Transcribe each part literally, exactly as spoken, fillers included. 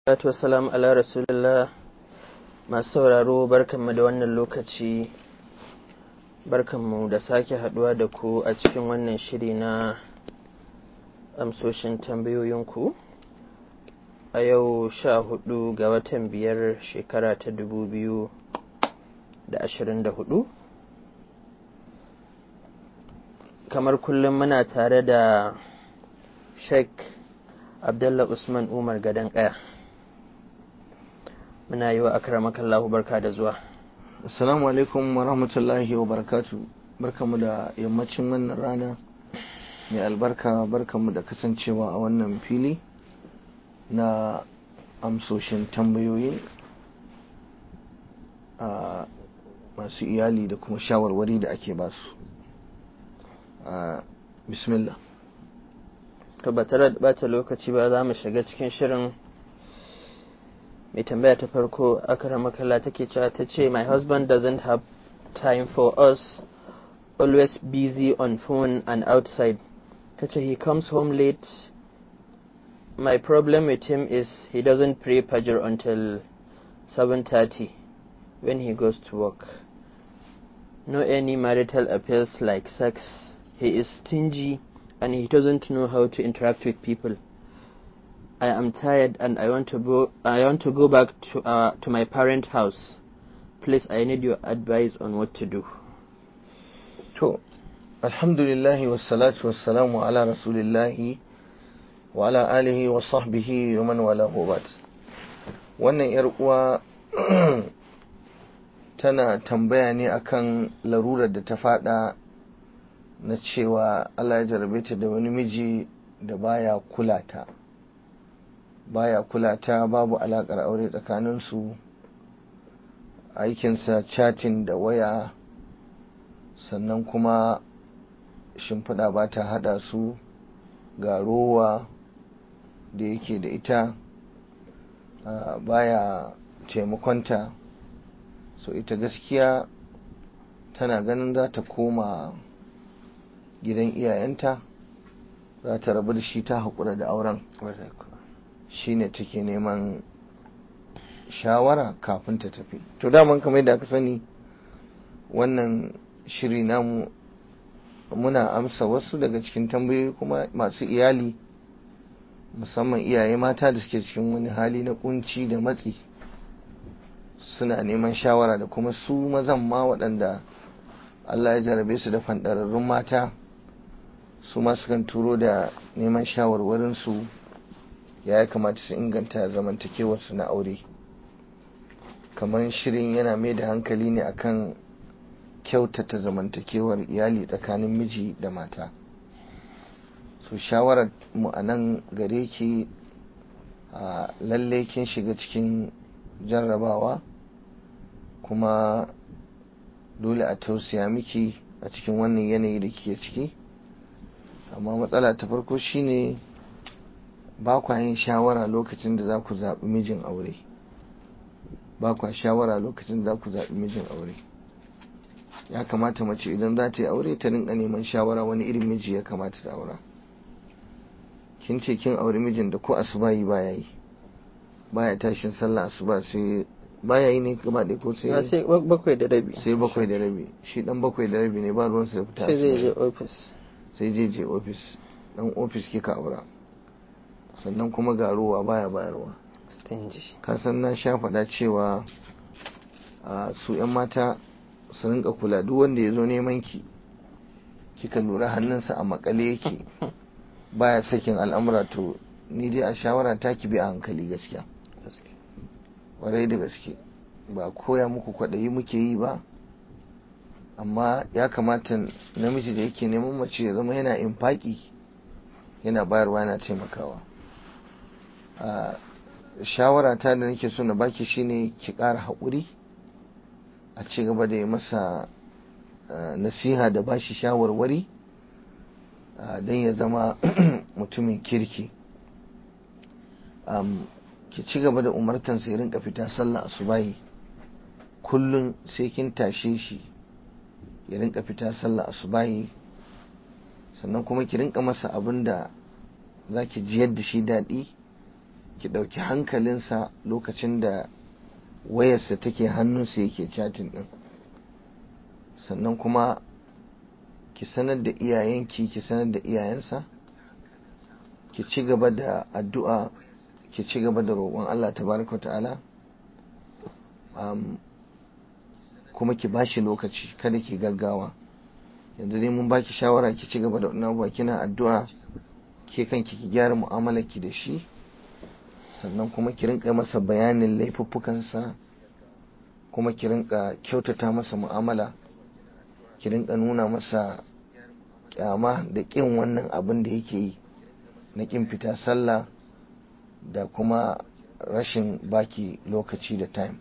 Salatu wassalamu ala rasulillah. Masu sauraro, barkanmu da wannan lokaci, barkanmu da sake haduwa da ku a cikin wannan shiri na amsoshin tambayoyinku a yau sha hudu ga watan biyar shekara ta dubu biyu da ashirin da hudu. Kamar kullum muna tare da Sheikh Abdullah Usman Umar Gadan Kaya. Muna yi wa akramakallahu barka da zuwa. Assalamu alaikum wa rahmatullahi wa barakatu. Barkamu da yammacin wannan rana mai albarka, barkamu da kasancewa a wannan fili na amsoshin tambayoyi a masu iyali da kuma shawarwari da ake basu. Bismillah. To ba tare da bata lokaci ba, za mu shiga cikin shirin. Mai tambaya ta farko akramakallah take cewa ta ce, my husband doesn't have time for us, always busy on phone and outside. Ta ce he comes home late. My problem with him is he doesn't pray Fajr until seven thirty when he goes to work. No any marital affairs like sex. He is stingy and he doesn't know how to interact with people. I am tired and I want to go I want to go back to uh, to my parent house. Please, I need your advice on what to do. To, alhamdulillah wassalatu wassalamu ala rasulillahi wa ala alihi wa sahbihi wa man wala hubat. Wannan yar uwa tana tambaya ne akan larurar da ta fada na cewa Allah ya jarabe ta da wani miji da baya kula ta. baya kula ta babu alakar aure tsakaninsu, aikinsa chatting da waya, sannan kuma shimfiɗa ba ta haɗa su, ga rowa da yake da ita, baya taimakonta. So ita gaskiya tana ganin za ta koma gidan iyayenta, za ta rabu da shi, ta haƙura da auren. Shine take neman shawara kafin ta tafi. To daman kamar da aka sani, wannan shiri namu muna amsa wasu daga cikin tambayoyi kuma masu iyali, musamman iyaye mata da suke cikin wani hali na kunci da matsi, suna neman shawara, da kuma su mazan ma waɗanda Allah ya jarabe su da fanɗararrun mata, su ma sukan turo da neman shawarwarinsu ya kamata su inganta zamantakewarsu na aure. Kamar shirin yana mai da hankali ne akan kyautata zamantakewar iyali tsakanin miji da mata. So shawarar mu a nan gare ki, a lalle kin shiga cikin jarrabawa, kuma dole a tausaya miki a cikin wannan yanayi da kike ciki. Amma matsala ta farko shine ba kwa yin shawara lokacin da za ku zaɓi mijin aure. Ba kwa shawara lokacin da za ku zaɓi mijin aure. Ya kamata mace idan za ta yi aure ta rinka neman shawara wani irin miji ya kamata ta aura. Kin ce kin aure mijin da ko asuba yi baya yi, baya tashin sallah asuba, sai baya yi ne gaba ɗaya ko sai sai bakwai da rabi sai bakwai da rabi shi dan bakwai da rabi ne, ba ruwan sa fita sai zai je office sai je je office dan office kika aura. Sannan kuma ga ruwa baya bayarwa, stingy. ka san na sha faɗa cewa a su yan mata su rinka kula, duk wanda ya zo neman ki kika lura hannunsa a makale yake baya sakin al'amura, to ni dai a shawara ta ki bi a hankali gaskiya. Warai da gaske ba koya muku kwaɗayi muke yi ba, amma ya kamata namiji da yake neman mace ya zama yana infaki, yana bayarwa, yana taimakawa. a shawara ta da nake so na baki shine ki ƙara haƙuri, a ci gaba da yi masa nasiha da bashi shawarwari don ya zama mutumin kirki. Ki ci gaba da umartansa ya rinka fita sallah asubahi kullum, sai kin tashe shi ya rinka fita sallah asubahi. sannan kuma ki rinka masa abin da za ki jiyar da shi daɗi, ki ɗauki hankalinsa lokacin da wayarsa take hannunsa yake chatting ɗin. Sannan kuma ki sanar da iyayenki, ki sanar da iyayensa, ki ci gaba da addu'a, ki ci gaba da roƙon Allah tabaraka wa ta'ala, um, kuma ki bashi lokaci, kada ki gaggawa. Yanzu dai mun baki shawara ki ci gaba da wannan abuwa, kina addu'a, ke kanki ki gyara mu'amalarki da shi, sannan kuma ki rinka masa bayanin laifuffukansa, kuma ki rinka kyautata masa mu'amala, ki rinka nuna masa kyama da kin wannan abin da yake yi na kin fita sallah da kuma rashin baki lokaci da time.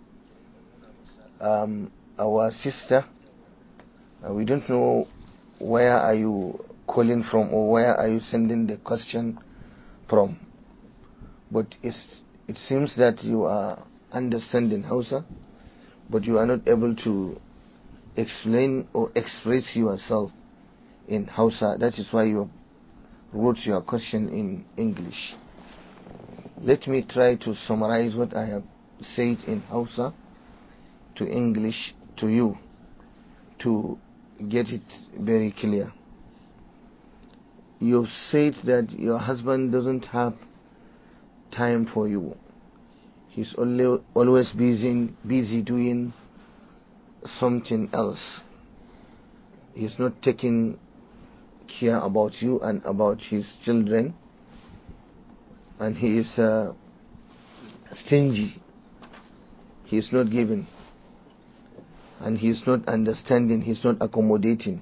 Um, our sister, uh, we don't know where are you calling from or where are you sending the question from, but it's, it seems that you are understanding Hausa, but you are not able to explain or express yourself in Hausa. That is why you wrote your question in English. Let me try to summarize what I have said in Hausa to English to you to get it very clear. You've said that your husband doesn't have time for you. He's only, always busy, busy doing something else. He's not taking care about you and about his children, and he is uh, stingy. He is not giving, and he is not understanding. He is not accommodating.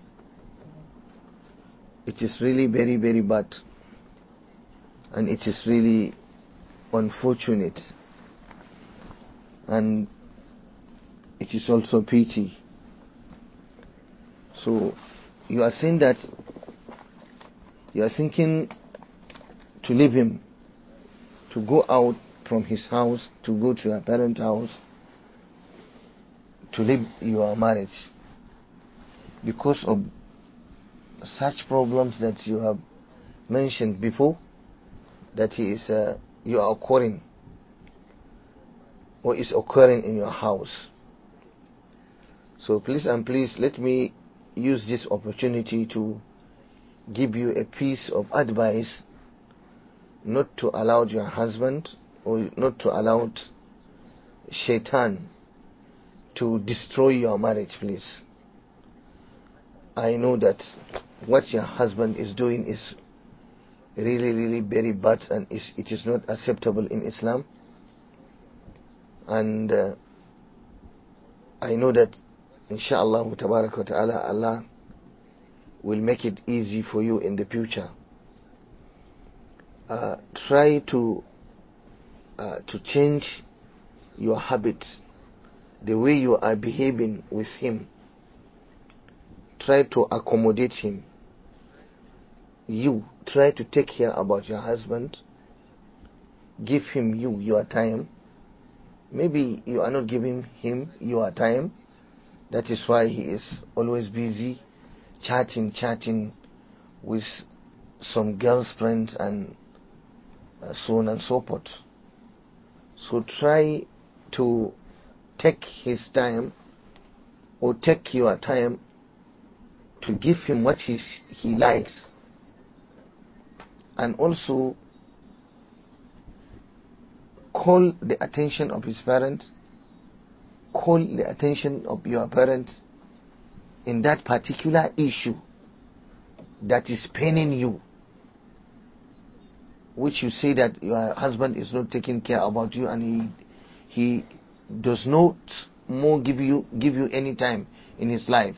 It is really very, very bad, and it is really unfortunate, and it is also pity. So you are saying that you are thinking to leave him, to go out from his house, to go to your parents' house, to leave your marriage because of such problems that you have mentioned before, that he is uh, you are occurring or is occurring in your house. So please and please let me use this opportunity to give you a piece of advice, not to allow your husband or not to allow Shaitan to destroy your marriage, please. I know that what your husband is doing is really, really very bad, and is, it is not acceptable in Islam. And uh, I know that inshallah tabarak wa ta'ala, Allah will make it easy for you in the future. Uh, try to uh, to change your habits, the way you are behaving with him. Try to accommodate him. You try to take care about your husband. Give him you your time. Maybe you are not giving him your time. That is why he is always busy chatting, chatting with some girls' friends and uh, so on and so forth. So try to take his time or take your time to give him what he, he likes, and also call the attention of his parents, call the attention of your parents in that particular issue that is paining you, which you say that your husband is not taking care about you, and he he does not more give you give you any time in his life.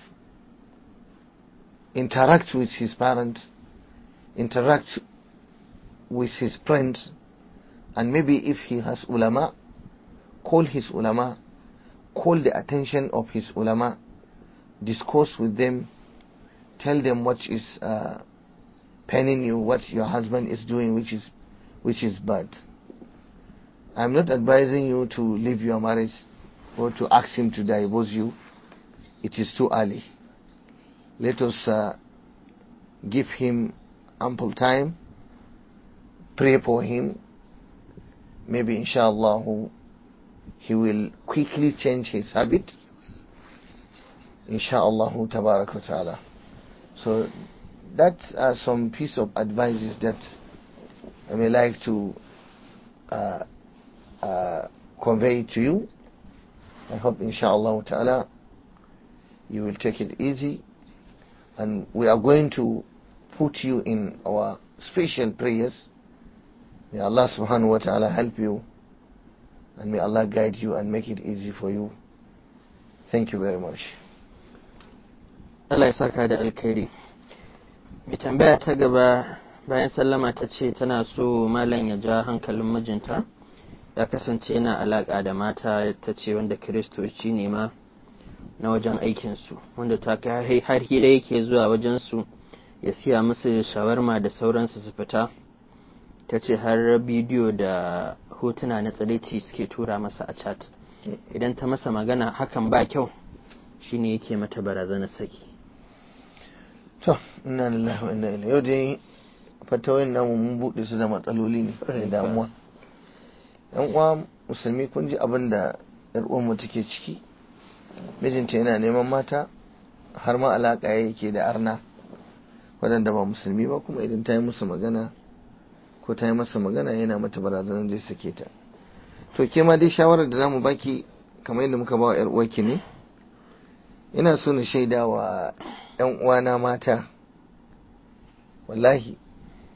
Interact with his parents, interact with his friends, and maybe if he has ulama, call his ulama, call the attention of his ulama, discuss with them, tell them what is uh, paining you, what your husband is doing, which is which is bad. I'm not advising you to leave your marriage or to ask him to divorce you. It is too early. Let us uh, give him ample time, pray for him, maybe inshallah he will quickly change his habit, inshallah tabarak wa ta'ala. So that's uh, some piece of advice that I may like to uh, uh, convey to you. I hope inshallah ta'ala you will take it easy, and we are going to put you in our special prayers. May Allah subhanahu wa ta'ala help you, and may Allah guide you and make it easy for you. Thank you very much. Allah ya saka da alkhairi. Mai tambaya ta gaba bayan sallama ta ce tana so malam ya ja hankalin mijinta, ya kasance yana alaƙa da mata ta ce wanda kiristoci ne ma na wajen aikinsu, wanda ta kai har hira yake zuwa wajensu ya siya musu shawarma da sauransu su fita. Ta ce har bidiyo da hotuna na tsiraici suke tura masa a chat. Idan ta masa magana hakan ba kyau, shine yake mata barazanar saki. To, inna lillahi wa inna ilaihi. Yau dai fatawoyin namu mun buɗe su da matsaloli ne da damuwa. Yan uwa musulmi, kun ji abin da yar uwanmu take ciki. Mijinta yana neman mata, har ma alaka yake da arna waɗanda ba musulmi ba, kuma idan ta yi musu magana ko ta yi masa magana yana mata barazanar zai sake ta. To ke ma dai shawarar da zamu baki kamar yadda muka ba wa yar uwarki ne, ina so na shaida wa yan uwana mata, wallahi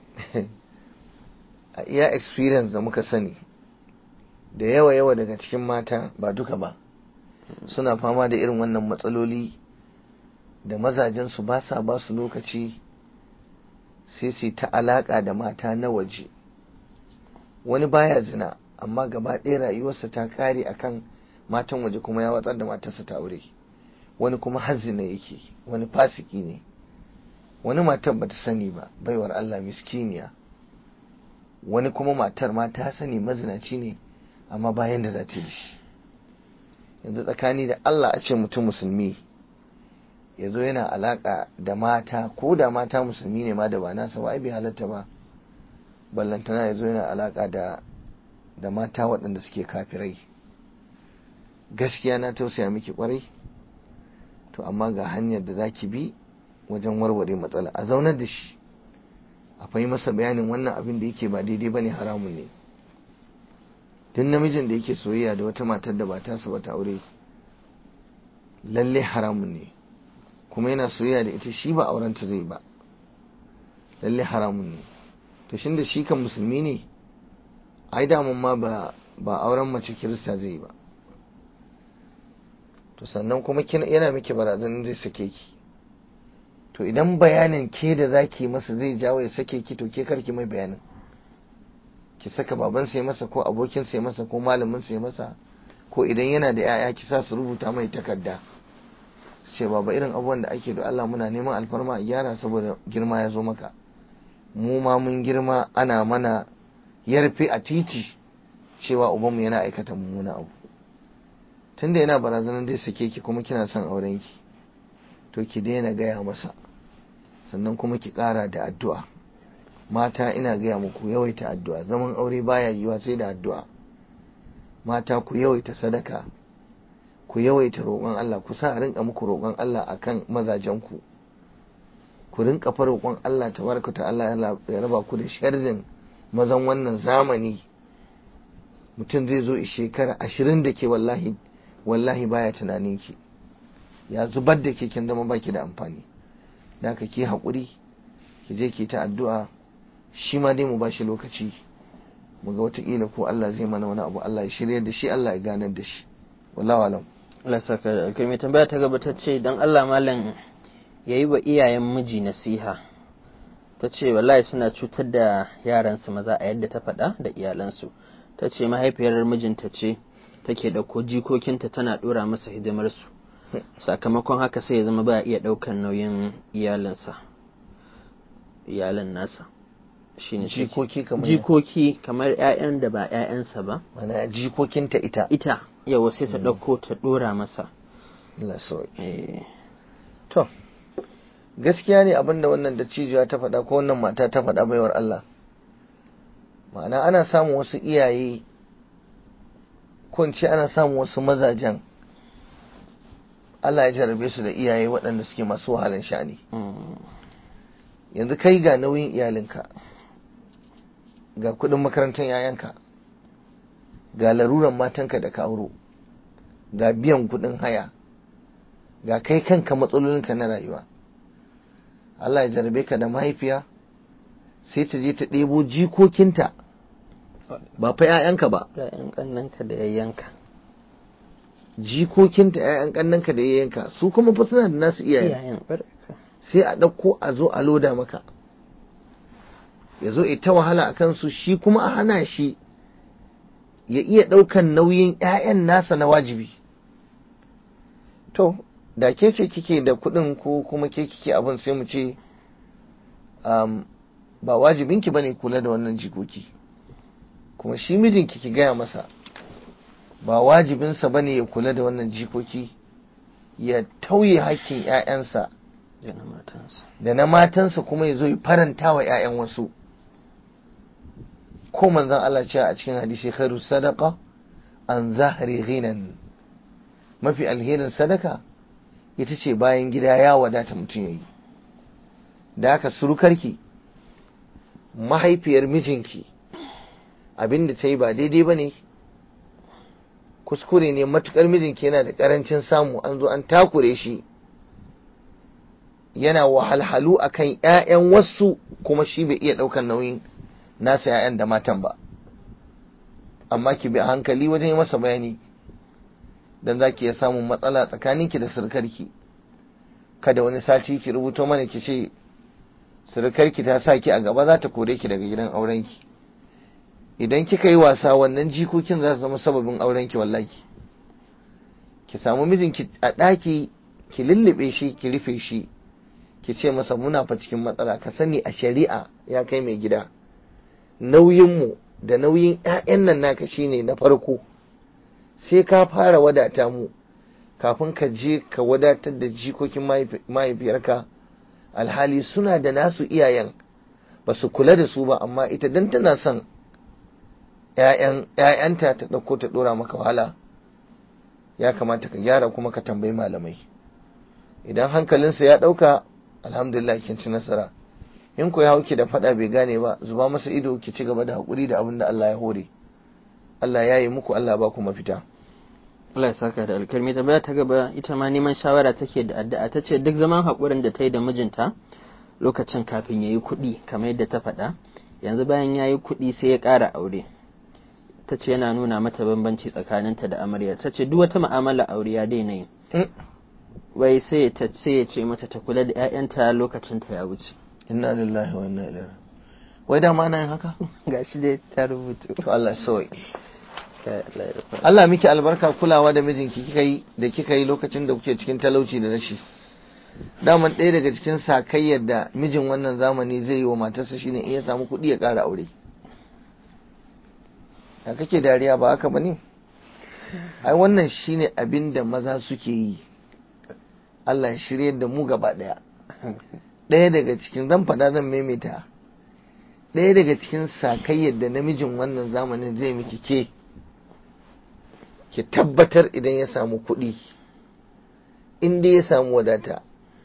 a iya experience da muka sani, da yawa yawa daga cikin mata, ba duka ba, suna fama da irin wannan matsaloli da mazajensu ba sa ba su lokaci, sai su ta alaka da mata na waje. Wani baya zina amma gaba ɗaya rayuwarsa ta kare akan matan waje, kuma ya watsar da matarsa ta aure. Wani kuma har zina yake, wani fasiki ne, wani matar bata sani ba, baiwar Allah miskiniya. Wani kuma matar ma ta sani mazinaci ne amma bayan da za ta yi shi. Yanzu tsakani da Allah a ce mutum musulmi ya zo yana alaka da mata, ko da mata musulmi ne ma da ba nasa ba, ai bai halatta ba. Ballantana ya zo yana alaka da da mata waɗanda suke kafirai. Gaskiya na tausaya miki kwarai, to amma ga hanyar da zaki bi wajen warware matsala. A zaunar da shi, a fahimci masa bayanin wannan abin da yake ba daidai bane, haramun ne. Duk namijin da yake soyayya da wata matar da ba ta ba ta aure, lalle haramun ne. Kuma yana soyayya da ita, shi ba aurenta zai ba, lalle haramun ne. To shin da shi kan musulmi ne, ai damun ma ba ba auren mace kirista zai ba. To sannan kuma yana miki barazanar zai sake ki. To idan bayanin ke da zaki masa zai jawo ya sake ki, to ke karki mai bayanin. Ki saka baban sai masa, ko abokin sai masa, ko malamin sai masa, ko idan yana da yaya ki sa su rubuta mai takarda, ce baba irin abubuwan da ake da Allah muna neman alfarma a gyara saboda girma ya zo maka. Mu ma mun girma ana mana yarfe a titi cewa ubanmu yana aikata mummuna abu. Tunda yana barazanar dai sake ki kuma kina son auren ki, to ki daina gaya masa, sannan kuma ki ƙara da addu'a. Mata ina gaya muku yawaita addu'a, zaman aure baya yiwa sai da addu'a. Mata ku yawaita sadaka, ku yawaita roƙon Allah, ku sa a rinka muku roƙon Allah akan mazajen ku. Ku rinka fa roƙon Allah tabaraka ta'ala ya raba ku da sharrin mazan wannan zamani. Mutum zai zo shekara ashirin da ke wallahi wallahi baya tunanin ki, ya zubar da ke, kin zama baki da amfani. Da haka ki haƙuri, ki je ki ta addu'a, shi ma dai mu ba shi lokaci, mu ga wataƙila ko Allah zai mana wani abu, Allah ya shirya da shi, Allah ya ganar da shi. Wallahu alam. Allah saka. Kai mai tambaya ta gaba ta ce dan Allah malam yayi wa iyayen miji nasiha. Ta ce wallahi suna cutar da yaransu maza a yadda ta faɗa da iyalansu. Ta ce mahaifiyar mijinta ce take ɗauko jikokinta tana ɗora masa hidimarsu, sakamakon haka sai ya zama ba iya ɗaukar nauyin iyalansa iyalan nasa. Shine jikoki kamar jikoki kamar ƴaƴan da ba ƴaƴansa ba, mana jikokinta ita ita yawa sai ta ɗauko ta ɗora masa. Allah sauki. To gaskiya ne abinda wannan da cijiya ta faɗa, ko wannan mata ta faɗa, baiwar Allah. Ma'ana ana samun wasu iyaye ko in ce ana samun wasu mazajen Allah ya jarabe su da iyaye waɗanda suke masu wahalan sha'ani. Yanzu kai ga nauyin iyalinka, ga kuɗin makarantar yayanka, ga laruran matanka da ka auro, ga biyan kuɗin haya, ga kai kanka matsalolinka na rayuwa. Allah ya jarabe ka da mahaifiya sai ta je ta ɗebo jikokinta, ba fa 'ya'yanka ba, 'ya'yan ƙannanka da yayyanka, jikokinta 'ya'yan ƙannanka da yayyanka, su kuma fa suna da nasu iyayen, sai a ɗauko a zo a loda maka, ya zo ita wahala a kansu, shi kuma a hana shi ya iya ɗaukan nauyin 'ya'yan nasa na wajibi. To da ke ce kike da kuɗin ko kuma ke kike abin, sai mu ce um, ba wajibinki bane kula da wannan jikoki, kuma shi mijinki ki gaya masa ba wajibinsa bane ya kula da wannan jikoki, ya tauye hakkin 'ya'yansa da na matansa kuma ya zo ya faranta wa 'ya'yan wasu. Ko manzon Allah ce a cikin hadisi, khairu sadaqa an zahri ghinan, mafi alherin sadaka ita ce bayan gida ya wadata mutum yayi. Da haka surukarki, mahaifiyar mijinki, abinda ta yi ba daidai bane, kuskure ne, matukar mijinki yana da karancin samu, an zo an takure shi, yana wahalhalu akan ƴaƴan wasu, kuma shi bai iya ɗaukan nauyin nasa ƴaƴan da matan ba. Amma ki bi a hankali wajen yi masa bayani, dan zaki iya samun matsala tsakaninki da surukarki. Kada wani sati ki rubuto mana ki ce surukarki ta sa ki a gaba za ta kore ki daga gidan aurenki. Idan kika yi wasa, wannan jikokin za su zama sababin aurenki wallahi. Ki samu mijinki a ɗaki, ki lullube shi, ki rufe shi, ki ce masa muna fa cikin matsala, ka sani a shari'a ya kai mai gida, nauyinmu da nauyin 'ya'yan nan naka shine na farko, sai ka fara wadata mu kafin ka je ka wadatar da jikokin mahaifiyarka, alhali suna da nasu iyayen ba su kula da su ba, amma ita dan tana son ‘ya'yanta ta ɗauko ta ɗora maka wahala. Ya kamata ka gyara kuma ka tambayi malamai. Idan hankalinsa ya ɗauka, alhamdulillah kin ci nasara. In ku ya hauki da faɗa bai gane ba, zuba masa ido, ki ci gaba da haƙuri da abin da Allah ya hore. Allah ya yi muku, Allah ba ku mafita. Allah ya saka da alkalmi. Ta baya ta gaba, ita ma neman shawara take da addu'a. Ta ce duk zaman haƙurin da ta yi da mijinta lokacin kafin ya yi kuɗi, kamar yadda ta faɗa, yanzu bayan ya yi kuɗi sai ya ƙara aure. Ta ce yana nuna mata bambanci tsakaninta da amarya. Ta ce duk wata mu'amala aure ya daina yi. Wai sai ta ce ya ce mata ta kula da 'ya'yanta lokacin ta ya wuce. Inna lillahi wa inna ilaihi. Wai da ma na yin haka? Gashi dai ta rubutu. To Allah sauki. Allah miki albarka kulawa da mijinki kika yi da kika yi lokacin da kuke cikin talauci da rashi. Daman ɗaya daga cikin sakayyar da mijin wannan zamani zai yi wa matarsa shine in ya samu kuɗi ya ƙara aure. Da kake dariya ba haka bane? Ai wannan shine abin da maza suke yi. Allah ya shirye da mu gaba ɗaya. Ɗaya daga cikin, zan faɗa zan maimaita, ɗaya daga cikin sakayyar da namijin wannan zamanin zai miki ke, ki tabbatar idan ya samu kuɗi, in dai ya samu wadata,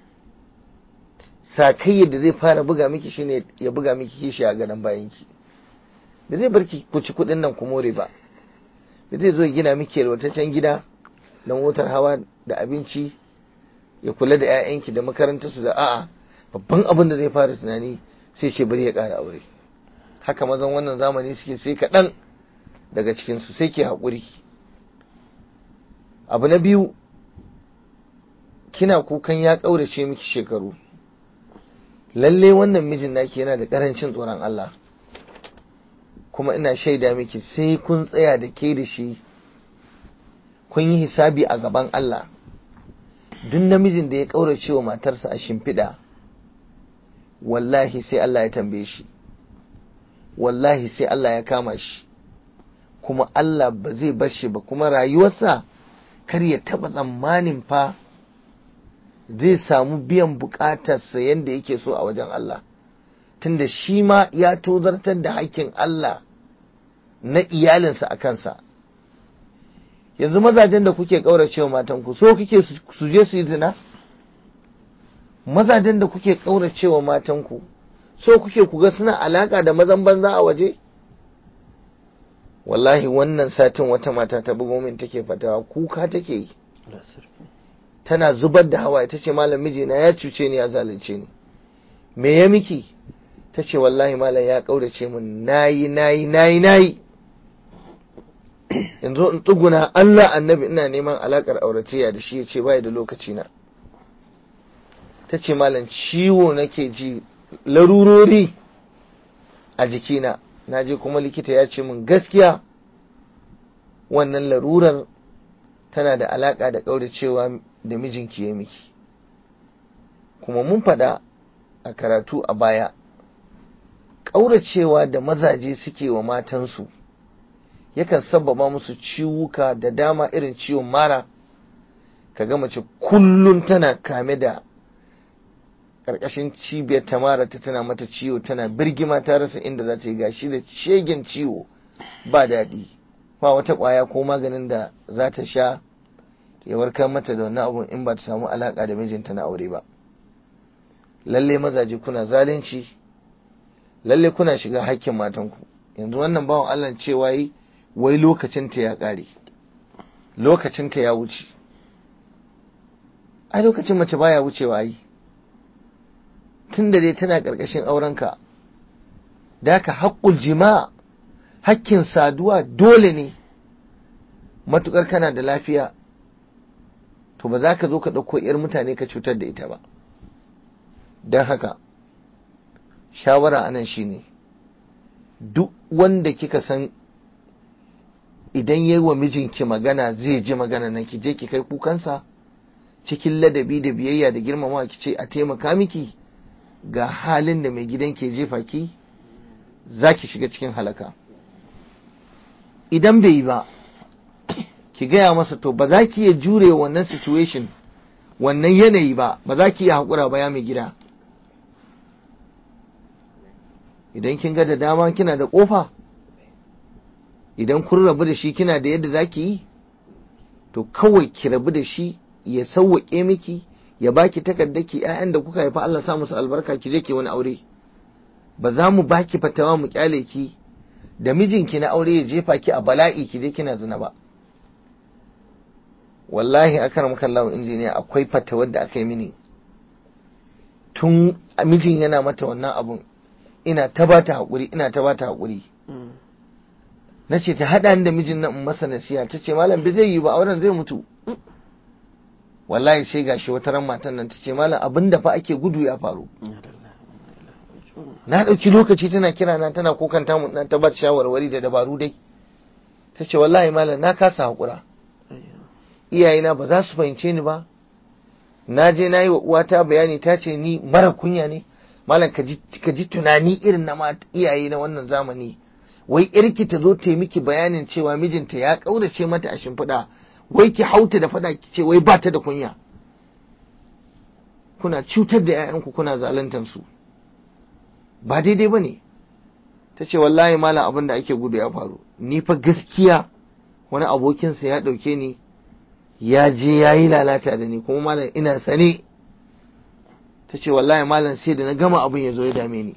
sakayyar da zai fara buga miki shine ya buga miki kishi a gadon bayanki. Da zai barki ku ci kuɗin nan ku more ba, da zai zo gina miki yalwataccen gida da motar hawa da abinci, ya kula da 'ya'yanki da makarantarsu da a'a, babban abin da zai fara tunani sai ce bari ya ƙara aure. Haka mazan wannan zamani suke, sai kaɗan daga cikinsu, sai ke haƙuri. Abu na biyu, kina kukan ya ƙaurace miki shekaru. Lalle wannan mijin naki yana da ƙarancin tsoron Allah, kuma ina shaida miki sai kun tsaya da ke da shi kun yi hisabi a gaban Allah. Duk namijin da ya ƙaurace wa matarsa a shimfiɗa, wallahi sai Allah ya tambaye shi, wallahi sai Allah ya kama shi, kuma Allah ba zai bar shi ba, kuma rayuwarsa kar ya taɓa tsammanin fa zai samu biyan buƙatarsa yadda yake so a wajen Allah, tunda shi ma ya tozartar da hakkin Allah na iyalinsa a kansa. yanzu mazajen da kuke kauracewa matanku so kuke su je su yi zina? Mazajen da kuke kauracewa matanku so kuke ku ga suna alaka da mazan banza a waje? Wallahi wannan satin wata mata ta bugo min take fatawa, kuka take yi, tana zubar da hawaye, tace malam mijina ya cuce ni, ya zalunce ni. Me ya miki? Tace wallahi malam ya kaurace min, nayi nayi nayi nayi yanzu in tsuguna Allah annabi ina neman alakar auratayya da shi, yace bai da lokaci na. Tace malam ciwo nake ji, larurori a jikina, naje kuma likita ya ce min gaskiya wannan larurar tana da alaka da kauracewa da mijinki ya miki. Kuma mun faɗa a karatu a baya, kauracewa da mazaje suke wa matansu yakan sabbaba musu ciwuka da dama, irin ciwon mara, kaga mace kullun tana kame da ƙarƙashin cibiyar ta mara ta tana mata ciwo, tana birgima ta rasa inda za ta yi, gashi da shegen ciwo ba daɗi, ba wata ƙwaya ko maganin da za ta sha ya warkar mata da wannan abun in ba ta samu alaƙa da mijinta na aure ba. Lalle mazaje kuna zalunci, lalle kuna shiga hakkin matanku. Yanzu wannan bawan Allah cewa yi wai lokacinta ya ƙare, lokacinta ya wuce. Ai lokacin mace baya wucewa yi, tun da dai tana ƙarƙashin aurenka, da ka haƙƙul jima'a, hakkin saduwa dole ne, matuƙar kana da lafiya, to ba za ka zo ka ɗauko ‘yar mutane ka cutar da ita ba. Don haka, shawara anan shi ne, duk wanda kika san idan yayi wa mijinki magana zai ji magana nan, ki je ki kai kukansa cikin ladabi da biyayya da girmamawa, ki ce a taimaka miki ga halin da mai gidan ke jefa ki, za ki shiga cikin halaka. Idan bai yi ba, ki gaya masa to ba za ki iya jure wannan situation, wannan yanayi ba, ba za ki iya haƙura ba ya mai gida. Idan kin ga da dama kina da ƙofa, idan kun rabu da shi kina da yadda za ki yi, to kawai ki rabu da shi, ya sauwaƙe miki, ya baki takardaki ƴaƴan da kuka haifa Allah sa musu albarka, ki je ki wani aure. Ba za mu baki fatawa mu kyale ki da mijinki na aure ya jefa ki a bala'i ki je kina zina ba. Wallahi akram kallahu injiniya, akwai fatawar da aka yi mini tun mijin yana mata wannan abun, ina ta bata hakuri ina ta bata hakuri nace ta hada ni da mijin nan in masa nasiha, tace malam bai zai yi ba, auren zai mutu. Wallahi sai gashi wata ran matan nan tace malam abinda fa ake gudu ya faru. Na dauki lokaci tana kira na tana kokanta mun nan ta ba shawarwari da dabaru dai. Tace wallahi malam na kasa hakura, iyayena ba za su fahimce ni ba, na je na yi wa uwata bayani ta ce ni mara kunya ne. Malam ka ji tunani irin na iyaye na wannan zamani, wai irki ta zo ta yi miki bayanin cewa mijinta ya kaurace mata a shimfiɗa, wai ki hauta da faɗa ki ce wai ba ta da kunya. Kuna cutar da 'ya'yanku, kuna zaluntar su, ba daidai ba ne. Ta ce wallahi malam abin da ake gudu ya faru, ni fa gaskiya wani abokinsa ya ɗauke ni ya je ya yi lalata da ni, kuma malam ina sane. Ta ce wallahi malam sai da na gama abin ya zo ya dame ni.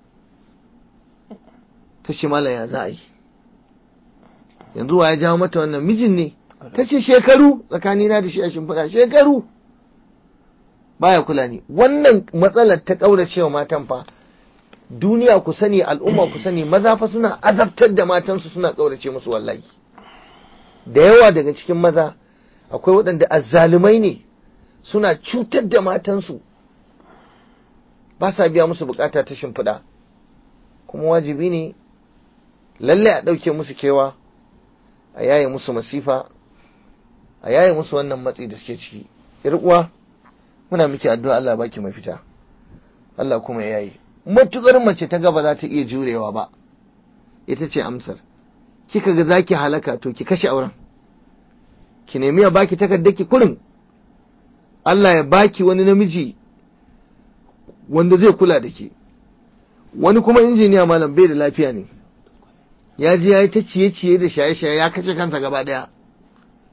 Ta ce malam ya za a yi yanzu, wa ya jawo mata wannan? Mijin ne. Ta ce shekaru tsakanina da shi a shimfiɗa, shekaru baya kula ni. Wannan matsalar ta ƙauracewa matan fa, duniya ku sani, al'umma ku sani, maza fa suna azabtar da matansu, suna ƙaurace musu. Wallahi da yawa daga cikin maza akwai waɗanda azzalumai ne, suna cutar da matansu, ba sa biya musu bukata ta shimfiɗa. Kuma wajibi ne lalle a ɗauke musu kewa, a yaye musu masifa, a yaye musu wannan matsi da suke ciki. uwa muna miki addu'a Allah baki mafita, Allah kuma ya yaye. Matukar mace ta gaba za ta iya jurewa ba, ita ce amsar. Kika ga zaki halaka, to ki kashe auren, ki nemi ya baki takardaki kurin, Allah ya baki wani namiji wanda zai kula da ke. Wani kuma injiniya malam bai da lafiya ne, ya ji ya yi ta ciye-ciye da shaye-shaye, ya kashe kansa gaba daya,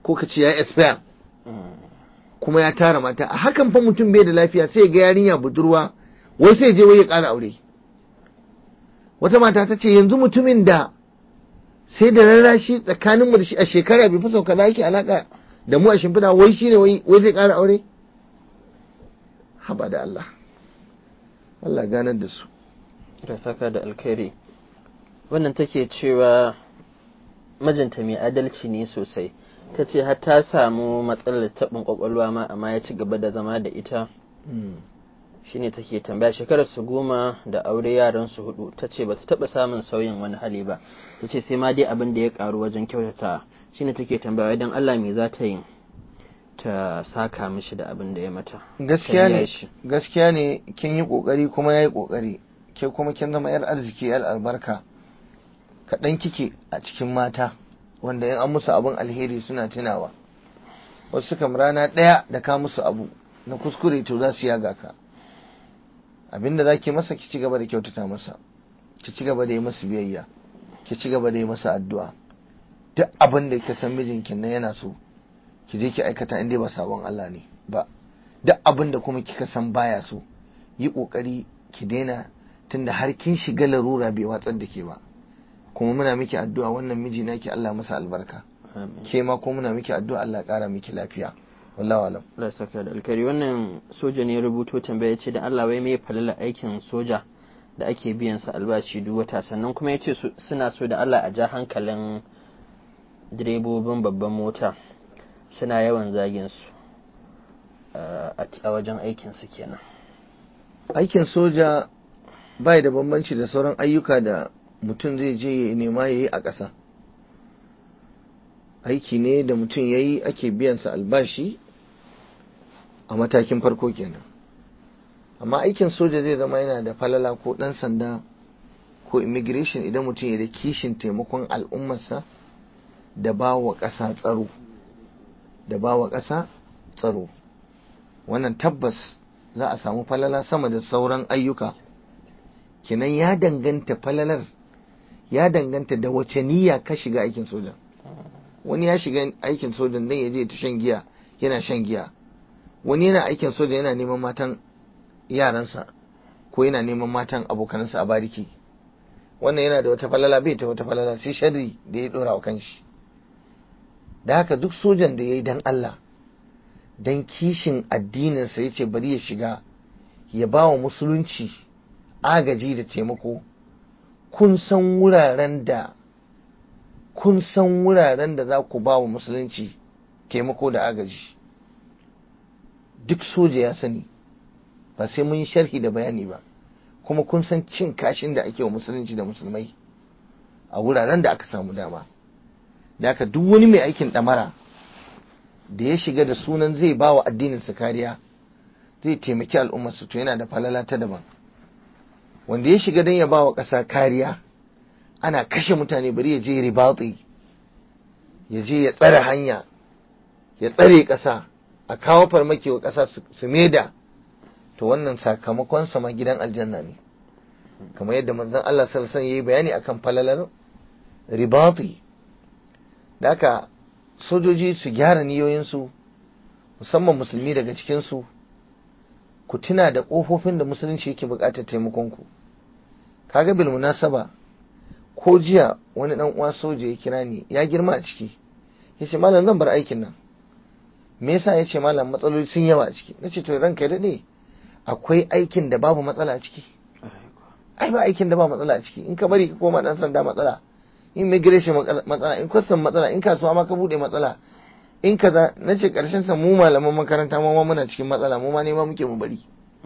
ko ka ce ya expire kuma ya tara mata. A hakan fa mutum bai da lafiya sai ga yarinya budurwa wai sai je wai ya ƙara aure. Wata mata ta ce yanzu mutumin da sai da rarrashi tsakanin mu da shi a shekara bai fi sauka da yake alaka da mu a shimfiɗa wai shine wai wai zai ƙara aure. Haba da Allah, Allah ganar da su. Da saka da alkhairi. Wannan take cewa mijinta mai adalci ne sosai. Ta ce har ta samu matsalar taɓin ƙwaƙwalwa ma amma ya ci gaba da zama da ita. Shine take tambaya shekarar su goma da aure yaran su hudu. Ta ce ba ta taɓa samun sauyin wani hali ba. Ta ce sai ma dai abin da ya ƙaru wajen kyautata. Shine take tambaya idan Allah me za ta yi ta saka mishi da abin da ya mata. Gaskiya ne, gaskiya ne kin yi kokari kuma yayi kokari. Ke kuma kin zama yar arziki yar albarka. Kaɗan kike a cikin mata wanda in an musu abin alheri suna tunawa. Wasu kam rana ɗaya da ka musu abu na kuskure to za su yaga ka. Abinda zaki masa ki ci gaba da kyautata masa. Ki ci gaba da yi masa biyayya. Ki ci gaba da yi masa addu'a. Duk abin da kika san mijinkin nan yana so ki je ki aikata inda ba sabon Allah ne ba. Duk abin da kuma kika san baya so yi kokari ki daina tunda har kin shiga larura bai watsar da ke ba. Kuma muna miki addu'a wannan miji naki Allah masa albarka. Ke ma kuma muna miki addu'a Allah ya kara miki lafiya. Wallahi alam. Allah saka da alkhairi. Wannan soja ne rubuto tambaya ce da Allah wai me falala aikin soja da ake biyan sa albashi duk wata, sannan kuma yace suna so da Allah a ja hankalin direbobin babban mota suna yawan zagin su a wajen aikin su kenan. Aikin soja bai da bambanci da sauran ayyuka da mutum zai je ya nema yayi a ƙasa. Aiki ne da mutum yayi ake biyan sa albashi a matakin farko kenan. Amma aikin soja zai zama yana da falala ko ɗan sanda ko immigration idan mutum ya da kishin taimakon al'ummarsa da ba wa ƙasa tsaro da ba wa ƙasa tsaro wannan tabbas za a samu falala sama da sauran ayyuka. Kenan ya danganta falalar ya danganta da wace niyya ka shiga aikin soja. Wani ya shiga aikin soja dan ya je ta shan giya yana shan giya, wani yana aikin soja yana neman matan yaransa ko yana neman matan abokanansa a bariki. Wannan yana da wata falala bai ta wata falala sai sharri da ya dora wa kanshi. Da haka duk sojan da ya yi dan Allah dan kishin addininsa ya ce bari ya shiga ya ba wa musulunci agaji da taimako, kun san wuraren da kun san wuraren da za ku ba wa musulunci taimako da agaji. Duk soja ya sani ba sai mun yi sharhi da bayani ba, kuma kun san cin kashin da ake wa musulunci da musulmai a wuraren da aka samu dama. Da haka duk wani mai aikin ɗamara da ya shiga da sunan zai ba wa addininsa kariya zai taimaki al'ummarsu to yana da falala ta daban. Wanda ya shiga don ya ba wa ƙasa kariya ana kashe mutane bari ya je ribatsi ya je ya tsare hanya ya tsare ƙasa a kawo farmaki wa ƙasa su meda to wannan sakamakon sama gidan aljanna ne, kamar yadda manzon Allah sallallahu alaihi wasallam yayi bayani akan falalar ribati. Da haka sojoji su gyara niyoyinsu musamman musulmi daga cikinsu, ku tuna da ƙofofin da musulunci yake buƙatar taimakonku. Kaga bil munasaba ko jiya wani dan uwa soja ya kira ni ya girma a ciki yace malam zan bar aikin nan. Me yasa yace malam matsaloli sun yawa a ciki? Nace to ranka ya dade akwai aikin da babu matsala a ciki? Ai ba aikin da ba matsala a ciki. In ka bari ka koma dan sanda matsala, immigration matsala, in custom matsala, in kasuwa ma ka bude matsala, in kaza. Nace karshen sa mu malaman makaranta ma muna cikin matsala, mu ma ne ma muke mu bari.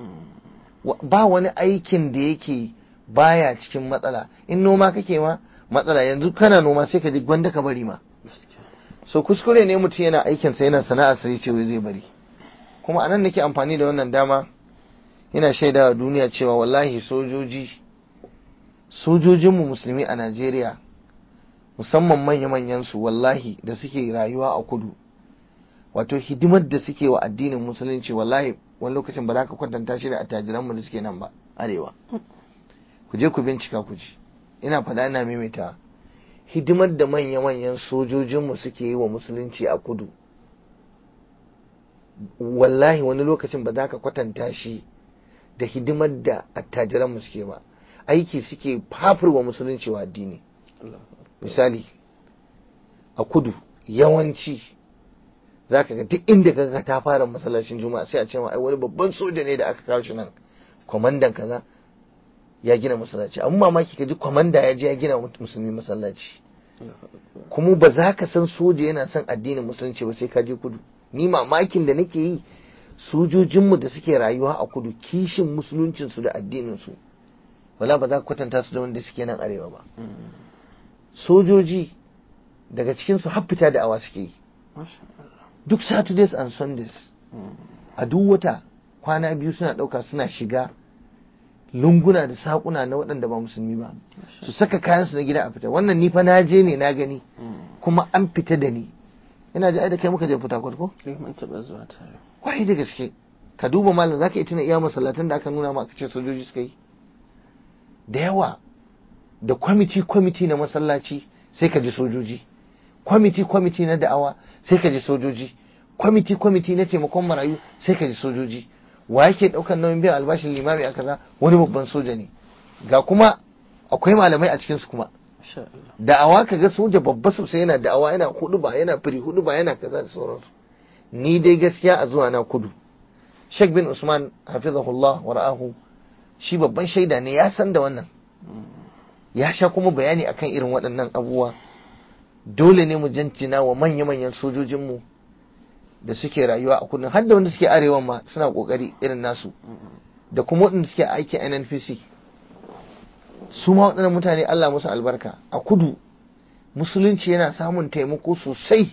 Ba wani aikin da yake baya cikin matsala. In noma kake ma matsala, yanzu kana noma sai ka ji gwanda ka bari ma. So kuskure ne mutum yana aikin sa yana sana'a sai ce wai zai bari. Kuma anan nake amfani da wannan dama ina shaidawa duniya cewa wallahi sojoji sojojinmu musulmi a Najeriya musamman manya-manyan su wallahi da suke rayuwa a kudu, wato hidimar da suke wa addinin musulunci wallahi wani lokacin ba za ka kwatanta shi da attajiranmu da suke nan ba arewa. Ku je ku bincika ku ji, ina faɗa ina maimaita, hidimar da manya-manyan sojojinmu suke yi wa musulunci a kudu, wallahi wani lokacin ba za ka kwatanta shi da hidimar da attajiranmu suke ba. Aiki suke fafurwa musulunci wa addini. Misali, a kudu yawanci za ka ga duk inda ka ta fara masallacin juma'a sai a ce ma ai wani babban soja ne da aka kawo shi nan, kwamandan kaza ya gina masallaci. Amma mamaki ka ji kwamanda ya je ya gina musulmi masallaci. Kuma ba za ka san soja yana son addinin musulunci ba sai ka je kudu. Ni mamakin da nake yi, sojojinmu da suke rayuwa a kudu, kishin musuluncinsu da addininsu wala ba za ka kwatanta su da wanda suke nan arewa ba. Sojoji daga cikinsu har fita da awa suke yi duk Saturdays and Sundays. A duk wata kwana biyu suna ɗauka suna shiga lunguna da saƙuna na waɗanda ba musulmi ba, su saka kayansu na gida a fita. Wannan ni fa na je ne na gani kuma an fita da ni. Ina ji ai da kai muka je Port Harcourt ko? Mun taɓa zuwa tare. Kwarai da gaske. Ka duba malam, zaka yi tuna iya masallatan da aka nuna ma aka ce sojoji suka yi da yawa. Da kwamiti kwamiti na masallaci sai ka ji sojoji, kwamiti kwamiti na da'awa sai ka ji sojoji, kwamiti kwamiti na taimakon marayu sai ka ji sojoji. Wa yake daukar nauyin biyan albashin limami a kaza? Wani babban soja ne. Ga kuma akwai malamai a cikin su kuma. Da'awa ka ga soja babba sosai yana da'awa, yana huduba, yana firi huduba, yana kaza da sauransu. Ni dai gaskiya a zuwa na kudu, Sheikh bin Usman hafizahullah wa ra'ahu, shi babban shaida ne, ya san da wannan, ya sha kuma bayani akan irin waɗannan abubuwa. Dole ne mu jantina wa manya-manyan sojojinmu da suke rayuwa a kudin, har da wanda suke arewa ma suna kokari irin nasu, da kuma waɗanda suke aiki a N N P C. Su ma waɗannan mutane Allah musu albarka. A kudu musulunci yana samun taimako sosai,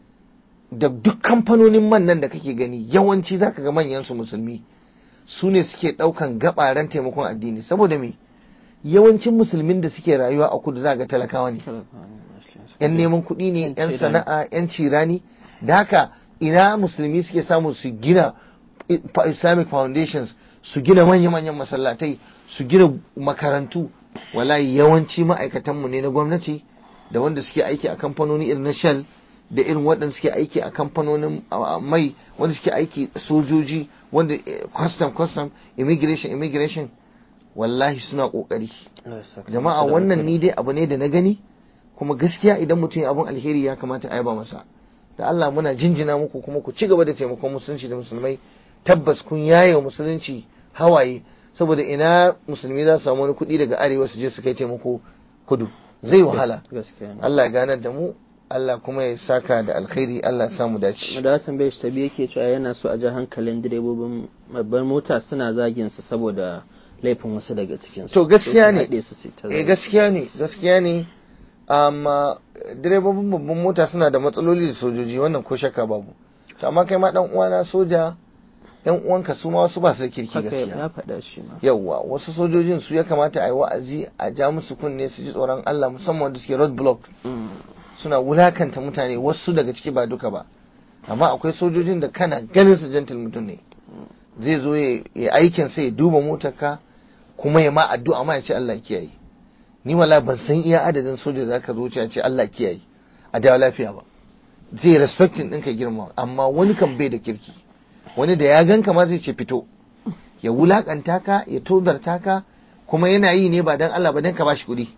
da duk kamfanonin man nan da kake gani yawanci zaka ga manyan su musulmi su ne suke ɗaukan gabaran taimakon addini. Saboda me? Yawancin musulmin da suke rayuwa a kudu za ga talakawa ne, yan neman kuɗi ne, yan sana'a, yan cirani. Da haka ina musulmi suke samu su gina Islamic foundations, su gina manya-manyan masallatai, su gina makarantu? Wallahi yawanci ma'aikatanmu ne na gwamnati, da wanda suke aiki a kamfanoni irin na Shell, da irin waɗanda suke aiki a kamfanonin mai, wanda suke aiki sojoji, wanda custom custom immigration immigration wallahi suna kokari. Jama'a wannan ni dai abu ne da na gani, kuma gaskiya idan mutum abun alheri ya kamata a yaba masa. Da Allah muna jinjina muku, kuma ku ci gaba da taimakon musulunci da musulmai. Tabbas kun yaye wa musulunci hawaye, saboda ina musulmi za su samu wani kuɗi daga arewa su je su kai taimako kudu? Zai wahala. Allah ya ganar da mu, Allah kuma ya saka da alkhairi, Allah ya samu dace. Da tambayar shi tabi yake cewa yana so a ji hankalin direbobin babbar mota, suna zagin su saboda laifin wasu daga cikin su. To gaskiya ne, eh gaskiya ne, gaskiya ne. Amma direbobin babban mota suna da matsaloli da sojoji, wannan ko shakka babu. To amma kai ma dan uwana soja, yan uwanka su ma wasu ba su da kirki gaskiya. Ya faɗa shi ma. Yawwa, wasu sojojin su ya kamata a yi wa'azi, a ja musu kunne su ji tsoron Allah, musamman wanda suke road block. Suna wulakanta mutane, wasu daga ciki ba duka ba. Amma akwai sojojin da kana ganin su gentle mutum ne, zai zo ya aikin sai ya duba motarka, kuma ya ma addu'a ma ya ce Allah kiyaye. Ni wala ban san iya adadin soja da zaka zo ya ce Allah kiyaye a dawo lafiya ba. Zai respecting ɗinka girma, amma wani kan bai da kirki. Wani da ya ganka ma zai ce fito, ya wulakanta ka, ya tozarta ka, kuma yana yi ne ba dan Allah ba dan ka bashi kuɗi.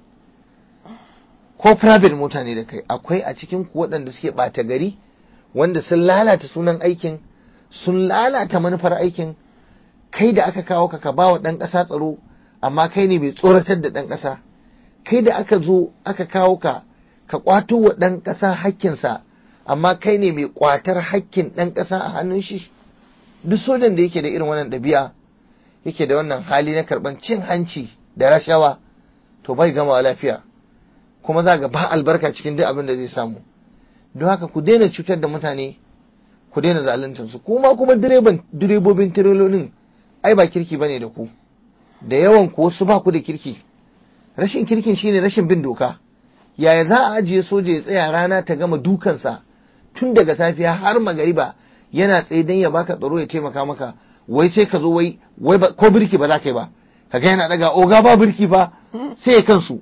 Ko private mota ne da kai, akwai a cikin ku waɗanda suke ɓata gari, wanda sun lalata sunan aikin, sun lalata manufar aikin. Kai da aka kawo ka ka ba wa ɗan ƙasa tsaro, amma kai ne mai tsoratar da ɗan ƙasa. Kai da aka zo aka kawo ka ka ƙwato wa ɗan ƙasa hakkinsa, amma kai ne mai ƙwatar hakkin ɗan ƙasa a hannun shi. Duk sojan da yake da irin wannan ɗabi'a, yake da wannan hali na karɓar cin hanci da rashawa, to bai gama lafiya, kuma za ga ba albarka cikin duk abin da zai samu. Don haka ku daina cutar da mutane, ku daina zaluntar su. Kuma kuma direban direbobin tirelolin ai ba kirki bane da ku, da yawan ku wasu ba ku da kirki. Rashin kirkin shine rashin bin doka. Yaya za a ajiye soja ya tsaya rana ta gama dukansa tun daga safiya har magariba, yana tsaye dan ya baka tsaro, ya taimaka maka, wai sai ka zo wai wai ko birki ba za ka yi ba, kaga yana daga oga ba birki ba, sai ya kansu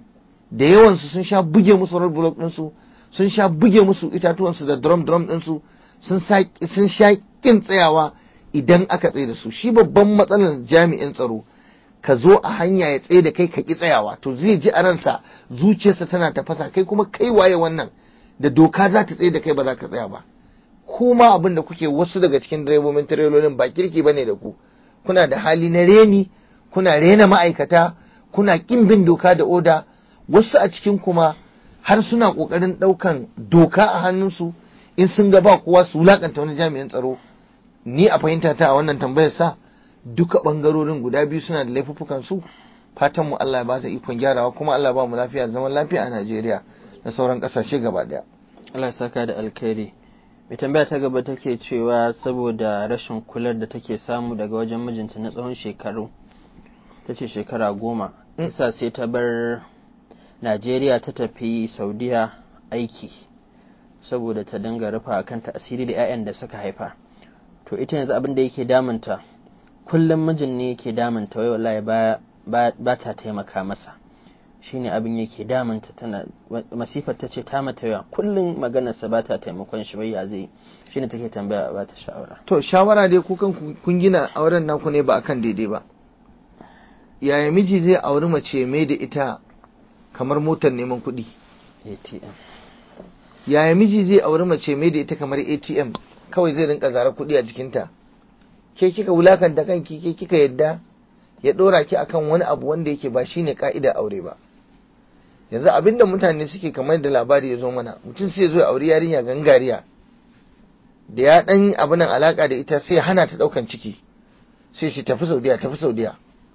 da yawansu sun sha buge musu road block ɗinsu, sun sha buge musu itatuwansu da drum drum ɗinsu, sun sun sha kin tsayawa idan aka tsaye da su. Shi babban matsalar jami'in tsaro, ka zo a hanya ya tsaye da kai ka ki tsayawa, to zai ji a ransa zuciyarsa tana tafasa, kai kuma kai waye wannan da doka za ta tsaye da kai ba za ka tsaya ba. Kuma abin da kuke, wasu daga cikin direbobin tirelolin ba kirki bane da ku, kuna da hali na reni, kuna rena ma'aikata, kuna kin bin doka da oda. Wasu a cikin kuma har suna kokarin daukan doka a hannunsu in sun ga ba kowa su wulakanta wani jami'in tsaro. Ni a fahimta ta a wannan tambayar sa, duka bangarorin guda biyu suna da laifuffukan su. Fatan mu Allah ya ba su ikon gyarawa, kuma Allah ba mu lafiya, zaman lafiya a Najeriya da sauran kasashe gaba daya. Allah ya saka da alkhairi. Mai tambaya ta gaba take cewa saboda rashin kular da take samu daga wajen mijinta na tsawon shekaru, ta ce shekara goma, isa sai ta bar Najeriya ta tafi Saudiya aiki saboda ta dinga rufa kanta asiri da 'ya'yan da suka haifa. To ita yanzu abin da yake damunta, kullum mijin ne yake damunta, wai wallahi ba ba ta taimaka masa, shine abin yake damunta. Tana masifar ta ce ta mata yawa, kullum maganarsa ba ta taimakon shi, bai ya zai, shine take tambaya ba ta shawara. To shawara dai, ku kan kun gina auren naku ne ba akan daidai ba. Yaya miji zai auri mace mai da ita kamar motar neman kuɗi? A T M. Yaya miji zai auri mace mai da ita kamar A T M, kawai zai rinka zara kuɗi a jikinta? Ke kika wulakanta kanki, ke kika yadda ya ɗora ki akan wani abu wanda yake ba shine ka'ida aure ba. Yanzu abinda mutane suke, kamar da labari ya zo mana, mutum sai ya zo ya auri yarinya gangariya, da ya ɗan abunan alaka da ita sai ya hana ta ɗaukan ciki, sai shi tafi Saudiya, tafi Saudiya.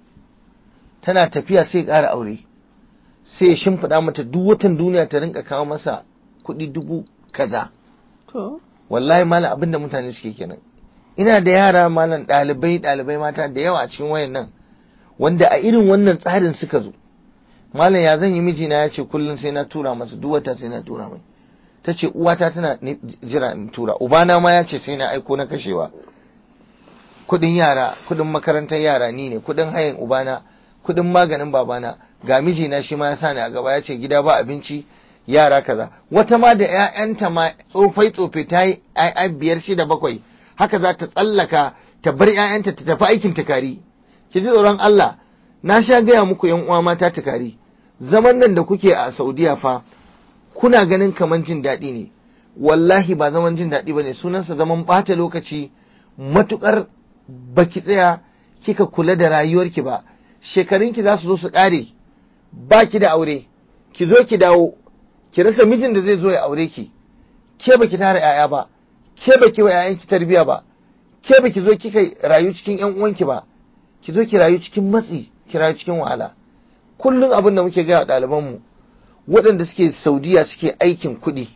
Tana tafiya sai ya ƙara aure, sai ya shimfiɗa mata duk watan duniya ta rinka kawo masa kuɗi dubu kaza. To wallahi malam, abinda mutane suke kenan. Ina da yara malam, ɗalibai ɗalibai mata da yawa a cikin wayan nan, wanda a irin wannan tsarin suka zo. Malam, ya zan yi, mijina ya ce kullum sai na tura masa, duk wata sai na tura mai. Ta ce uwata tana jira in tura, ubana ma ya ce sai na aiko na kashewa. Kuɗin yara, kuɗin makarantar yara ni ne, kuɗin hayan ubana, kuɗin maganin babana, ga mijina shi ma ya sa ni a gaba, ya ce gida ba abinci, yara kaza. Wata ma da ƴaƴanta ma tsofai tsofai ta yi ai biyar shida bakwai, haka za ta tsallaka ta bar ƴaƴanta ta tafi aikin tukari. Ki ji tsoron Allah, na sha gaya muku ƴan uwa mata tukari, zaman nan da kuke a Saudiya fa kuna ganin kaman jin daɗi ne, wallahi ba zaman jin daɗi bane, sunansa zaman ɓata lokaci. Matukar baki tsaya kika kula da rayuwarki ba, shekarunki za su zo su ƙare, ba ki da aure, ki zo ki dawo ki rasa mijin da zai zo ya aure ki, ke baki tara ƴaƴa ba, ke baki wa ƴaƴanki tarbiya ba, ke baki zo kika rayu cikin ƴan uwanki ba, ki zo ki rayu cikin matsi, ki rayu cikin wahala. Kullum abin da muke gaya ɗalibanmu waɗanda suke Saudiya suke aikin kuɗi,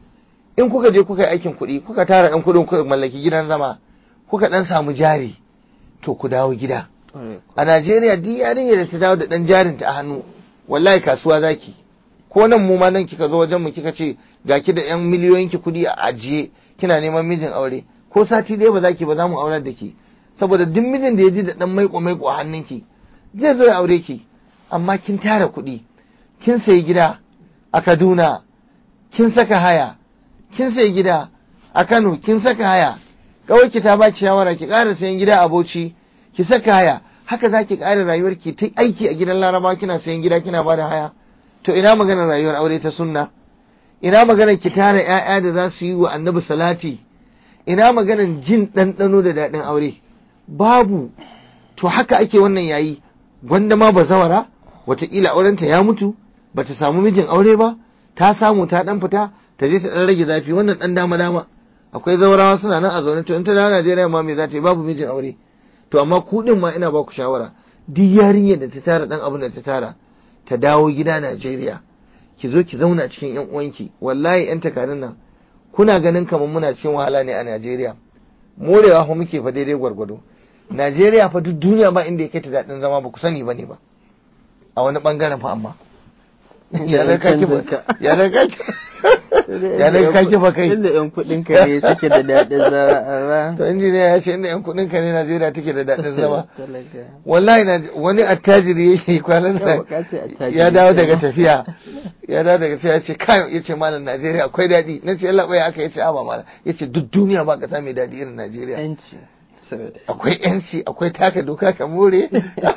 in kuka je kuka yi aikin kuɗi, kuka tara ɗan kuɗin, kuka mallaki gidan zama, kuka ɗan samu jari, to ku dawo gida. A Najeriya duk yarinya da ta dawo da ɗan jarinta a hannu, wallahi kasuwa zaki. Ko nan mu ma nan kika zo wajen mu kika ce ga ki da ƴan miliyoyin ki kuɗi a ajiye, kina neman mijin aure, ko sati ɗaya ba zaki ba, za mu aurar da ki. Saboda duk mijin da ya ji da ɗan maiko maiko a hannunki zai zo ya aure ki. Amma kin tara kuɗi, kin sayi gida a Kaduna, kin saka haya, kin sayi gida a Kano, kin saka haya, kawai ki ta ba ki shawara ki ƙara sayan gida a Bauchi, ki saka haya. Haka za ki ƙara rayuwarki ta aiki a gidan Laraba, kina sayan gida kina ba da haya. To ina maganar rayuwar aure ta sunna? Ina maganar ki tara ƴaƴa da za su yi wa Annabi salati? Ina maganar jin ɗanɗano da daɗin aure? Babu. To haka ake wannan yayi, gwanda ma bazawara, wataƙila aurenta ya mutu, bata samu mijin aure ba, ta samu ta ɗan fita, ta je ta ɗan rage zafi, wannan ɗan dama dama. Akwai zawarawa suna nan a zaune, to in ta dawo Najeriya ma me za ta yi? Babu mijin aure. To amma ku ɗin ma ina ba ku shawara, duk yarinyar da ta tara ɗan abin da ta tara, ta dawo gida Najeriya, ki zo ki zauna cikin ƴan uwanki. Wallahi ƴan takarin nan kuna ganin kamar muna cikin wahala ne a Najeriya, morewa fa muke fa daidai gwargwado. Najeriya fa duk duniya ba inda ya kai ta daɗin zama, ba ku sani bane ba a wani bangaren fa. Amma yanar kaki ba yanar kaki yanar kaki ba kai inda yan kudin ka ne take da dadin zama. To injiniya ya ce inda yan kudin ka ne Najeriya take da dadin zama. Wallahi wani attajiri yake kwanan nan ya dawo daga tafiya ya dawo daga tafiya ya ce kai ya ce malam Najeriya akwai dadi na ce Allah bai aka ya ce a ba malam ya ce duk duniya ba ka mai dadi irin Najeriya. Yanci. Akwai yanci akwai taka doka ka more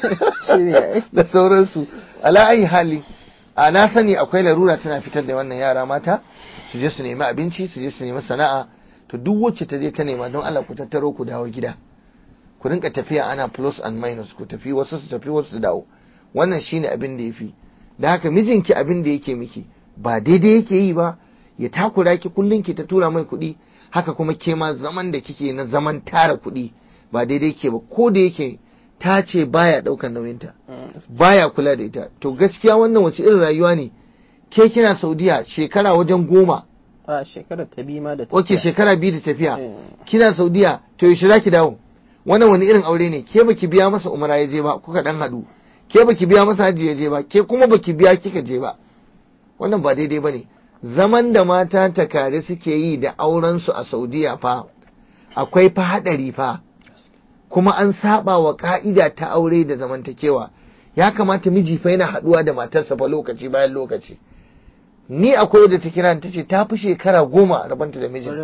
da sauransu. Ala ayi hali a na sani akwai larura tana fitar da wannan yara mata su je su nemi abinci su je su nemi sana'a, to duk wacce ta je ta nema don Allah ku tattaro ku dawo gida ku rinka tafiya ana plus and minus, ku tafi wasu su tafi wasu su dawo. Wannan shine abin da yafi. Da haka mijinki abin da yake miki ba daidai yake yi ba, ya takura ki kullun ki ta tura mai kuɗi, haka kuma ke ma zaman da kike na zaman tara kuɗi ba daidai ke ba, ko da yake ta ce baya ɗaukan nauyinta baya kula da ita. To gaskiya wannan wace irin rayuwa ne? Ke kina Saudiya shekara wajen goma a shekara ta biyu ma da tafiya. Ok, shekara biyu da tafiya kina Saudiya, to yaushe zaki dawo? Wannan wani irin aure ne? Ke baki biya masa umara ya je ba, kuka dan hadu. Ke baki biya masa haji ya je ba, ke kuma baki biya kika je ba. Wannan ba daidai bane. Zaman da mata takare suke yi da auren su a Saudiya fa akwai fa hadari fa, kuma an saba wa ka'ida ta aure da zamantakewa. Ya kamata miji fa yana haduwa da matarsa fa lokaci bayan lokaci. Ni akwai wadda ta kira ta ce ta fi shekara goma rabanta da miji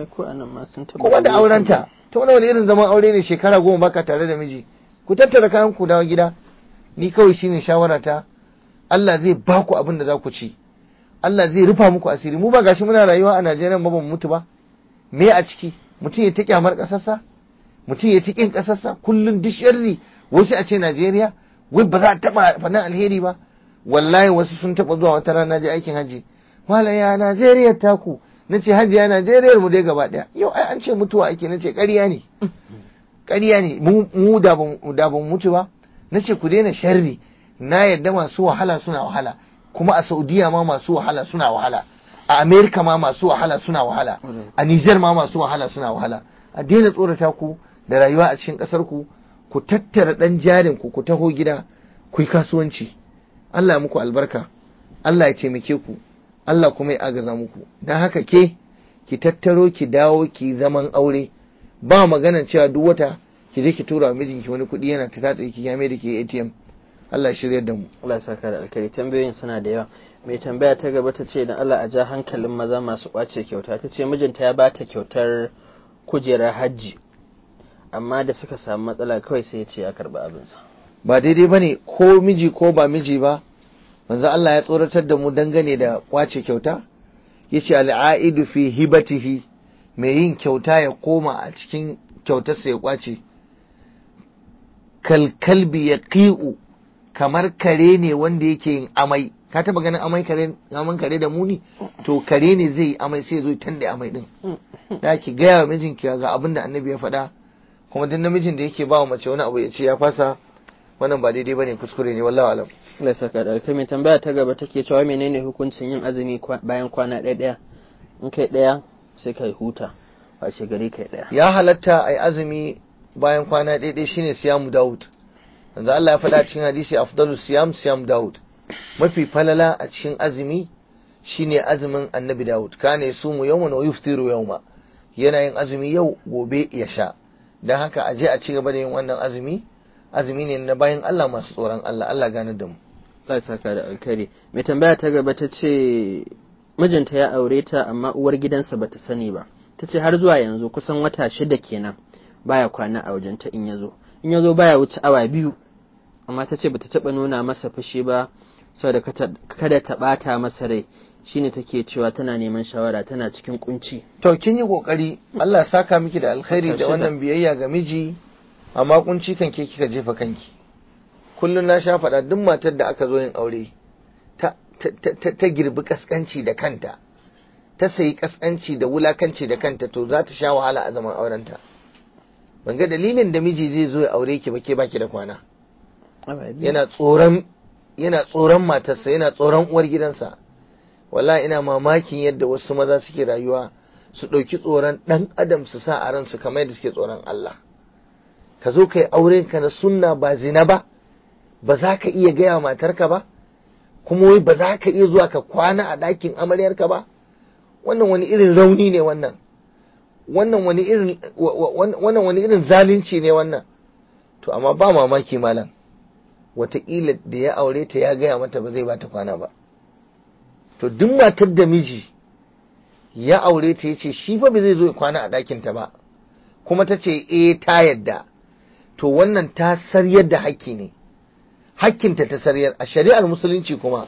kuma da aurenta. Ta wani wani irin zaman aure ne shekara goma baka tare da miji? Ku tattara kayan ku dawo gida. Ni kawai shine shawara ta, Allah zai ba ku abin da za ku ci, Allah zai rufa muku asiri. Mu ba gashi muna rayuwa a Najeriya ba ban mutu ba, me a ciki? Mutum ya ta kyamar kasarsa, mutum ya ta kin kasarsa, kullun duk sharri wasu a ce Najeriya wai ba za a taba faɗin alheri ba. Wallahi wasu sun taba zuwa wata rana je aikin haji, malam ya Najeriya taku, nace haji ya Najeriya mu dai gaba daya. Yau ai an ce mutuwa ake, nace ƙarya ne ƙarya ne mu da ban da ban mutu ba. Nace ku daina sharri, na yadda masu wahala suna wahala, kuma a Saudiya ma masu wahala suna wahala, a Amerika ma masu wahala suna wahala, a Niger ma masu wahala suna wahala. A daina tsorata ku da rayuwa a cikin ƙasar ku, ku tattara dan jarin ku ku taho gida ku yi kasuwanci. Allah ya muku albarka, Allah ya taimake ku, Allah kuma ya agaza muku. Dan haka ke ki tattaro ki dawo ki zaman aure, ba maganar cewa duk wata ki je ki tura wa mijinki wani kuɗi yana ta tatse ki ya mai da ke A T M. Allah ya shiryar da mu. Allah ya saka da alkhairi. Tambayoyin suna da yawa. Mai tambaya ta gaba ta ce dan Allah a ja hankalin maza masu kwace kyauta. Ta ce mijinta ya bata kyautar kujerar hajji, amma da suka samu matsala kawai sai ya ce ya karba abinsa. Ba daidai bane, ko miji ko ba miji ba. Manzo Allah ya tsoratar da mu dangane da kwace kyauta. Yace al-aidu fi hibatihi, mai yin kyauta ya koma a cikin kyautarsa ya kwace. Kalkalbi ya ƙi'u, kamar kare ne wanda yake yin amai. Ka taba ganin amai kare, aman kare da muni? To kare ne zai yi amai sai zo tanda amai din. Da ki gaya wa mijinki ga abin da annabi ya faɗa, kuma duk namijin da yake ba wa mace wani abu ya ce ya fasa, wannan ba daidai bane, kuskure ne, wallahi alam. Allah saka da alkhairi. Tambaya ta gaba take cewa menene hukuncin yin azumi bayan kwana ɗaya ɗaya? In kai ɗaya sai kai huta, washe gari kai ɗaya. Ya halatta ai azumi bayan kwana ɗaya, shine siyamu Dawud. Yanzu Allah ya faɗa cikin hadisi afdalus siyam siyam Dawud. Mafi falala a cikin azumi shine azumin Annabi Dawud. Kana yasumu yawman wa yuftiru yawma. Yana yin azumi yau, gobe ya sha. Dan haka aje a ci gaba da yin wannan azumi. Azumi ne na bayan Allah masu tsoron Allah. Allah gane da mu. Allah ya saka da alkhairi. Mai tambaya ta gaba ta ce mijinta ya aure ta amma uwar gidansa bata sani ba. Ta ce har zuwa yanzu kusan wata shida kenan baya kwana a wajenta in yazo. In yazo baya wuce awa biyu. Amma ta ce bata taba nuna masa fushi ba saboda kada ta bata masa rai. Shine take cewa tana neman shawara, tana cikin kunci. To kin yi kokari, Allah ya saka miki da alkhairi da wannan biyayya ga miji, amma kunci kan ke kika jefa kanki. Kullun na sha faɗa, duk matar da aka zo yin aure ta ta ta girbi kaskanci da kanta, ta sayi kaskanci da wulakanci da kanta, to za ta sha wahala a zaman aurenta. Ban ga dalilin da miji zai zo ya aure ki ba ke baki da kwana. Yana tsoron yana tsoron matarsa, yana tsoron uwar gidansa. Wallahi ina mamakin yadda wasu maza suke rayuwa, su ɗauki tsoron ɗan adam su sa a ransu kamar yadda suke tsoron Allah. Ka zo kai auren ka na sunna ba zina ba, ba za ka iya gaya matarka ba, kuma wai ba za ka iya zuwa ka kwana a ɗakin amaryarka ba? Wannan wani irin rauni ne wannan, wannan wani irin wannan wani irin zalunci ne wannan. To amma ba mamaki malam, wataƙila da ya aure ta ya gaya mata ba zai bata kwana ba. To duk matar da miji ya aure ta ya ce shi fa ba zai zo ya kwana a ɗakinta ba, kuma ta ce eh ta yadda, to wannan ta saryar da hakki ne, hakkinta ta saryar. A shari'ar musulunci kuma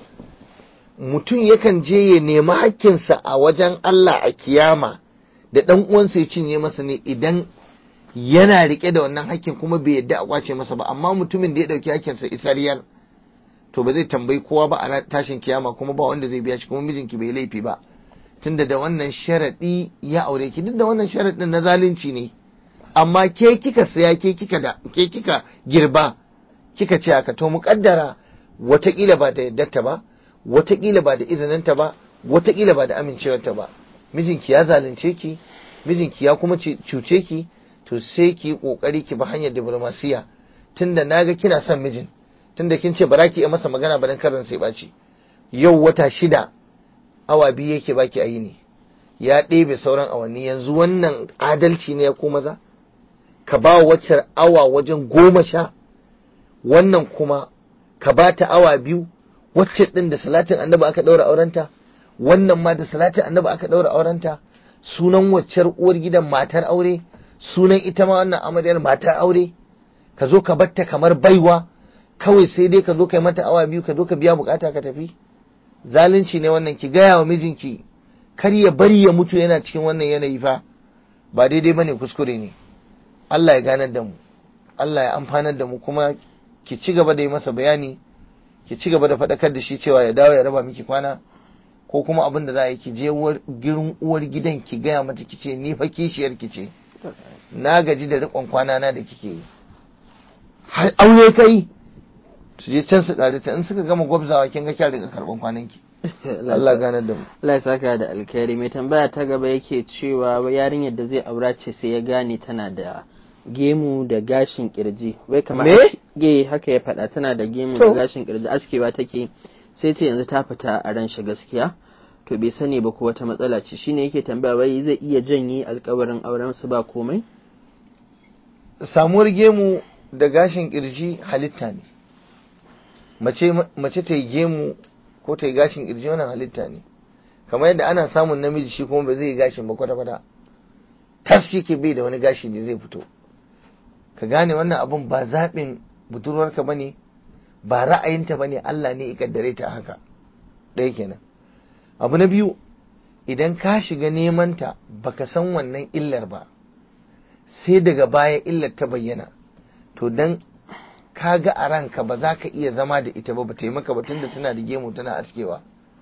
mutum yakan je ya nemi hakkinsa a wajen Allah a kiyama da ɗan uwansa ya cinye masa ne idan yana rike da wannan hakkin kuma bai yadda a kwace masa ba. Amma mutumin da ya ɗauki hakkinsa isariyar, to ba zai tambayi kowa ba a tashin kiyama, kuma ba wanda zai biya shi, kuma mijinki bai laifi ba, tunda da wannan sharaɗi ya aure ki. Duk da wannan sharaɗin na zalunci ne, amma ke kika saya, ke kika da ke kika girba, kika ce aka to muƙaddara wataƙila ba da yaddarta ba, wataƙila ba da izininta ba, wataƙila ba da amincewarta ba, mijinki ya zalunce ki, mijinki ya kuma cuce ki, to sai ki yi ƙoƙari ki bi hanyar diplomasiya. Tunda naga kina son mijin, tunda kin ce ba za ki iya masa magana ba dan karin sai ɓaci. Yau wata shida awa biyu yake baki a yini, ya ɗebe sauran awanni. Yanzu wannan adalci ne ya ko maza? Ka ba wacce awa wajen goma sha, wannan kuma ka ba ta awa biyu, wacce ɗin da salatin annabi aka ɗaura aurenta, wannan ma da salatin annabi aka ɗaura aurenta. Sunan waccar uwar gidan matar aure, sunan ita ma wannan amaryar matar aure. Ka zo ka batta kamar baiwa, kawai sai dai ka zo ka yi mata awa biyu, ka zo ka biya bukata ka tafi. Zalunci ne wannan. Ki gaya wa mijinki kar ya bari ya mutu yana cikin wannan yanayi fa, ba daidai bane, kuskure ne. Allah ya ganar da mu, Allah ya amfanar da mu, kuma ki ci gaba da yi masa bayani, ki ci gaba da faɗakar da shi cewa ya dawo ya raba miki kwana, ko kuma abin da za a yi ki je girin uwar gidan ki gaya mata ki ce ni fa kishiyar ki ce, na gaji da riƙon kwana na da kike yi. Har aure kai su je can su ƙare ta, in suka gama gwabzawa kin ga kya riƙa karɓan kwanan ki. Allah ganar da mu. Allah ya saka da alkhairi. Mai tambaya ta gaba yake cewa yarinyar da zai aura ce sai ya gane tana da gemu da gashin kirji. Wai kamar ge haka ya faɗa, tana da gemu da gashin kirji, askewa take, sai ce yanzu ta fita a ran shi gaskiya, to bai sani ba ko wata matsala ce. Shine yake tambaya wai zai iya janye alƙawarin auren su ba komai? Samuwar gemu da gashin kirji halitta ne. Mace mace ta yi gemu ko ta yi gashin kirji, wannan halitta ne. Kamar yadda ana samun namiji shi kuma ba zai yi gashin ba kwata-kwata, tas yake bai da wani gashi da zai fito. Ka gane wannan abun ba zaɓin budurwarka ba ne, ba ra'ayinta ba ne, Allah ne ya kaddare ta haka. Ɗaya kenan. Abu na biyu, idan ka shiga nemanta baka san wannan illar ba, sai daga baya illar ta bayyana, to dan ka ga a ranka ba za ka iya zama da ita ba, ba ta yi maka ba tunda tana da gemu tana askewa,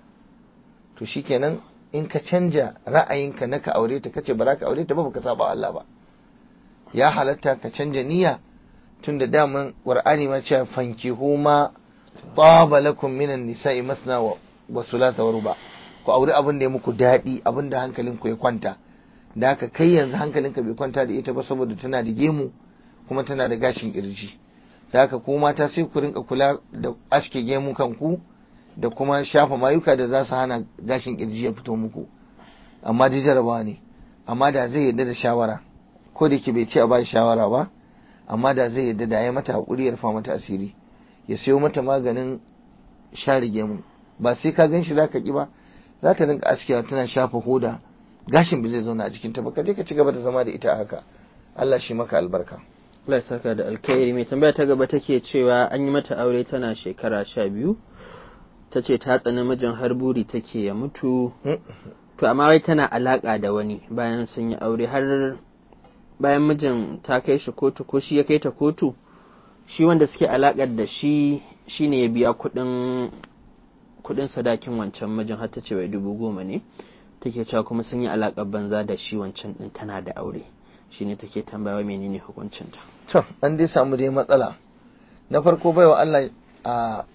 to shikenan in ka canja ra'ayinka na ka aure ta, kace ba za ka aure ta ba, baka saba Allah ba. Ya halatta ka canja niyya, tunda daman Qur'ani ma cewa fankihu ma taba lakum minan nisa'i masna wa thulatha wa ruba, ku aure abin da ya muku daɗi, abin da hankalinku ya kwanta. Da haka kai yanzu hankalinka bai kwanta da ita ba saboda tana da gemu kuma tana da gashin kirji. Da haka ku mata sai ku rinka kula da aske gemu kanku da kuma shafa mayuka da za su hana gashin kirji ya fito muku. Amma dai jarabawa ne. Amma da zai yarda da shawara, ko da ke bai ce a ba shawara ba, amma da zai yarda da ya mata hakuri ya rufa mata asiri, ya sayo mata maganin share gemu. Ba sai ka gan shi za ka ki ba, za ta rinka askewa tana shafa hoda, gashin bai zai zauna a jikinta ba, ka je ka ci gaba da zama da ita haka. Allah shi maka albarka. Allah ya saka da alkhairi. Mai tambaya ta gaba take cewa an yi mata aure tana shekara sha biyu, ta ce ta tsani mijin har buri take ya mutu, to amma wai tana alaka da wani bayan sun yi aure, har bayan mijin ta kai shi kotu ko shi ya kai ta kotu, shi wanda suke alakar da shi shine ya biya kuɗin kuɗin sadakin wancan mijin, har ta ce wai dubu goma ne, take cewa kuma sun yi alakar banza da shi wancan din tana da aure. Shine take tambaya menene hukuncin ta. To an dai samu dai matsala. Na farko baiwa Allah, a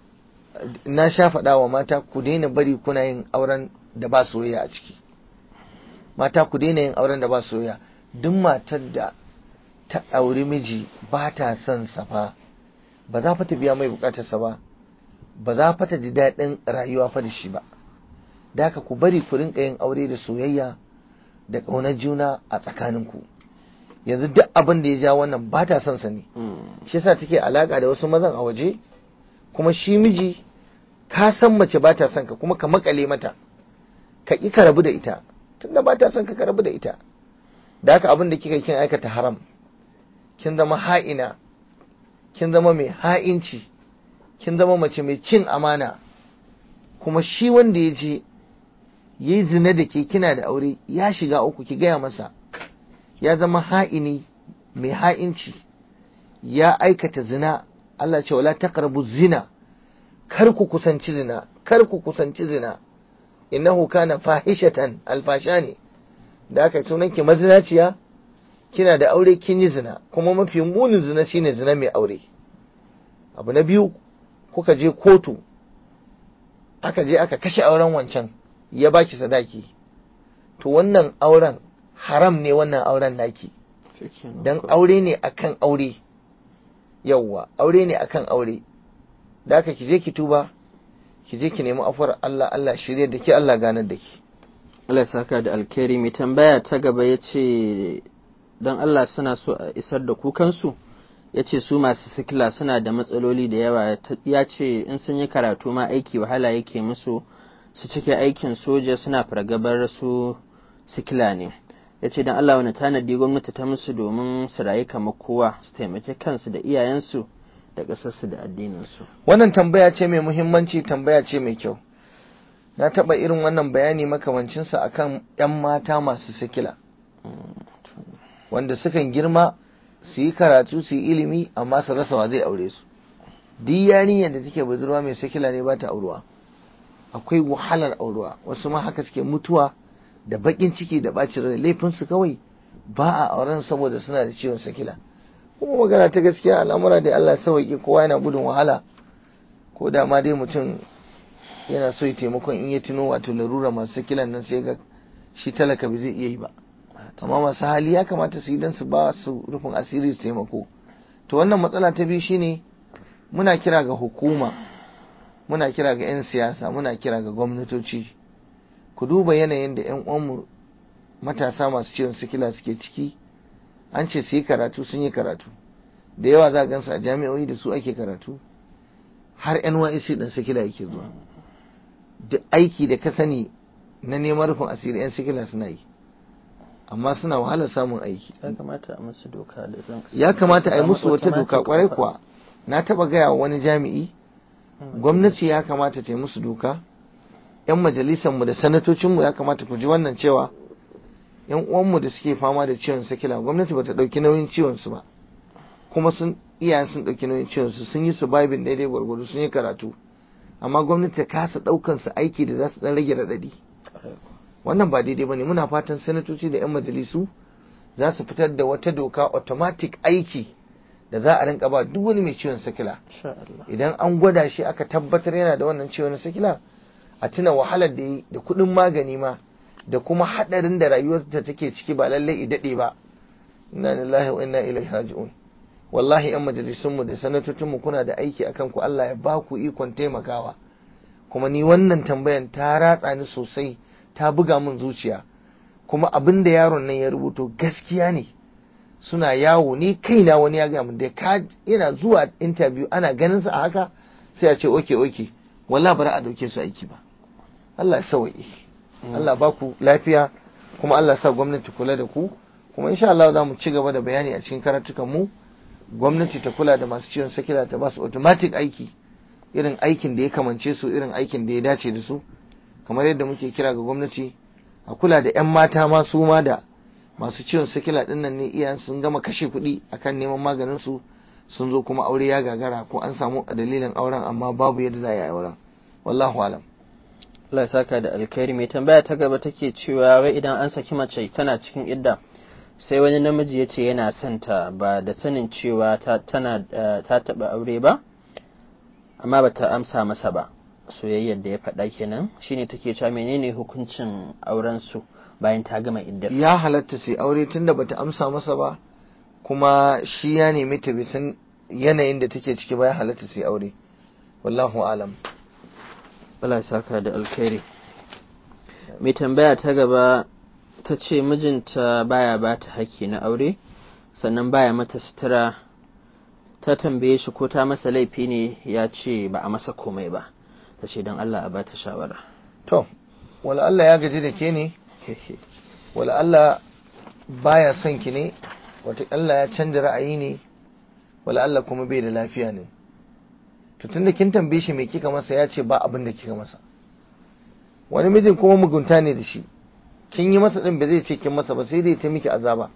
na sha faɗa wa mata ku daina bari kuna yin auren da ba soyayya a ciki. Mata ku daina yin auren da ba soyayya. Duk matar da ta auri miji ba ta son sa fa, ba za fa ta biya mai bukatarsa ba, ba za fa ta ji daɗin rayuwa fa da shi ba. Da haka ku bari ku rinka yin aure da soyayya da ƙaunar juna a tsakaninku. Yanzu duk abin da ya ja wannan ba ta son sa ne, shi yasa take alaka da wasu mazan a waje, kuma shi miji ka san mace ba ta son ka kuma ka makale mata, ka ƙi ka rabu da ita tunda ba ta son ka ka rabu da ita. Da haka abin da kika kin aikata haram, kin zama ha'ina, kin zama mai ha'inci, kin zama mace mai cin amana. Kuma shi wanda ya je yayi zina da ke kina da aure ya shiga uku, ki gaya masa ya zama ha'ini mai ha'inci, ya aikata zina. Allah ce wala taqrabu zina, kar ku kusanci zina, kar ku kusanci zina, innahu kana fahishatan, alfasha ne. Da aka sunan ki mazinaciya, kina da aure kin yi zina, kuma mafi munin zina shine zina mai aure. Abu na biyu, kuka je kotu, aka je aka kashe auren wancan, ya baki sadaki, to wannan auren haram ne, wannan auren naki, dan aure ne akan aure. Yawwa, aure ne akan aure. Da aka ki je ki tuba, ki je ki nemi afuwar Allah, Allah shirye da ki, Allah ganar da ki. Allah saka da alkhairi. Mai tambaya ta gaba ya ce don Allah suna so a isar da kukansu, ya ce su masu sikila suna da matsaloli da yawa. Ya ce in sun yi karatu ma aiki wahala yake musu, su cike aikin soja suna fargabar su sikila ne. Ya ce don Allah wani tanadi gwamnati ta musu domin su rayu kamar kowa, su taimaki kansu da iyayensu da ƙasarsu da addininsu. Wannan tambaya ce mai muhimmanci, tambaya ce mai kyau. Na taɓa irin wannan bayani makamancinsa akan 'yan mata masu sikila, wanda sukan girma su yi karatu su yi ilimi amma su rasa wa zai aure su. Duk yarinyar da take budurwa mai sikila ne ba ta aurewa, akwai wahalar aurewa. Wasu ma haka suke mutuwa da bakin ciki da bacin rai, laifinsu kawai ba a auren saboda suna da ciwon sikila. Kuma magana ta gaskiya, al'amura da Allah sauki, kowa yana gudun wahala, ko da ma dai mutum yana so ya taimakon in ya tuno wato larura masu sikilan nan, sai ga shi talaka bai zai iya yi ba. Amma masu hali ya kamata su yi don su ba su rufin asiri su taimako. To wannan matsala ta biyu shine muna kira ga hukuma, muna kira ga 'yan siyasa, muna kira ga gwamnatoci, ku duba yanayin da 'yan uwanmu matasa masu ciwon sikila suke ciki. An ce su yi karatu, sun yi karatu da yawa, za a gansu a jami'o'i da su ake karatu, har N Y S C ɗin sikila yake zuwa. Duk aiki da ka sani na neman rufin asiri 'yan sikila suna yi, amma suna wahalar samun aiki. Ya kamata a musu doka da zan ya kamata a yi musu wata doka kwarai kuwa. Na taba gaya wani jami'i, gwamnati ya kamata ta yi musu doka, yan majalisar mu da sanatocin mu ya kamata ku ji wannan, cewa yan uwan mu da suke fama da ciwon sikila, gwamnati bata dauki nauyin ciwon su ba, kuma sun iyayen sun dauki nauyin ciwon su, sun yi surviving daidai gwargwado, sun yi karatu, amma gwamnati ta kasa daukan su aiki da za su dan rage radadi. Wannan ba daidai bane. Muna fatan sanatoci da yan majalisu za su fitar da wata doka automatic aiki da za a rinka ba duk wani mai ciwon sikila. Idan an gwada shi aka tabbatar yana da wannan ciwon sikila, a tuna wahalar da yi da kuɗin magani ma, da kuma haɗarin da rayuwar ta take ciki, ba lallai i daɗe ba. Inna lillahi wa inna ilaihi raji'un. Wallahi yan majalisunmu da sanatocinmu kuna da aiki akan ku. Allah ya ba ku ikon taimakawa. Kuma ni wannan tambayan ta ratsa ni sosai, ta buga min zuciya, kuma abin da yaron nan ya rubuto gaskiya ne. Suna yawo, ni kaina wani ya gaya min da ka yana zuwa interview ana ganin sa a haka, sai a ce oke oke, wallahi bara a dauke su aiki ba. Allah ya sauke, Allah ba ku lafiya, kuma Allah sa gwamnati kula da ku, kuma insha Allah za mu ci gaba da bayani a cikin karatukan mu. Gwamnati ta kula da masu ciwon sikila, ta ba su automatic aiki, irin aikin da ya kamance su, irin aikin da ya dace da su. Kamar yadda muke kira ga gwamnati a kula da 'yan mata ma, su ma da masu ciwon sikila din nan ne iyayen sun gama kashe kuɗi akan neman maganin su, sun zo kuma aure ya gagara, ko an samu a dalilin auren amma babu yadda za a yi auren. Wallahu alam. Allah ya saka da alkhairi. Mai tambaya ta gaba take cewa wai idan an saki mace tana cikin idda, sai wani namiji ya ce yana son ta ba da sanin cewa ta tana ta taɓa aure ba, amma ba ta amsa masa ba, soyayyar da ya faɗa kenan, shine take cewa menene hukuncin auren su bayan ta gama iddar. Ya halatta sai aure tunda bata amsa masa ba, kuma shi ya nemi ta bisan yanayin da take ciki ba, ya halatta sai aure. wallahu alam. Allah ya saka da alkhairi. Mai tambaya ta gaba ta ce mijinta baya ba ta haƙƙi na aure sannan baya mata sutura. Ta tambaye shi ko ta masa laifi ne, ya ce ba a masa komai ba. Ta ce don Allah a ba ta shawara. To wala Allah ya gaji da ke ne, wala Allah baya son ki ne, wata Allah ya canza ra'ayi ne, wala Allah kuma bai da lafiya ne. To tunda kin tambaye shi me kika masa, ya ce ba abin da kika masa. Wani mijin kuma mugunta ne da shi, kin yi masa din ba zai ce kin masa ba, sai dai ta miki azaba.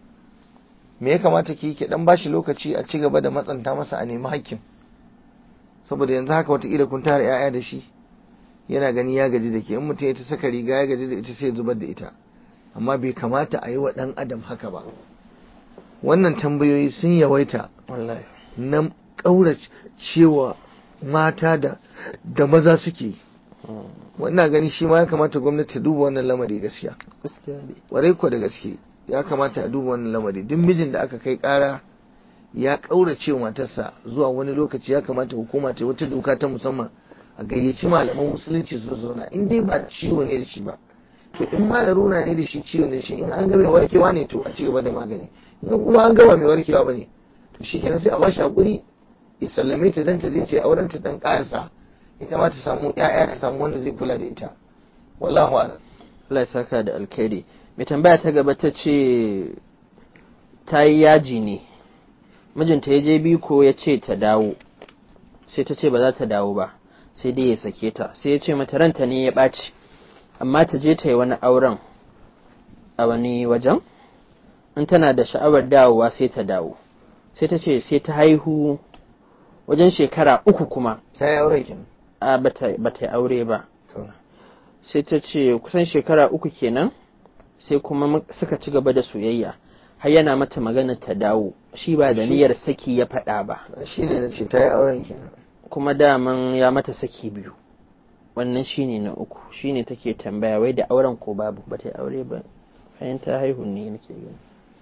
Me ya kamata ki ki dan bashi lokaci a ci gaba da matsanta masa a nemi hakkin, saboda yanzu haka wata kila kun tare 'ya'ya da shi, yana gani ya gaji da ke. In mutum ya ta saka riga ya gaji da ita sai zubar da ita, amma bai kamata a yi wa dan adam haka ba. Wannan tambayoyi sun yawaita Wallahi. na ƙaurace cewa mata da da maza suke. Wannan gani shi ma ya kamata gwamnati ta duba wannan lamari gaskiya. Warai ko da gaske ya kamata a duba wannan lamari. Duk mijin da aka kai ƙara ya ƙaurace matarsa zuwa wani lokaci, ya kamata hukuma ta wata doka ta musamman a gayyaci malaman musulunci su zauna. In dai ba ciwo ne da shi ba, to in ma larura ne da shi, ciwo ne da shi, in an ga mai warkewa ne to a ci gaba da magani. In kuma an gaba mai warkewa ba ne, to shi kenan sai a bashi hakuri, ya sallame ta dan ta zai ce auren ta dan ƙarasa, ita ma ta samu ƴaƴa, ta samu wanda zai kula da ita. Wallahu a'lam. Allah ya saka da alkhairi. Mai tambaya ta gaba ta ce ta yi yaji ne, mijinta ya je biko ya ce ta dawo, sai ta ce ba za ta dawo ba, sai dai ya sake ta. Sai ya ce mata ranta ne ya ɓaci, amma ta je ta yi wani auren a wani wajen, in tana da sha'awar dawowa sai ta dawo. Sai ta ce sai ta haihu wajen shekara uku kuma. Ta yi aure kenan? A ba ta yi aure ba. Sai ta ce kusan shekara uku kenan, sai kuma suka ci gaba da soyayya, har yana mata magana ta dawo, shi ba da niyyar saki ya faɗa ba. Shi ne na ce ta yi auren kenan. Kuma daman ya mata saki biyu, wannan shi ne na uku. Shi ne take tambaya wai da auren ko babu, ba ta yi aure ba, bayan ta haihu ne nake gani.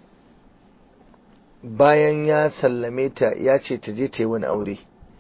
Bayan ya sallame ta ya ce ta je ta yi wani aure,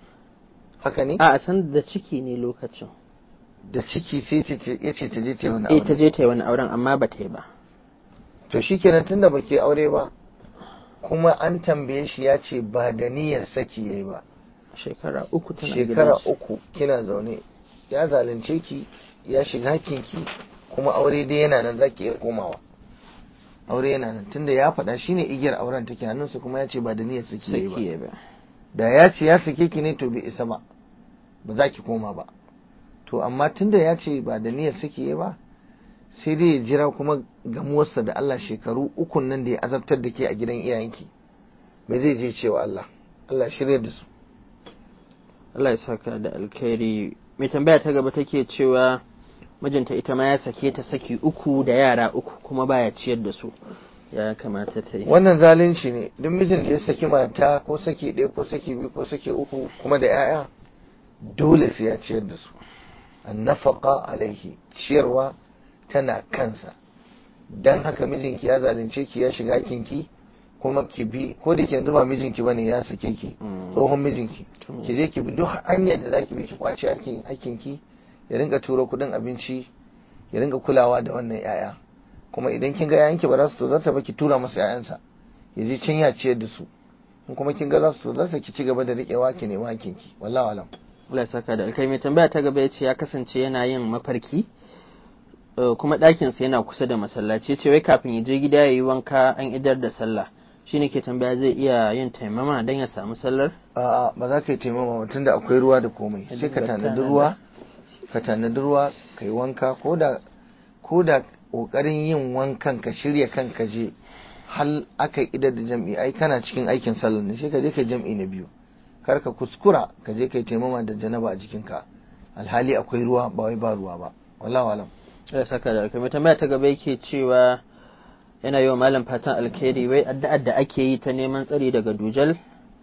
haka ne? A san da ciki ne lokacin. Da ciki sai ya ce ta je ta yi wani aure? Eh, ta je ta yi wani auren amma ba ta yi ba. To shi kenan tunda ba ke aure ba, kuma an tambaye shi ya ce ba da niyyar saki ya yi ba. Shekara uku tana Shekara uku kina zaune, ya zalunce ki, ya shiga hakinki, kuma aure dai yana nan, za ki iya komawa. Aure yana nan tunda ya faɗa shi ne igiyar auren take hannunsa, kuma ya ce ba da niyyar saki ya yi ba. Da ya ce ya sake ki ne to bai isa ba, ba za ki koma ba. To amma tunda ya ce ba da niyyar saki ya yi ba, sai dai ya jira kuma gamuwarsa da Allah shekaru ukun nan da ya azabtar da ke a gidan iyayenki. Me zai je cewa Allah? Allah shirya da su. Allah ya saka da alkhairi. Mai tambaya ta gaba take cewa mijinta ita ma ya sake ta saki uku da yara uku, kuma baya ciyar da su, ya kamata ta yi. Wannan zalunci ne. Duk mijin da ya saki mata ko saki ɗaya ko saki biyu ko saki uku kuma da 'ya'ya, dole sai ya ciyar da su. An-nafaqa alaihi, ciyarwa tana kansa. Dan haka mijinki ya zalunce ki, ya shiga kinki, kuma ki bi, ko da ke yanzu ba mijinki bane ya sake ki, tsohon mijinki, ki je ki bi duk hanyar da zaki bi ki kwace hakkin ki, ya rinka tura kudin abinci, ya rinka kulawa da wannan yaya. Kuma idan kin ga yayanki ba za su tozarta ba, ki tura masa yayansa, ya je can ya ciyar da su. In kuma kin ga za su tozarta, ki ci gaba da riƙewa, ki nemi hakkin ki. Wallahi alam. Allah ya saka da alkai. Mai tambaya ta gaba ya ce ya kasance yana yin mafarki, kuma ɗakinsa yana kusa da masallaci, ce wai kafin ya je gida ya yi wanka an idar da sallah, shi ne ke tambaya zai iya yin taimama don ya samu sallar? A'a, ba za ka yi taimama ba tunda akwai ruwa da komai, sai ka tanadi ruwa, ka tanadi ruwa, ka yi wanka, ko da ko da kokarin yin wankan ka shirya kanka je hal aka idar da jam'i, ai kana cikin aikin sallar ne, sai ka je ka jam'i na biyu. Kar ka kuskura ka je ka yi taimama da janaba a jikinka, alhali akwai ruwa ba wai ba ruwa ba. Wallahi alam. Ya saka da alkai. Tambaya ta gaba yake cewa yana yi wa malam fatan alkhairi, wai addu'ar da ake yi ta neman tsari daga dujal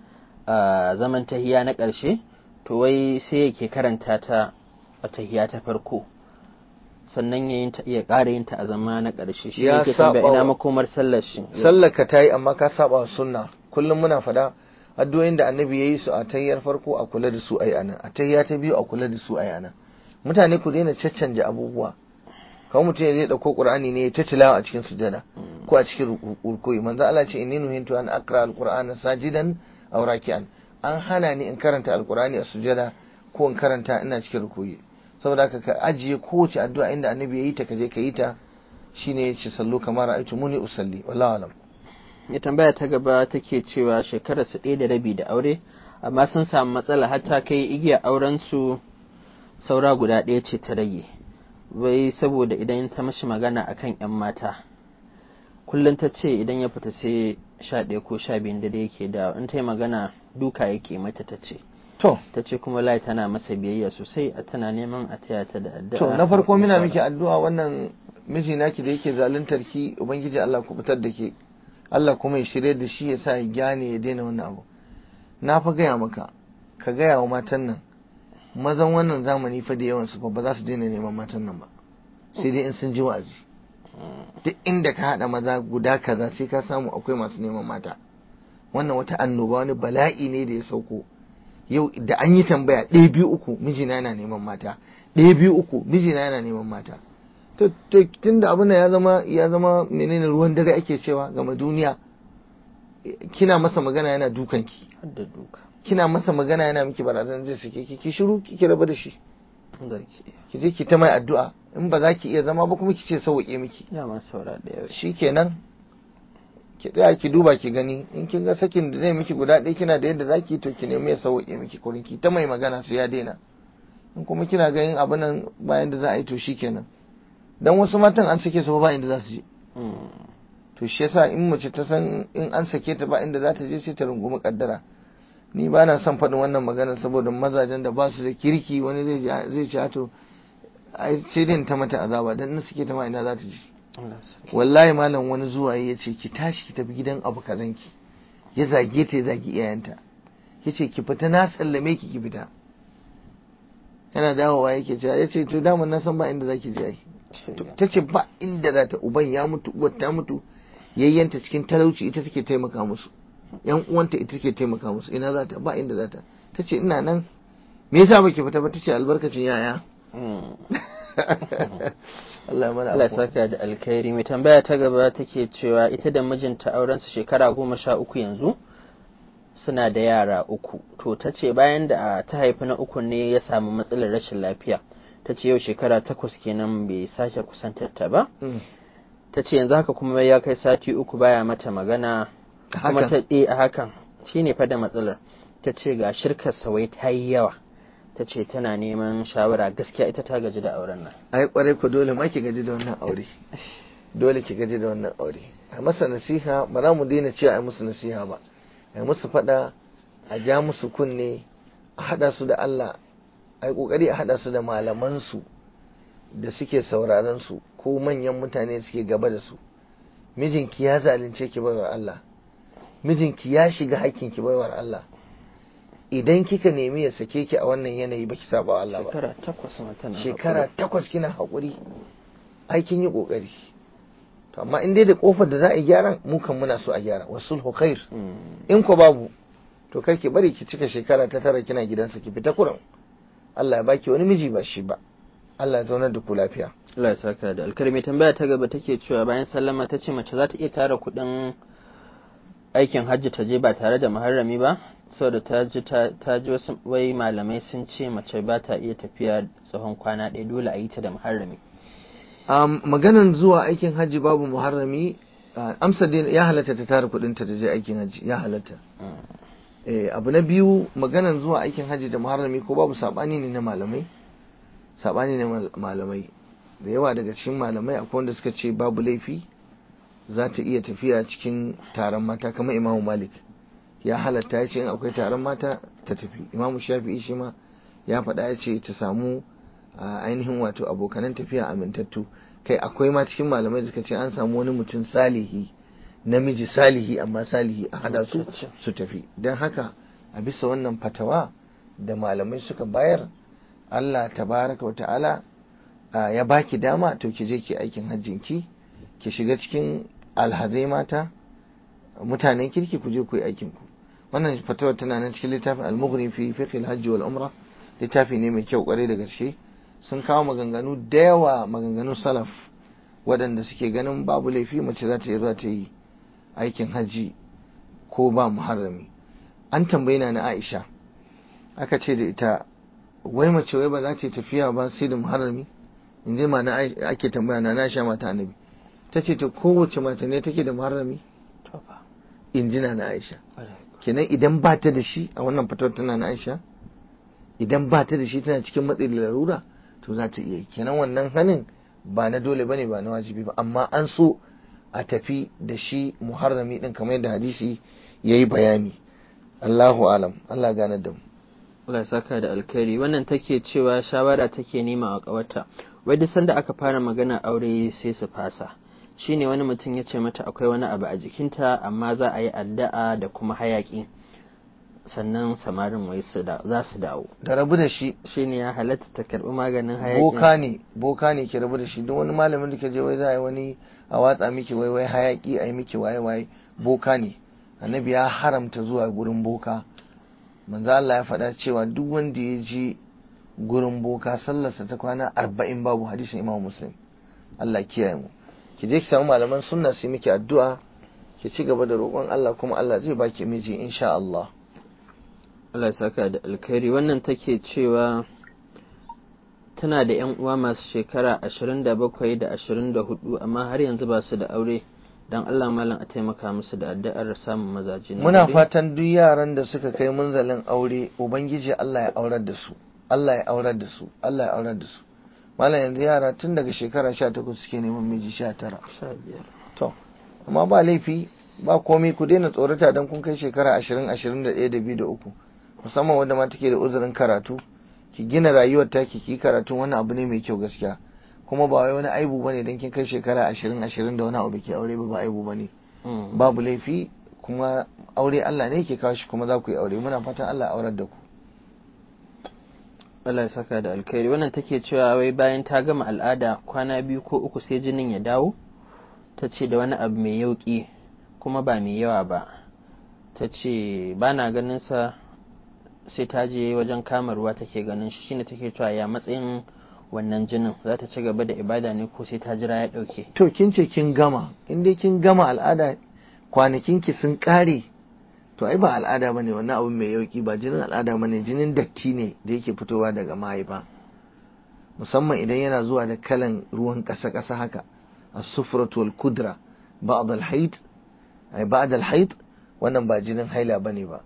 a zaman tahiya na ƙarshe, to wai sai yake karanta ta a tahiya ta farko, sannan ya ya ƙara yin ta a zama na ƙarshe. Shi yake tambaya ina makomar sallar shi. Sallar ka tayi, amma ka saba wa sunna. Kullum muna fada addu'o'in da annabi yayi su a tayyar farko a kula da su ai anan, a tayya ta biyu a kula da su ai anan. Mutane ku daina caccanje abubuwa. Kawai mutum ya zai dauko Qur'ani ne ya ta tilawa a cikin sujada ko a cikin ruku'i. Manzo Allah ce inni nuhintu an aqra al-Qur'ana sajidan aw raki'an. An hana ni in karanta al-Qur'ani a sujada ko in karanta ina cikin ruku'i. Saboda haka ka ajiye kowace addu'a inda annabi yayi ta kaje ka yi ta, shine yace sallu kamar ra'aytu muni usalli, wallahi alam. Ya tambaya ta gaba take cewa shekarar su ɗaya da rabi da aure, amma sun samu matsala har ta kai igiya auren su saura guda ɗaya ce ta rage. Wai saboda idan ta mashi magana akan yan mata, kullum ta ce idan ya fita sai sha ɗaya ko sha biyun da yake da, in ta yi magana duka yake mata ta ce. To, ta ce kuma lai tana masa biyayya sosai, a tana neman a taya ta da addu'a. to na farko muna miki addu'a, wannan miji naki da yake zaluntar ki, ubangiji Allah ku fitar da ke, Allah kuma ya shirye da shi ya sa ya gane ya daina wannan abu. Na fa gaya maka, ka gaya wa matan nan, mazan wannan zamani fa da yawan su fa ba za su daina neman matan nan ba, sai dai in sun ji wa'azi. Duk inda ka haɗa maza guda kaza sai ka samu akwai masu neman mata. Wannan wata annoba, wani bala'i ne da ya sauko. Yau da an yi tambaya ɗaya biyu uku mijina yana neman mata, ɗaya biyu uku mijina yana neman mata. To tunda abin ya zama ya zama menene ruwan dare ake cewa game duniya, kina masa magana yana dukanki, hadda duka. Kina masa magana yana miki barazan zai sake ki, ki shiru ki raba da shi. Ki je ki ta mai addu'a, in ba za ki iya zama ba kuma ki ce sauke miki. Ya ma saura da yawa. Shikenan. Ki tsaya ki duba ki gani, in kin ga sakin da zai miki guda ɗaya kina da yadda zaki to ki nemi ya sauke miki kurin ki ta mai magana sai ya daina. In kuma kina ga yin abu nan bayan da za a yi to shikenan. Dan wasu matan an sake su ba inda za su je. To shi yasa in mace ta san in an sake ta ba inda za ta je sai ta rungumi kaddara. Ni ba na son faɗin wannan magana saboda mazajen da ba su da kirki, wani zai zai ci to ai sai dai ta mata azaba dan in suke ta ma ina za ta je. Wallahi malam wani zuwa ya ce ki tashi ki tafi gidan abu kazanki, ya zage ta ya zagi iyayenta, ya ce ki fita na sallame ki ki fita. Yana dawowa yake cewa ya ce to daman na san ba inda za ki je ai. Ta ce ba inda za ta, uban ya mutu, uwar ta mutu, yayyanta cikin talauci ita take taimaka musu, yan uwanta ita take taimaka musu, ina za ta, ba inda za ta. Ta ce ina nan, me yasa baki fita ba? Ta ce albarkacin yaya. Allah mana Allah saka da alkhairi. Mai tambaya ta gaba take cewa ita da mijinta auren su shekara goma sha uku yanzu, suna da yara uku. To ta ce bayan da ta haifi na uku ne ya samu matsalar rashin lafiya. Ta ce yau shekara takwas kenan bai sake kusantar ta ba. Ta ce yanzu haka kuma ya kai sati uku baya mata magana. Kuma ta ɗe a hakan shine fa da matsalar. Ta ce ga shirkar sawai ta yi yawa. Ta ce tana neman shawara, gaskiya ita ta gaji da auren nan. Ai kwarai ku dole ma ki gaji da wannan aure. Dole ki gaji da wannan aure. A masa nasiha, ba za mu daina cewa ai musu nasiha ba. Ai musu fada, a ja musu kunne, a hada su da Allah, ai kokari a hada su da malaman su da suke sauraron su ko manyan mutane suke gaba da su. Mijinki ya zalunce ki baiwar Allah. Mijinki ya shiga hakkin ki baiwar Allah. Idan kika nemi ya sake ki a wannan yanayi baki saba wa Allah ba. Shekara takwas mata na Shekara takwas kina haƙuri. Ai kin yi ƙoƙari. To amma in dai da ƙofar da za a gyara, mu kan muna so a gyara. Wasulhu khair. In ko babu, to kar ki bari ki cika shekara ta tara kina gidansa ki fita kuran. Allah ya baki wani miji ba shi ba. Allah ya zaunar da ku lafiya. Allah ya saka da alkarmi. Tambaya ta gaba take cewa bayan sallama ta ce mace za ta iya tara kuɗin aikin hajji ta je ba tare da muharrami ba. Saboda ta ji ta ji wasu wai malamai sun ce mace ba ta iya tafiya tsawon kwana ɗaya, dole a yi ta da muharrami. Um, maganan zuwa aikin hajji babu muharrami, uh, amsa dai ya halatta ta tara kuɗin ta je aikin hajji, ya halatta. Mm. Eh, abu na biyu, maganan zuwa aikin hajji da muharrami ko babu sabani ne na malamai, sabani ne malamai. Da yawa daga cikin malamai akwai wanda suka ce babu laifi za ta iya tafiya cikin taron mata kamar Imam Malik. Ya halatta ya ce in akwai taron mata ta tafi. Imamu Shafi'i shi ma ya faɗa ya ce ta samu ainihin wato abokanan tafiya amintattu. Kai akwai ma cikin malamai da suka ce an samu wani mutum salihi, namiji salihi amma salihi a hada su su tafi. Don haka a bisa wannan fatawa da malamai suka bayar, Allah tabaraka wa ta'ala ya baki dama to ki je ki aikin hajjinki, ki shiga cikin alhazai mata, mutanen kirki ku je ku yi aikin ku. wannan fatawar tana nan cikin littafin al-mughni fi fiqh al-hajj wal umra, littafi ne mai kyau kwarai da gaske. Sun kawo maganganu da yawa, maganganun salaf waɗanda suke ganin babu laifi mace za ta yi zuwa ta yi aikin hajji ko ba muharrami. An tambayi na Aisha, aka ce da ita wai mace wai ba za ta tafiya ba sai da muharrami? In ji ma na ake tambaya na Aisha mata annabi, ta ce ta kowace mace ne take da muharrami? In ji na Aisha. Kenan idan ba ta da shi, a wannan fatawar tana na Aisha, idan ba ta da shi tana cikin matsayin larura to za ta iya yi. Kenan wannan hanin ba na dole bane, ba na wajibi ba, amma an so a tafi da shi muharrami din kamar yadda hadisi yayi bayani. Allahu alam, Allah gane da mu. Allah ya saka da alkhairi. Wannan take cewa shawara take nema a kawata, wai duk sanda aka fara magana aure sai su fasa. Shine wani mutum ya ce mata akwai wani abu a jikinta amma za a yi addu'a da kuma hayaki, sannan samarin wai su da za su dawo. Da rabu da shi. Shine ya halatta ta karbi maganin hayaki. Boka ne, boka ne ke rabu da shi. Duk wani malamin da ke je wai za a yi wani a watsa miki wai wai hayaki a yi miki waye waye, boka ne. Annabi ya haramta zuwa gurin boka. Manzo Allah ya faɗa cewa duk wanda ya ji gurin boka sallarsa ta kwana arba'in babu, hadisin Imam Muslim. Allah kiyaye mu. Ki je ki samu malaman sunna su miki addu'a, ki ci gaba da roƙon Allah kuma Allah zai baki miji insha Allah. Allah ya saka da alkhairi. Wannan take cewa tana da ƴan uwa masu shekara ashirin da bakwai da ashirin da hudu amma har yanzu ba su da aure. Dan Allah malam a taimaka musu da addu'ar samun mazaji na Muna fatan duk yaran da suka kai munzalin aure ubangiji Allah ya aurar da su. Allah ya aurar da su. Allah ya aurar da su. Malam yanzu yara tun daga shekara sha takwas suke neman miji sha tara. To, amma ba laifi, ba komai, ku daina tsorata don kun kai shekara ashirin, ashirin da ɗaya, da biyu, da uku. Musamman wanda ma take da uzurin karatu, ki gina rayuwar taki, ki karatu, wani abu ne mai kyau gaskiya. Kuma ba wai wani aibu bane don kin kai shekara ashirin, ashirin da wani abu ke aure ba, ba aibu bane. Babu laifi, kuma aure Allah ne ke kawo shi, kuma za ku yi aure. Muna fatan Allah ya aurar da ku. Allah ya saka da alkhairi. Wannan take cewa wai bayan ta gama al'ada kwana biyu ko uku sai jinin ya dawo, ta ce da wani abu mai yauki kuma ba mai yawa ba. Ta ce ba na ganin sa, sai ta je wajen kama ruwa take ganin shi. Shine take cewa ya matsayin wannan jinin, za ta ci gaba da ibada ne ko sai ta jira ya dauke? To kin ce kin gama, in dai kin gama al'ada kwanakin ki sun kare, to ai ba al'ada bane wannan abu mai yauki, ba jinin al'ada bane, jinin datti ne da yake fitowa daga mahaifa, musamman idan yana zuwa da kalan ruwan ƙasa-ƙasa haka, as-sufratu wal kudra ba'd al-hayd ai ba'd al-hayd, wannan ba jinin haila bane ba.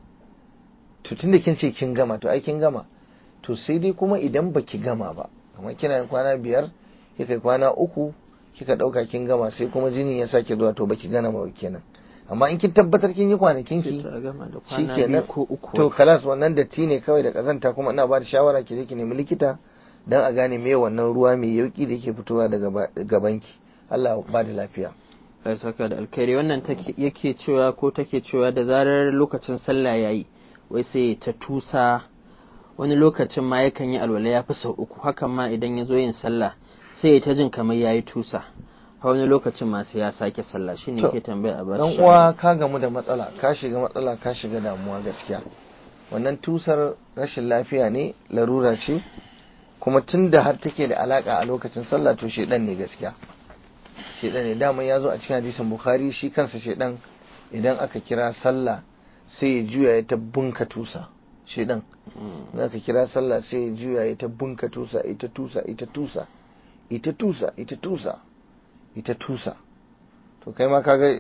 To tunda kin ce kin gama, to ai kin gama. To sai dai kuma idan baki gama ba, kamar kina yin kwana biyar, kika kwana uku, kika dauka kin gama, sai kuma jini ya sake zuwa, to baki gana ba kenan. Amma in kin tabbatar kin yi kwanakin ki, shikenan, to kalas, wannan datti ne kawai da kazanta. Kuma ina ba da shawara ki je ki nemi likita dan a gane me wannan ruwa mai yauki da yake fitowa daga gabanki. Allah ba da lafiya. Allah saka da alkhairi. Wannan take yake cewa ko take cewa da zarar lokacin sallah yayi, wai sai ta tusa, wani lokacin ma yakan yi alwala ya fi sau uku, hakan ma idan ya zo yin sallah sai ya ta jin kamar yayi tusa, a wani lokacin masu ya sake sallah. Shine ke tambaya a bashi. Dan uwa, ka gamu da matsala, ka shiga matsala, ka shiga damuwa gaskiya. Wannan tusar rashin lafiya ne, larura ce, kuma tunda har take da alaka a lokacin sallah, to shedan ne gaskiya. Shedan ne, dama ya zo a cikin hadisin Bukhari, shi kansa shedan idan aka kira sallah sai ya juya ya ta bunka tusa. Shedan idan aka kira sallah sai ya juya ya ta bunka tusa, ita tusa, ita tusa, ita tusa, ita tusa, ita tusa. To kai ma kaga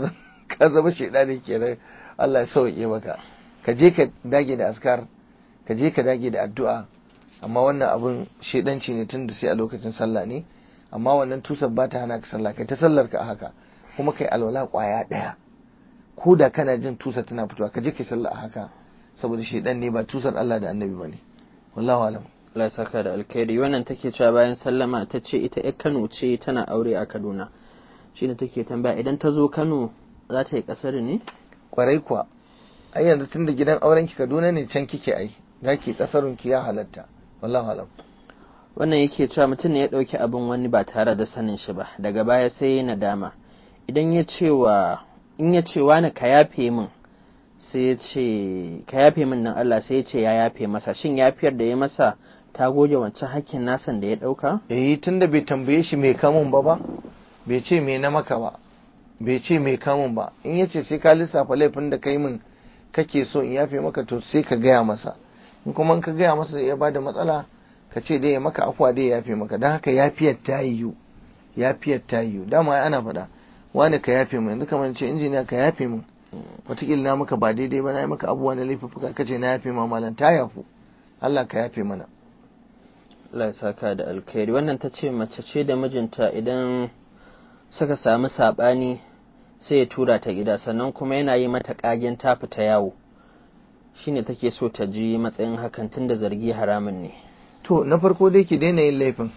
ka zama shedani kenan. Allah ya sauke maka. Ka je ka dage da askar, ka je ka dage da addu'a, amma wannan abun shedanci ne tunda sai a lokacin sallah ne. Amma wannan tusar ba ta hana ka sallah, kai ta sallar ka haka, kuma kai alwala kwaya daya, ko da kana jin tusar tana fitowa, ka je kai sallah haka, saboda shedan ne, ba tusar Allah da Annabi bane. Wallahu alam. Allah saka da alkhairi. Wannan take cewa bayan sallama, ta ce ita ƴar Kano ce, tana aure a Kaduna. Shine take tambaya idan ta zo Kano za ta yi kasar ne? Kwarai kuwa. Ai yanzu tunda gidan auren ki Kaduna ne, can kike ai, zaki kasarun ki ya halatta. Wallahu alam. Wannan yake cewa mutum ne ya dauki abin wani ba tare da sanin shi ba, daga baya sai ya nadama. Idan ya cewa in ya ce wani ka yafe min, sai ya ce ka yafe min nan Allah, sai ya ce ya yafe masa. Shin yafiyar da ya masa ta goge wancan hakkin nasan da ya ɗauka? eh tunda bai tambaye shi me kamun ba ba, bai ce me na maka ba, bai ce me kamun ba. In yace sai ka lissafa laifin da kai min kake so in yafe maka, to sai ka gaya masa. In kuma ka gaya masa ya bada matsala, ka ce dai ya maka afuwa dai ya yafe maka. Don haka yafiyar ta yiwu, yafiyar ta yiwu. Dama ana faɗa wani ka yafe min, yanzu kamar ce injiniya ka yafe min, wataƙila na maka ba daidai ba, na yi maka abubuwa na laifuffuka, kace na yafe ma malam, ta yafu. Allah ka yafe mana. Allah ya saka da alkhairi. Wannan ta ce mace ce da mijinta idan suka samu saɓani sai ya tura ta gida, sannan kuma yana yi mata ƙagen ta fita yawo, shine take so ta ji matsayin hakan tunda zargi haramun ne. To na farko dai ki daina yin laifin,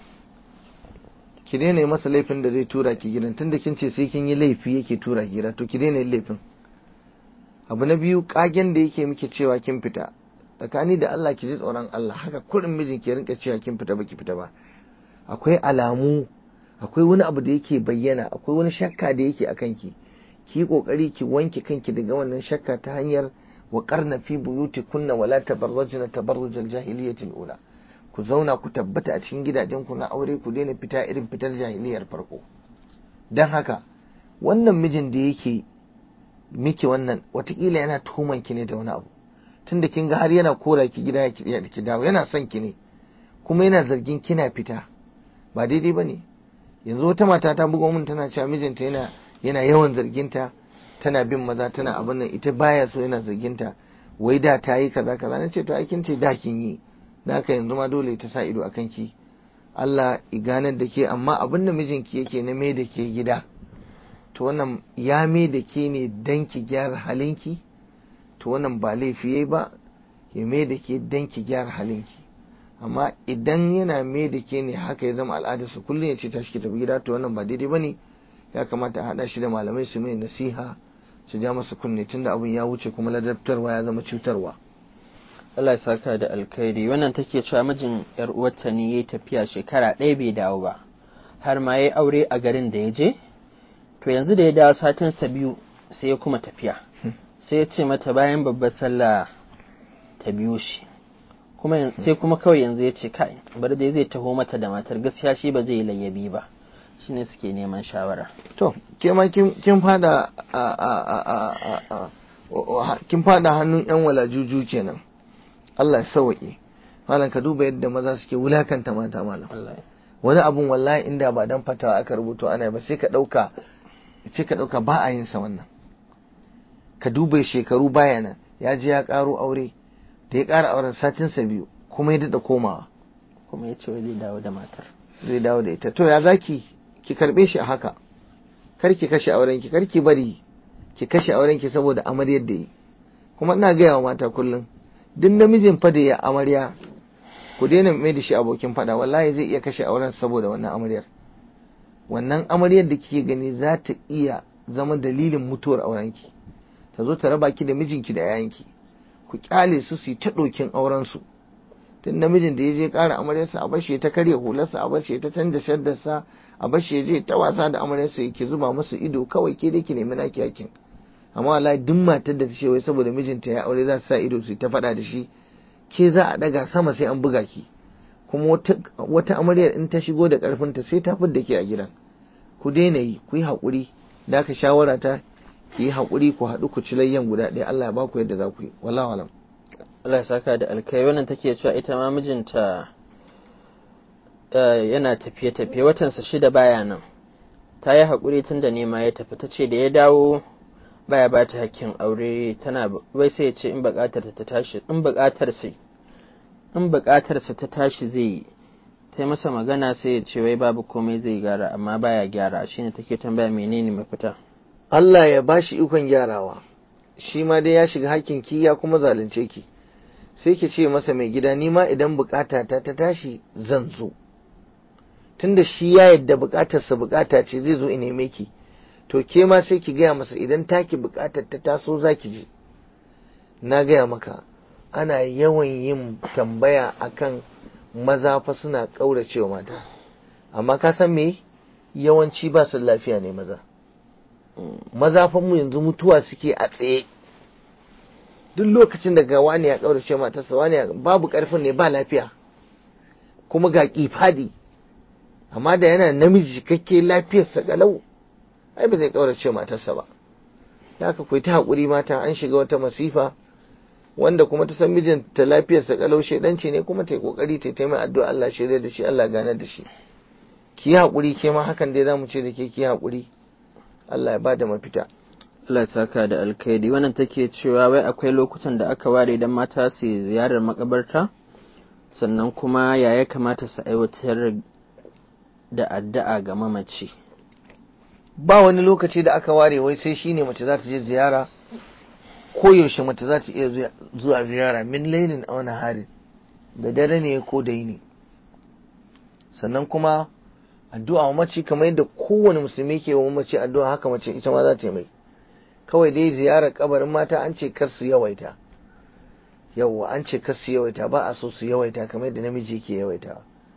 ki daina yi masa laifin da zai tura ki gidan, tunda kin ce sai kin yi laifi yake tura ki gida, to ki daina yin laifin. Abu na biyu, ƙagen da yake miki cewa kin fita, tsakani da Allah ki ji tsoron Allah. Haka kurin mijin ki rinka cewa kin fita ba ki fita ba, akwai alamu, akwai wani abu da yake bayyana, akwai wani shakka da yake akan ki. Ki kokari ki wanke kanki daga wannan shakka ta hanyar wa qarna fi buyutikunna wala tabarrajna tabarrujal jahiliyatil ula. Ku zauna ku tabbata a cikin gidajen ku na aure, ku daina fita irin fitar jahiliyar farko. Dan haka wannan mijin da yake miki wannan, watakila yana tuhuman ki ne da wani abu, tunda kin ga har yana kora ki gida ki dawo, yana son ki ne, kuma yana zargin kina fita. Ba daidai bane. Yanzu wata mata ta bugo min tana cewa mijinta yana yana yawan zarginta, tana bin maza, tana abin nan, ita baya so, yana zarginta, wai da ta yi kaza kaza. Na ce to ai kin ce da kin yi, da haka yanzu ma dole ta sa ido akan ki. Allah i ganar da ke, amma abin da mijinki yake na mai da ke gida, to wannan ya mai da ke ne dan ki gyara halinki, to wannan ba laifi yayi ba, ya mai da ke dan ki gyara halinki. Amma idan yana mai da ke ne haka ya zama al'adarsa, kullum ya ce tashi ki tafi gida, to wannan ba daidai bane. Ya kamata a haɗa shi da malamai su mai nasiha, su ja masa kunne, tunda abin ya wuce kuma ladabtarwa ya zama cutarwa. Allah ya saka da alkhairi. Wannan take cewa mijin yar uwarta ne yayi tafiya shekara ɗaya bai dawo ba, har ma yayi aure a garin da ya je. To yanzu da ya dawo satin sa biyu sai ya kuma tafiya, sai ya ce mata bayan babbar sallah ta biyo shi, kuma sai kuma kawai yanzu ya ce kai bari dai zai taho mata da matar, gaskiya shi ba zai yi layyabi ba, shine suke neman shawara. To ke ma kin kin fada a a a a kin fada hannun yan walajuju kenan. Allah ya sauke. Malam ka duba yadda maza suke wulakanta mata malam. Wani abun wallahi inda ba dan fatawa aka rubuto ana ba sai ka dauka sai ka dauka ba a yin sa wannan. Ka duba shekaru baya nan, ya je ya karo aure, da ya kara auren satin sa biyu kuma ya dada komawa, kuma ya ce zai dawo da matar, zai dawo da ita. To ya zaki ki karbe shi a haka? Kar ki kashe auren ki, kar ki bari ki kashe auren ki saboda amaryar da yi. Kuma ina ga yawa mata kullum, duk namijin fa da ya amarya, ku daina mai da shi abokin fada, wallahi zai iya kashe auren saboda wannan amaryar. Wannan amaryar da kike gani za ta iya zama dalilin mutuwar aurenki, ta zo ta raba ki da mijinki da yayanki. Ku kyale su su yi ta ɗokin auren su. Tun namijin da ya je ƙara amaryarsa, a bashi ta karya hularsa, a bashi ta canza shaddarsa, a bashi ya je ta wasa da amaryarsa, yake zuba musu ido, kawai ke dai ki nemi naki yakin. Amma wallahi duk matar da ta ce wai saboda mijinta ya aure za su sa ido su ta faɗa da shi, ke za a daga sama sai an buga ki. Kuma wata, wata amaryar in ta shigo da ƙarfinta sai ta fidda ke a gidan. Ku daina yi, ku yi haƙuri. Da aka shawara ta, ki yi haƙuri, ku haɗu ku ci layyan guda ɗaya, Allah ya ba ku yadda za ku yi. Wallahu alam. Allah ya saka da alkai. Wannan take cewa ita ma mijinta yana tafiye-tafiye, watansa shida baya nan. Ta yi haƙuri tun da nema ya tafi, ta ce da ya dawo baya ba ta hakkin aure, tana wai sai ya ce in buƙatar ta tashi, in buƙatar sai in buƙatar sa ta tashi zai yi. Ta yi masa magana sai ya ce wai babu komai zai gyara, amma baya gyara. Shine take tambaya menene mafita. Allah ya bashi ikon gyarawa. Shi ma dai ya shiga hakkin ki, ya kuma zalunce ki. Sai ki ce masa mai gida, ni ma idan bukata ta ta tashi zan zo. Tunda shi ya yadda bukatarsa bukata ce, zai zo in neme ki. To ke ma sai ki gaya masa idan taki bukatar ta taso za ki je. Na gaya maka, ana yawan yin tambaya akan maza fa suna kauracewa mata. Amma ka san me? Yawanci ba su lafiya ne maza. Maza fa mu yanzu mutuwa suke a tsaye. duk lokacin da ga wani ya kaurace matarsa wani babu karfin ne ba lafiya kuma ga kifadi, amma da yana namiji cikakke lafiyarsa kalau ai ba zai kaurace matarsa ba. da haka ku ta hakuri mata, an shiga wata masifa wanda kuma ta san mijinta lafiyarsa kalau shedanci ne kuma ta yi kokari ta yi mai addu'a Allah shirye da shi, Allah ganar da shi. ki hakuri ke ma hakan dai zamu ce da ke ki hakuri, Allah ya bada mafita. Allah saka da alkhairi. Wannan take cewa wai akwai lokutan da aka ware dan mata su ziyarar makabarta, sannan kuma ya ya kamata su aiwatar da addu'a ga mamaci. Ba wani lokaci da aka ware wai sai shine mace za ta je ziyara, ko yaushe mace za ta iya zuwa ziyara, min lailin aw naharin, da dare ne ko da yini. sannan kuma addu'a wa mace kamar yadda kowane musulmi ke wa mace addu'a, haka mace ita ma za ta yi mai. Kawai dai ziyarar kabarin mata an ce kar su yawaita, yawwa an ce kar su yawaita, ba a so su yawaita kamar yadda namiji yake yawaita.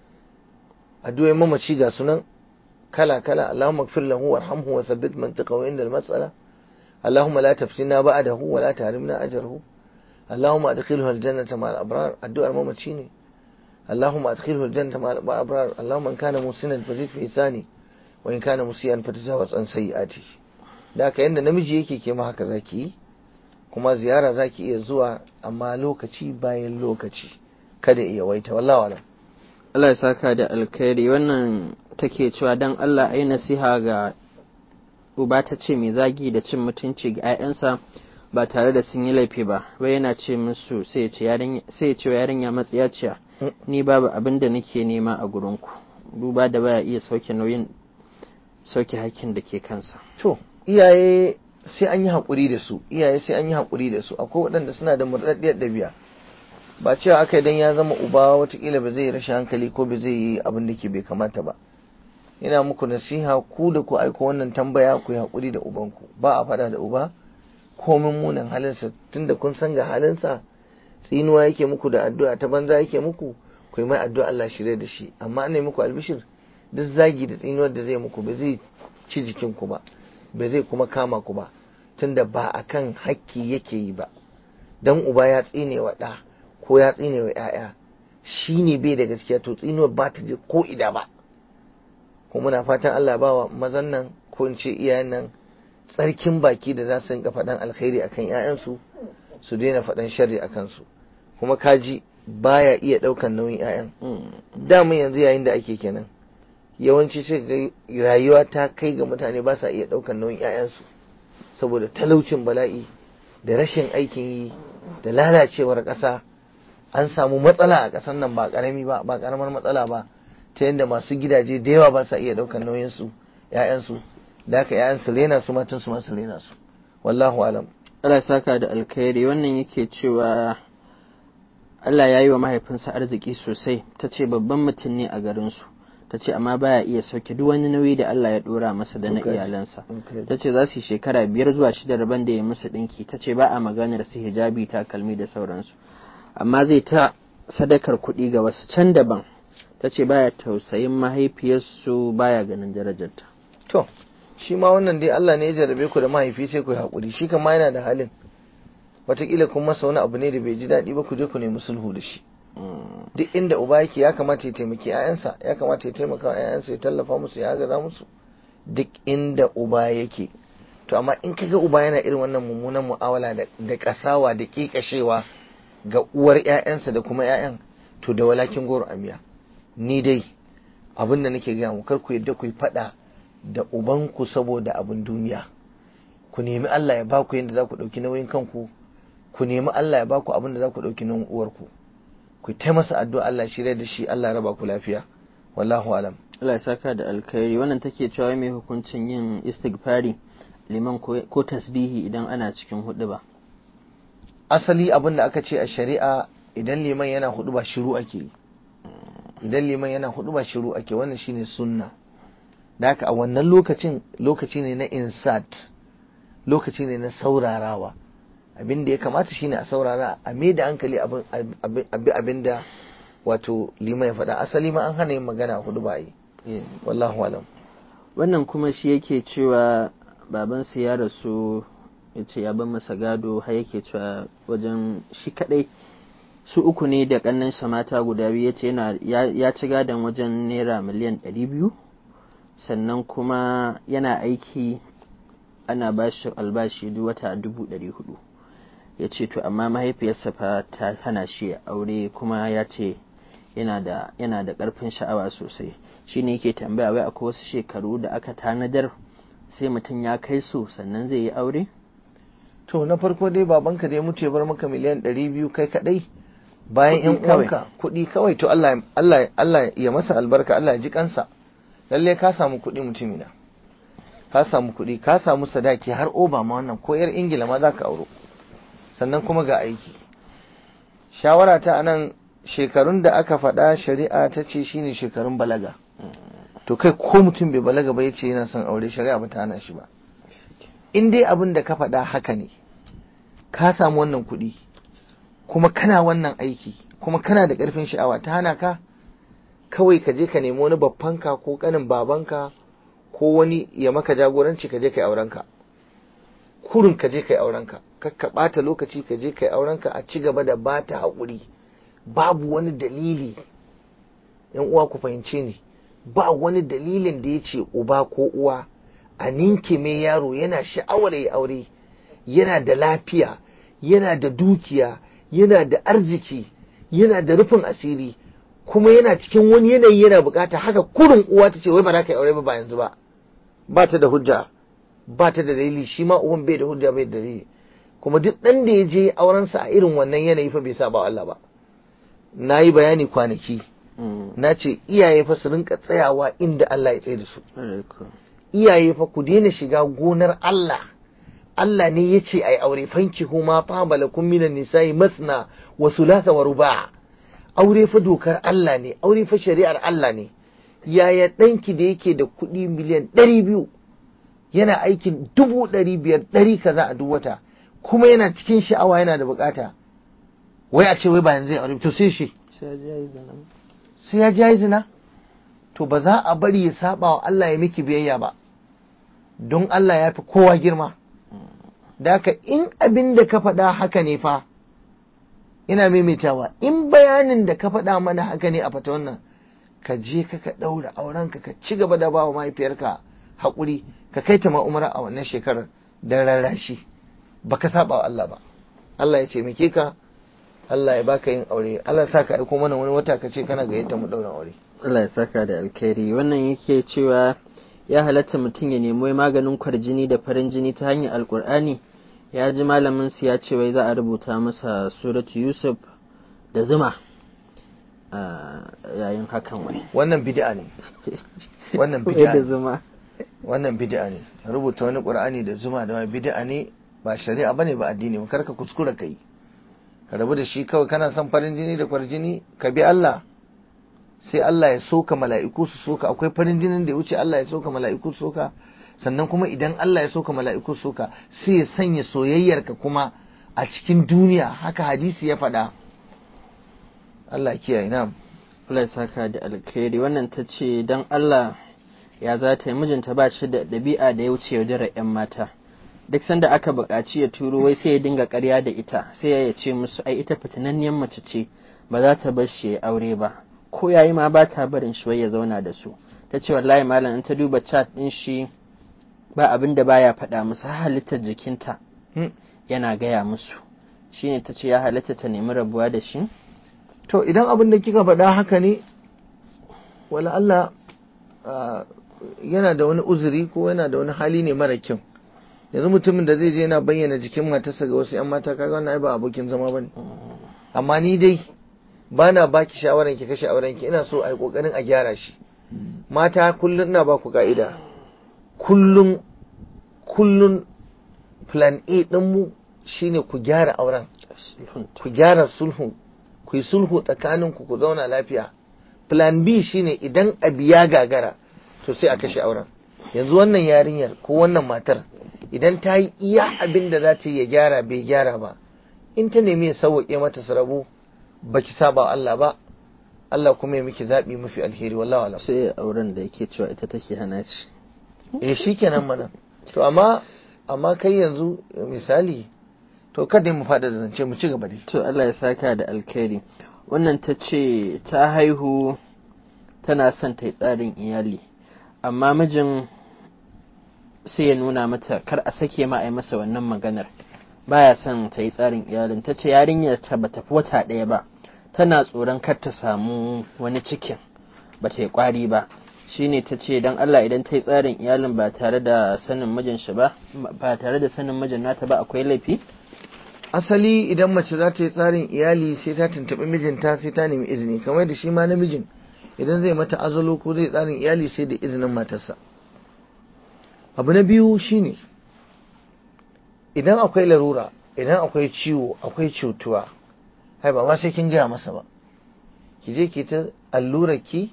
Addu'o'in mamaci ga sunan kala kala. Allahumma ighfir lahu warhamhu wa thabbit mantiqahu inda al-mas'ala. Allahumma la taftinna ba'dahu wa la tahrimna ajrahu. Allahumma adkhilhu al-jannata ma'al abrar. Addu'ar mamaci ne. Allahumma adkhilhu al-jannata ma'al abrar. Allahumma in kana musinan fazid fi ihsani wa in kana musian fatajawaz an sayyi'atihi. Da haka yanda namiji yake ke ma haka zaki yi, kuma ziyara zaki iya zuwa amma lokaci bayan lokaci, kada iya waita. wallahi alam. Allah ya saka da alkhairi. Wannan take cewa dan Allah ai nasiha ga uba, ta ce mai zagi da cin mutunci ga 'ya'yansa ba tare da sun yi laifi ba, wai yana ce musu sai ya ce wa yarinya matsiyaciya, ni babu abin da nake nema a gurinku, duba da baya iya sauke nauyin sauke hakkin da ke kansa. To iyaye sai an yi haƙuri da su, iyaye sai an yi haƙuri da su. Akwai waɗanda suna da murɗaɗɗiyar ɗabi'a, ba cewa aka idan ya zama uba watakila ba zai rashin hankali ko ba zai yi abin da ke bai kamata ba. Ina muku nasiha, ku da ku aiko wannan tambaya ku yi haƙuri da ubanku, ba a faɗa da uba komin munin halinsa, tunda kun san ga halinsa tsinuwa yake muku da addu'a ta banza yake muku, ku yi mai addu'a Allah shirye da shi. Amma ana muku albishir, duk zagi da tsinuwar da zai muku ba zai ci jikinku ba, ba zai kuma kama ku ba, tunda ba akan hakki yake yi ba. Dan uba ya tsine wa ɗa ko ya tsine wa ‘ya'ya, shi ne bai da gaskiya, to tsinuwar ba ta je ko ida ba. Kuma muna fatan Allah ba wa mazan nan ko in ce iyayen nan tsarkin baki da za su rinka faɗan alkhairi akan ‘ya'yansu, su daina faɗan sharri a kansu. Kuma kaji baya iya ɗaukan nauyin ‘ya'yan. Damun yanzu yayin da ake kenan, yawanci sai ga rayuwa ta kai ga mutane ba sa iya ɗaukan nauyin ‘ya'yansu saboda talaucin bala'i da rashin aikin yi da lalacewar ƙasa. An samu matsala a ƙasar nan ba ƙarami ba, ba ƙaramar matsala ba, ta yadda masu gidaje da yawa ba sa iya ɗaukan nauyinsu ‘ya'yansu, da haka ‘ya'yansu rena su, matan su masu rena su. Wallahu alam. Allah saka da alkhairi. Wannan yake cewa Allah ya yi wa mahaifinsa arziki sosai, ta ce babban mutum ne a garinsu, ta ce amma baya iya sauke duk wani nauyi da Allah ya ɗora masa da na iyalansa. Ta ce za su yi shekara biyar zuwa shida rabon da ya musu ɗinki, ta ce ba a maganar su hijabi, takalmi da sauransu, amma zai ta sadakar kuɗi ga wasu can daban. Ta ce baya tausayin mahaifiyarsu, baya ganin darajarta. To shi ma wannan dai Allah ne ya jarabe ku da mahaifi, sai ku yi haƙuri. Shi kan ma yana da halin, wataƙila kun masa wani abu ne da bai ji daɗi ba, ku je ku nemi sulhu da shi. Duk inda uba yake ya kamata ya taimaki 'ya'yansa, ya kamata ya taimaka wa 'ya'yansa, ya tallafa musu, ya agaza musu duk inda uba yake. To amma in kaga uba yana irin wannan mummunan mu'amala da kasawa da kikashewa ga uwar 'ya'yansa da kuma 'ya'yan, to da walakin goro amiya. Ni dai abin da nake gaya mu, kar ku yadda ku yi faɗa da ubanku saboda abin duniya. Ku nemi Allah ya baku yadda za ku ɗauki nauyin kanku, ku nemi Allah ya baku abin da za ku ɗauki nauyin uwarku. Ku ta masa addu'a Allah shirye da shi, Allah raba ku lafiya. Wallahu alam. Allah ya saka da alkhairi. Wannan take cewa mai hukuncin yin istighfari liman ko tasbihi idan ana cikin huɗuba. Asali abin da aka ce a shari'a, idan liman yana huɗuba shiru ake yi. Idan liman yana huɗuba shiru ake, wannan shine sunna. Da haka a wannan lokacin, lokaci ne na insat, lokaci ne na saurarawa. Abin da ya kamata shine a saurara, a mai da hankali abin da wato liman ya faɗa. Asali ma an hana yin magana hudu ba yi. Wallahu alam. Wannan kuma shi yake cewa babansa ya rasu ya ce ya ban masa gado har yake cewa wajen shi kadai su uku ne da kannan mata guda biyu. Ya ce ya ci gadon wajen naira miliyan ɗari biyu, sannan kuma yana aiki ana ba shi albashi duk wata dubu ɗari hudu. Ya ce to amma mahaifiyarsa fa ta hana shi aure, kuma ya ce yana da yana da ƙarfin sha'awa sosai. Shi ne yake tambaya wai akwai wasu shekaru da aka tanadar sai mutum ya kai su sannan zai yi aure? To na farko dai babanka da ya mutu ya bar maka miliyan ɗari biyu kai kadai bayan yan uwanka kuɗi kawai, to Allah Allah Allah ya masa albarka, Allah ya ji kansa. Lalle ka samu kuɗi mutumina, ka samu kuɗi, ka samu sadaki har Obama wannan ko yar Ingila ma za ka auro, sannan kuma ga aiki. Shawara ta anan, shekarun da aka faɗa shari'a ta ce shine shekarun balaga. To kai ko mutum bai balaga ba yace yana son aure, shari'a ba ta hana shi ba. In dai abin da ka faɗa haka ne, ka samu wannan kuɗi kuma kana wannan aiki kuma kana da ƙarfin sha'awa, ta hana ka kawai ka je ka nemi wani babbanka ko ƙanin babanka ko wani ya maka jagoranci ka je kai aurenka. Kurin ka je kai aurenka, kakka ɓata lokaci ka je kai aurenka, a ci gaba da bata haƙuri. Babu wani dalili, yan uwa ku fahimce ni, ba wani dalilin da ya ce uba ko uwa a ninke mai yaro yana sha'awar ya aure, yana da lafiya, yana da dukiya, yana da arziki, yana da rufin asiri, kuma yana cikin wani yanayi yana bukata, haka kurin uwa ta ce wai ba za ka yi aure ba ba yanzu ba. Ba ta da hujja, ba ta da dalili, shi ma uwan bai da hujja bai da dalili. Kuma duk ɗan da ya je aurensa a irin wannan yanayi fa bai saba Allah ba. Na yi bayani kwanaki, na ce iyaye fa su rinka tsayawa inda Allah ya tsaye da su. Iyaye fa ku daina shiga gonar Allah. Allah ne ya ce ai aure, fankihu ma fama lakum minan nisa'i masna wa thulatha wa ruba'. Aure fa dokar Allah ne, aure fa shari'ar Allah ne. Yaya ɗanki da yake da kuɗi miliyan ɗari biyu yana aikin dubu ɗari biyar ɗari kaza a duk wata, kuma yana cikin sha'awa yana da bukata, wai a ce wai ba yanzu zai aure, to sai shi sai ya ji zina? To ba za a bari ya saba wa Allah ya miki biyayya ba, don Allah ya fi kowa girma. Da haka in abin da ka faɗa haka ne fa, ina maimaitawa, in bayanin da ka faɗa mana haka ne a fata wannan, ka je ka ka ɗaura aurenka, ka ci gaba da bawa mahaifiyarka haƙuri, ka kai ta ma'umara a wannan shekarar da rarrashi, ba ka saba wa Allah ba. Allah ya taimake ka, Allah ya baka yin aure, Allah sa ka aiko mana wani wata ka ce kana gayyata mu ɗaura aure. Allah ya saka da alkhairi. Wannan yake cewa ya halatta mutum ya nemi maganin kwarjini da farin jini ta hanyar alkur'ani. Ya ji malamin su ya ce wai za a rubuta masa suratu Yusuf da zuma yayin hakan wai. Wannan bid'a ne. Wannan bid'a da zuma. Wannan bid'a ne. Rubuta wani Qur'ani da zuma da wani bid'a ne, ba shari'a bane ba addini ba, karka kuskura kai. Ka rabu da shi kawai, kana son farin jini da kwarjini ka bi Allah. Sai Allah ya soka mala'iku su soka, akwai farin jinin da ya wuce Allah ya soka mala'iku su soka, sannan kuma idan Allah ya soka mala'iku su soka sai ya sanya soyayyarka kuma a cikin duniya, haka hadisi ya faɗa. Allah kiyaye. Na'am. Allah ya saka da alkhairi. Wannan ta ce dan Allah ya za ta yi, mijinta ba shi da ɗabi'a da ya wuce yaudarar 'yan mata. Duk sanda aka buƙaci ya turo wai sai ya dinga ƙarya da ita, sai ya ce musu ai ita fitinanniyar mace ce, ba za ta bar shi ya aure ba, ko yayi ma ba ta barin shi wai ya zauna da su. Ta ce wallahi malam in ta duba chat din shi ba abin da baya faɗa musu, halittar jikinta yana gaya musu. Shine ta ce ya halatta ta nemi rabuwa da shi. To idan abin da kika faɗa haka ne, wala Allah yana da wani uzuri ko yana da wani hali ne mara kyau. Yanzu mutumin da zai je yana bayyana jikin matarsa ga wasu 'yan mata, kaga wannan ai ba abokin zama bane. Amma ni dai ba na baki shawaran ki kashe auren ki, ina so a yi kokarin a gyara shi. Mata kullun ina ba ku ka'ida, kullun kullun plan A din mu shine ku gyara auren, ku gyara sulhu, ku yi sulhu tsakanin ku ku zauna lafiya. Plan B shine idan abi ya gagara to sai a kashe auren. Yanzu wannan yarinyar ko wannan matar idan ta yi iya abin da za ta yi ya gyara bai gyara ba, in ta nemi ya sauwaƙe mata su rabu, baki saba Allah ba, Allah kuma ya miki zaɓi mafi alheri, wallahi alam. Sai auren da yake cewa ita take hana shi. Eh shikenan mana. To amma amma kai yanzu misali to kada mu faɗa da zance mu ci gaba dai. To Allah ya saka da alkhairi. Wannan ta ce ta haihu tana son ta yi tsarin iyali, amma mijin sai ya nuna mata kar a sake ma a yi masa wannan maganar, baya son ta yi tsarin iyalin. Ta ce yarinyar ta bata fi wata ɗaya ba, tana tsoron kar ta samu wani cikin ba ta yi ƙwari ba. Shine ta ce don Allah idan ta yi tsarin iyalin ba tare da sanin mijin shi ba ba tare da sanin mijin nata ba akwai laifi? Asali idan mace za ta yi tsarin iyali sai ta tuntuɓi mijinta, sai ta nemi izini, kamar da shi ma namijin idan zai mata azalo ko zai tsarin iyali sai da izinin matarsa. Abu na biyu shine idan akwai larura, idan akwai ciwo, akwai cutuwa, hai ba ma sai kin gaya masa ba, ki je ki ta allurar ki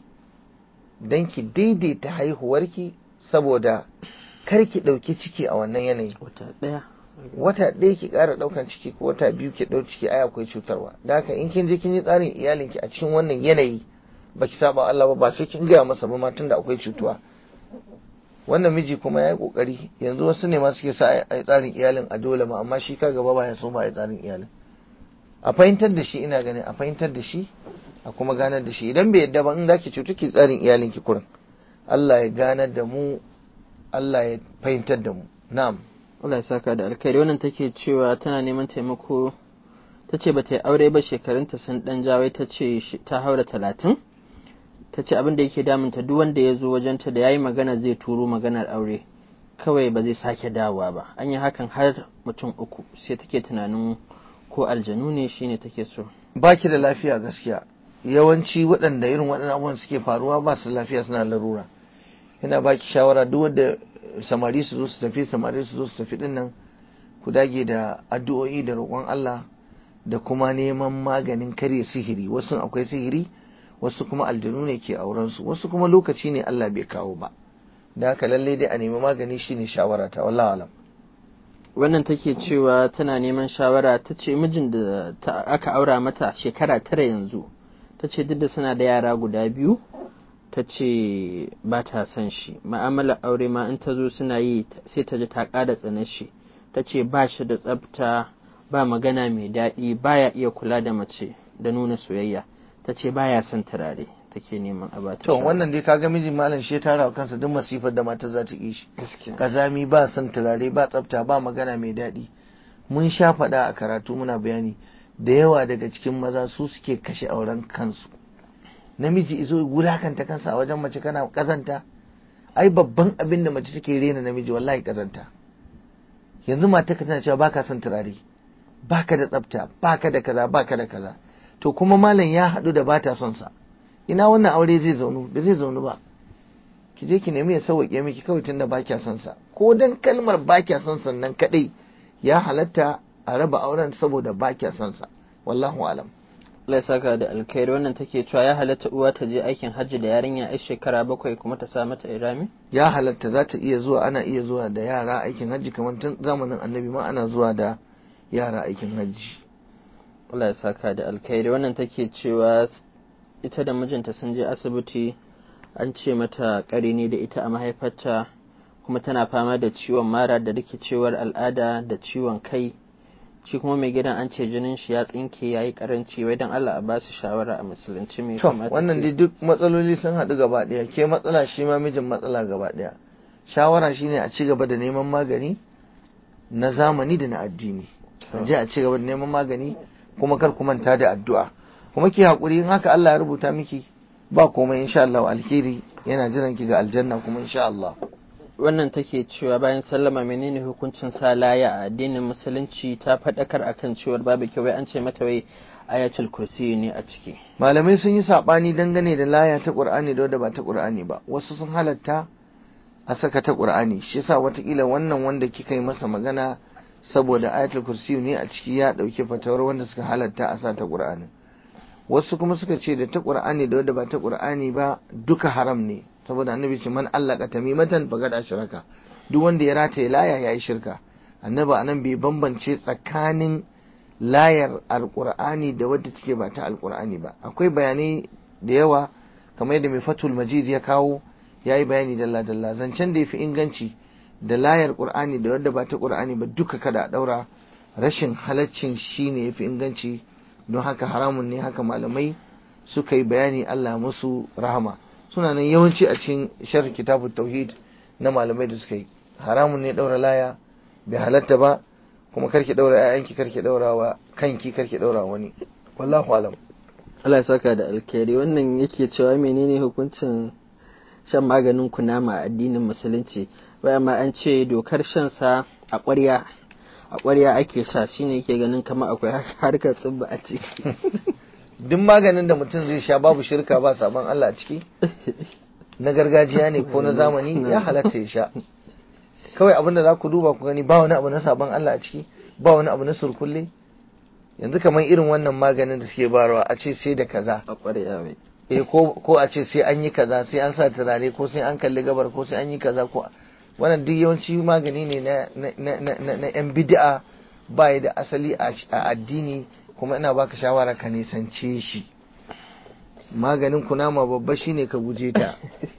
dan ki daidaita haihuwarki, saboda kar ki ɗauki ciki a wannan yanayi. Wata ɗaya wata ɗaya ki ƙara ɗaukan ciki ko wata biyu ki ɗau ciki, ai akwai cutarwa. Da haka in kin je kin yi tsarin iyalinki a cikin wannan yanayi baki saba Allah ba, ba sai kin gaya masa ba ma tunda akwai cutuwa. Wannan miji kuma ya yi ƙoƙari, yanzu wasu ne ma suke sa a yi tsarin iyalin a dole ma, amma shi ka gaba ba ya so ba a yi tsarin iyalin. A fahimtar da shi, ina ganin a fahimtar da shi, a kuma ganar da shi. Idan bai yadda ba in za ki cutu ki tsarin iyalinki kurin. Allah ya ganar da mu, Allah ya fahimtar da mu. Na'am. Allah ya saka da alkhairi. Wannan take cewa tana neman taimako, ta ce ba ta yi aure ba, shekarunta sun ɗan jawai, ta ce ta haura talatin. Ta ce abin da yake damunta duk wanda ya zo wajenta da ya yi magana zai turo maganar aure, kawai ba zai sake dawowa ba. An yi hakan har mutum uku, sai take tunanin ko aljanu ne, shine take so. Ba ki da lafiya gaskiya. Yawanci waɗanda irin waɗannan abubuwan suke faruwa ba su lafiya, suna larura. Ina baki shawara duk wanda samari su zo su tafi samari su zo su tafi din nan, ku dage da addu'o'i da roƙon Allah da kuma neman maganin karya sihiri. Wasu akwai sihiri, wasu kuma aljanu ne ke auren su, wasu kuma lokaci ne Allah bai kawo ba. Da haka lalle dai a nemi magani shine shawara ta, wallahi alam. Wannan take cewa tana neman shawara. Ta ce mijin da aka aura mata shekara tara yanzu, ta ce duk da suna da yara guda biyu, ta ce ba ta son shi. Ma'amalar aure ma in ta zo suna yi sai ta ji ta ƙara tsanar shi. Ta ce ba shi da tsafta, ba magana mai daɗi, baya iya kula da mace da nuna soyayya. Ta ce baya son turare, take neman a ba ta to wannan dai kaga mijin malam shi ya tara wa kansa duk masifar da matar za ta yi shi. Kazami, ba son turare, ba tsafta, ba magana mai daɗi. Mun sha faɗa a karatu muna bayani, da yawa daga cikin maza su suke kashe auren kansu. Namiji izo wulakanta kansa a wajen mace, kana kazanta. Ai babban abin da mace take rena namiji wallahi kazanta. Yanzu mata ka tana cewa baka son turare, baka da tsafta, baka da kaza, baka da kaza. To kuma malam ya haɗu da bata son sa. Ina wannan aure zai zaunu? Ba zai zaunu ba. Ki je ki nemi ya sauke miki kawai tunda ba kya son sa. Ko dan kalmar ba kya son sa nan kadai ya halatta a raba auren saboda ba kya son sa. Wallahu alam. Allah ya saka da alkhairi. Wannan take cewa ya halatta uwa ta je aikin hajji da yarinya a shekara bakwai kuma ta sa mata irami? Ya halatta, za ta iya zuwa, ana iya zuwa da yara aikin hajji, kamar tun zamanin Annabi ma ana zuwa da yara aikin hajji. Allah ya saka da alkhairi. Wannan take cewa ita da mijinta sun je asibiti, an ce mata ƙarini da ita a mahaifarta, kuma tana fama da ciwon mara da rikicewar al'ada da ciwon kai. Shi kuma mai gidan an ce jinin shi ya tsinke, ya yi karanci, wai don Allah a ba su shawara a musulunci mai kamata. To wannan dai duk matsaloli sun haɗu gaba ɗaya, ke matsala shi ma mijin matsala gaba ɗaya. Shawara shine a ci gaba da neman magani na zamani da na addini. A je a ci gaba da neman magani, kuma kar ku manta da addu'a. Kuma ki haƙuri, in haka Allah ya rubuta miki ba komai, insha Allah alheri yana jiran ki ga aljanna kuma insha Allah. Wannan take cewa bayan sallama, menene hukuncin sa laya a addinin musulunci? Ta faɗakar akan cewar babu kyau, wai an ce mata wai ayatul kursi ne a ciki. Malamai sun yi sabani dangane da laya ta Qur'ani da wadda ba ta Qur'ani ba. Wasu sun halatta a saka ta Qur'ani, shi yasa watakila wannan wanda kika yi masa magana saboda ayatul kursi ne a ciki ya dauke fatawar wanda suka halatta a sa ta Qur'ani. Wasu kuma suka ce da ta Qur'ani da wadda ba ta Qur'ani ba duka haram ne, saboda annabi ce man allaka tamimatan faqad ashraka, duk wanda ya rataye laya yayi shirka. Annabi anan bai bambance tsakanin layar alqur'ani da wadda take ba ta alqur'ani ba. Akwai bayanai da yawa kamar yadda mai Fathul Majid ya kawo, yayi bayani dalla dalla. Zancen da yafi inganci da layar Qur'ani da wadda ba ta Qur'ani ba duka kada a daura. Rashin halaccin shine yafi inganci, don haka haramun ne, haka malamai suka yi bayani, Allah musu rahama. Suna nan yawanci a cikin sharh kitabut tauhid na malamai da suka yi. Haramun ne daura laya, bai halatta ba, kuma karki daura ƴaƴanki, karki daura wa kanki, karki daura wani. Wallahu alam. Allah ya saka da alkhairi. Wannan yake cewa menene hukuncin shan maganin kunama a addinin musulunci? Wai amma an ce dokar shan sa a ƙwarya a ƙwarya ake sha, shine yake ganin kamar akwai harkar tsubba a ciki. Duk maganin da mutum zai sha babu shirka ba sabon Allah a ciki, na gargajiya ne ko na zamani, ya halatta ya sha. Kawai abin da za ku duba ku gani ba wani abu na sabon Allah a ciki, ba wani abu na surkulle. Yanzu kamar irin wannan maganin da suke barawa a ce sai da kaza a ƙwarya mai eh ko ko a ce sai an yi kaza, sai an sa turare, ko sai an kalli gabar, ko sai an yi kaza, ko wannan duk yawanci magani ne na na na na yan bid'a, ba da asali a addini, kuma ina baka shawara ka nisance shi. Maganin kunama babba shine ka guje ta.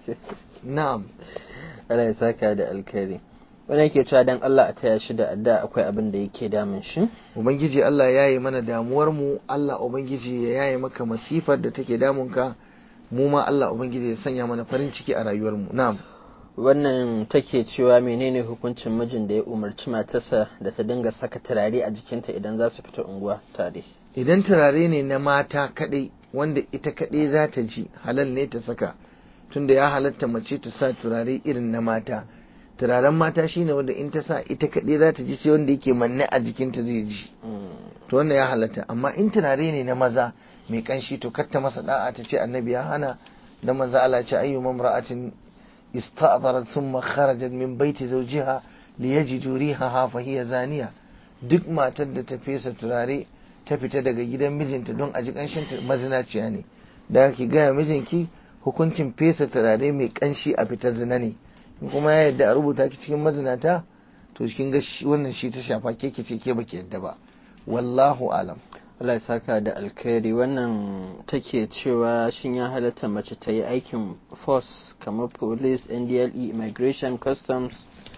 Na'am. Allah ya saka da alkhairi. Wani yake cewa dan Allah a taya shi da addu'a, akwai abin da yake damun shi. Ubangiji Allah ya yi mana damuwar mu, Allah Ubangiji ya yaye maka masifar da take damunka, mu ma Allah Ubangiji ya sanya mana farin ciki a rayuwar mu. Na'am. Wannan take cewa menene hukuncin mijin da ya umarci matarsa da ta dinga saka turare a jikinta idan za su fita unguwa tare? Idan turare ne na mata kadai wanda ita kadai za ta ji, halal ne ta saka, tunda ya halatta mace ta sa turare irin na mata. Turaren mata shine wanda in ta sa ita kadai za ta ji, sai wanda yake manne a jikinta zai ji. To wannan ya halatta. Amma in turare ne na maza mai kanshi, to kar ta masa da'a, ta ce annabi ya hana, dan manzo Allah ya ce ayyu mamra'atin ista'zarat thumma kharajat min baiti zawjiha liyajidu rihaha fa hiya zaniya. Duk matar da ta fesa turare ta fita daga gidan mijinta don a ji kanshin ta, mazinaciya ne. Da ki ga mijinki hukuncin fesa turare mai kanshi a fitar zina ne. Kuma ya yadda a rubuta ki cikin mazinata, to kin ga wannan shi ta shafa, ke ke ce ke baki yadda ba. Wallahu alam. Allah ya saka da alkhairi. Wannan take cewa shin ya halatta mace ta yi aikin force kamar police, N D L E, immigration, customs,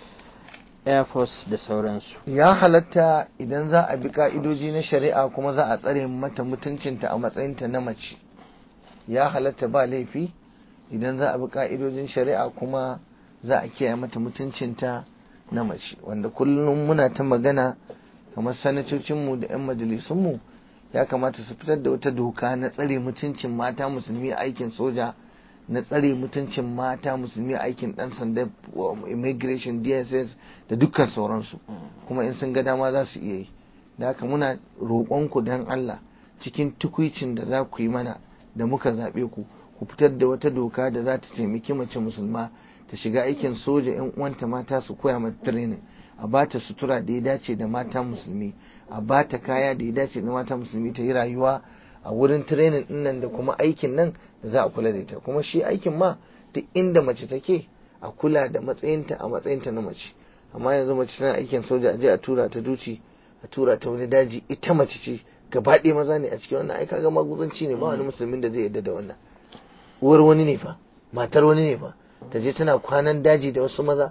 air force da sauransu? Ya halatta idan za a bi ka'idoji na shari'a, kuma za a tsare mata mutuncinta a matsayinta na mace. Ya halatta ba laifi idan za a bi ka'idojin shari'a, kuma za a kiyaye mata mutuncinta na mace. Wanda kullum muna ta magana, kamar sanatocinmu da 'yan majalisunmu ya kamata su fitar da wata doka na tsare mutuncin mata musulmi a aikin soja, na tsare mutuncin mata musulmi a aikin dan sanda, immigration, D S S da dukkan sauransu. Kuma in sun ga dama za su iya yi. Da haka muna roƙonku dan Allah, cikin tukuicin da za ku yi mana da muka zaɓe ku, ku fitar da wata doka da za ta taimaki mace musulma ta shiga aikin soja, 'yan uwanta mata su koya mata training, a ba ta sutura da ya dace da mata musulmi, a ba ta kaya da ya dace da mata musulmi, ta yi rayuwa a wurin training din nan da kuma aikin nan da za a kula da ita. Kuma shi aikin ma duk inda mace take a kula da matsayinta a matsayinta na mace. Amma yanzu mace tana aikin soja, a je a tura ta duci, a tura ta wani daji, ita mace ce, gaba ɗaya maza ne a cikin wannan. Ai kaga maguzanci ne, ba wani musulmin da zai yarda da wannan. Uwar wani ne fa, matar wani ne fa, ta je tana kwanan daji da wasu maza.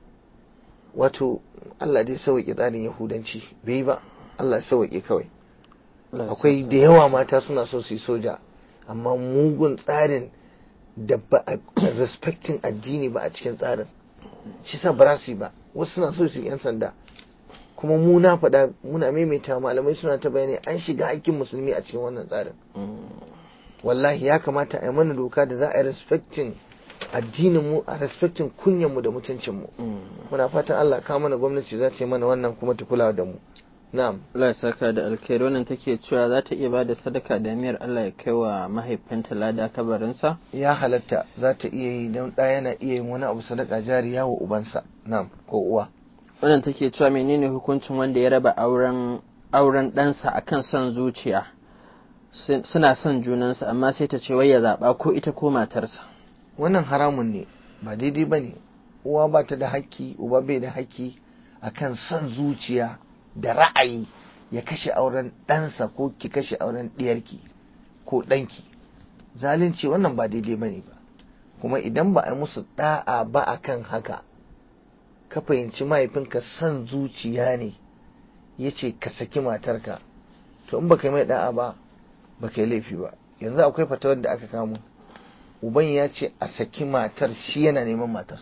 Wato Allah dai sauƙi tsarin Yahudanci, bai ba. Allah sauƙi kawai. Akwai da yawa mata suna so su yi soja, amma mugun tsarin da ba a respecting addini ba a cikin tsarin, shi sa ba su yi ba. Wasu suna so su yi 'yan sanda, kuma mu na faɗa, muna maimaita, malamai suna ta bayani, an shiga aikin musulmi a cikin wannan tsarin. Wallahi ya kamata a yi mana doka da za a yi respecting addinin mu, a respecting kunyan mu da mutuncin mu. Muna fatan Allah ka mana gwamnati za ta yi mana wannan, kuma ta kula da mu. Na'am. Allah ya saka da alkhairi. Wannan take cewa za ta iya ba da sadaka da miyar Allah ya kai wa mahaifinta lada kabarinsa? Ya halatta, za ta iya yi, don ɗaya yana iya yin wani abu sadaka jariya wa ubansa. Na'am, ko uwa. Wannan take cewa menene hukuncin wanda ya raba auren auren ɗansa akan son zuciya? Suna son junansa, amma sai ta ce wai ya zaɓa ko ita ko matarsa. Wannan haramun ne, ba daidai ba ne. Uwa ba ta da haƙƙi, uba bai da haƙƙi akan son zuciya da ra'ayi ya kashe auren ɗansa ko ki kashe auren ɗiyarki ko ɗanki. Zalunci wannan ba daidai ba ne ba. Kuma idan ba a yi musu ɗa'a ba akan haka, ka fahimci mahaifinka son zuciya ne ya ce ka saki matarka, to in baka yi mai da'a ba baka yi laifi ba. Yanzu akwai fatawar da aka kamo, uban ya ce a saki matar, shi yana neman matar,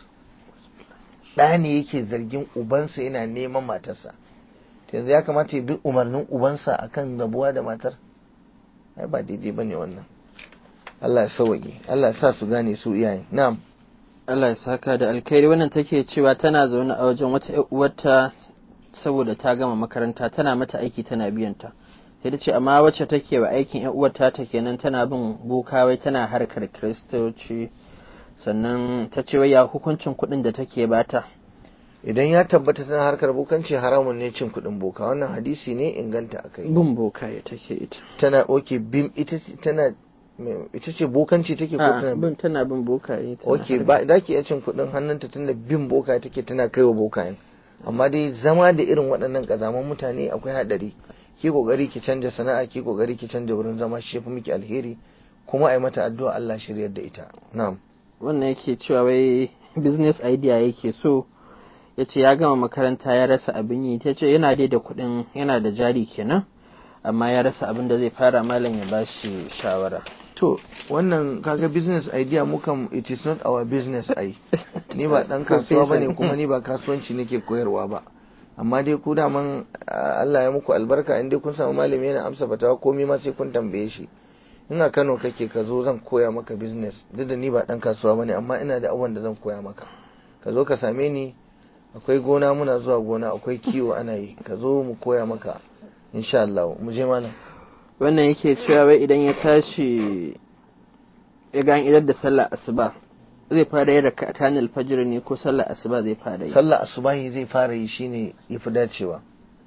ɗa ne yake zargin ubansa yana neman matarsa. Yanzu ya kamata ya bi umarnin ubansa akan rabuwa da matar? Ai ba daidai bane wannan. Allah ya sauke, Allah ya sa su gane su iyaye. Na'am. Allah ya saka da alkhairi. Wannan take cewa tana zaune a wajen wata ƴar uwarta saboda ta gama makaranta, tana mata aiki tana biyan ta. Sai ta ce amma wacce take wa aikin ƴar uwarta ta kenan tana bin bokawai, tana harkar kristoci, sannan ta ce wai ya hukuncin kuɗin da take bata. Idan ya tabbata tana harkar bokanci, haramun ne cin kuɗin boka. Wannan hadisi ne inganta akai. Bin boka ya take ita. Tana oke bin ita tana ita ce bokanci take ko tana bin tana bin boka ita. Oke ba da ke cin kuɗin hannunta tunda bin boka take, tana kaiwa bokayen. Amma dai zama da irin waɗannan kazaman mutane akwai hadari. Ki kokari ki canja sana'a, ki kokari ki canja wurin zama, shi yafi miki alheri, kuma ai mata addu'a Allah shiryar da ita. Na'am. Wannan yake cewa wai business idea yake so, ya ce ya gama makaranta ya rasa abin yi. Ta ce yana dai da kuɗin, yana da jari kenan, amma ya rasa abin da zai fara, malam ya bashi shawara. To wannan kaga business idea mu kam it is not our business ai. Ni ba dan kasuwa bane, kuma ni ba kasuwanci nake koyarwa ba. Amma dai ku da man Allah ya muku albarka, in dai kun samu malami yana amsa fatawa, komai ma sai kun tambaye shi. Ina Kano kake ka zo zan koya maka business. Duk da ni ba dan kasuwa bane, amma ina da abubuwan da zan koya maka. Ka zo ka same ni, akwai gona, muna zuwa gona, akwai kiwo ana yi, ka zo mu koya maka insha Allah. Mu je malam. Wannan yake cewa wai idan ya tashi ya ga idan da sallar asuba zai fara yin rak'atan al-fajr ne ko sallar asuba zai fara yi? Sallar asubahi zai fara yi, shine yafi dacewa.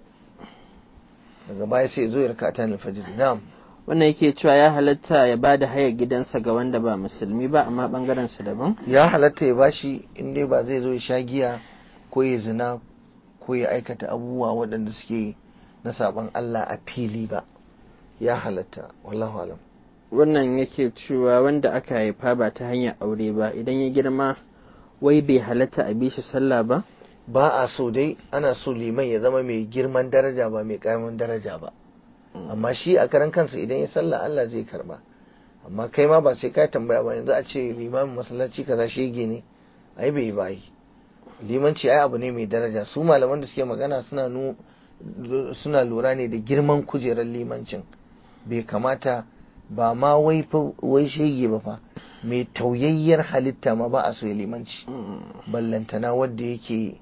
Daga baya sai zo ya rak'atan al-fajr. Na'am. Wannan yake cewa ya halatta ya bada hayar gidansa ga wanda ba musulmi ba, amma bangaren sa daban? Ya halatta ya bashi, in dai ba zai zo ya sha giya ko ya zina ko ya aikata abubuwa waɗanda suke na saban Allah a fili ba. Ya halatta, wallahu alam. Wannan yake cewa wanda aka haifa ba ta hanyar aure ba, idan ya girma wai bai halatta a bi shi sallah ba? Ba a so dai, ana so liman ya zama mai girman daraja ba mai karamin daraja ba. Amma shi a karan kansa idan ya sallah Allah zai karba. Amma kai ma ba sai ka tambaya ba, yanzu a ce limamin masallaci kaza shege ne, ai bai bai. Limanci ai abu ne mai daraja. Su malaman da suke magana suna nu suna lura ne da girman kujerar limancin. Bai kamata ba ma wai wai shege ba fa, mai tauyayyar halitta ma ba a so ya limanci, ballantana wanda yake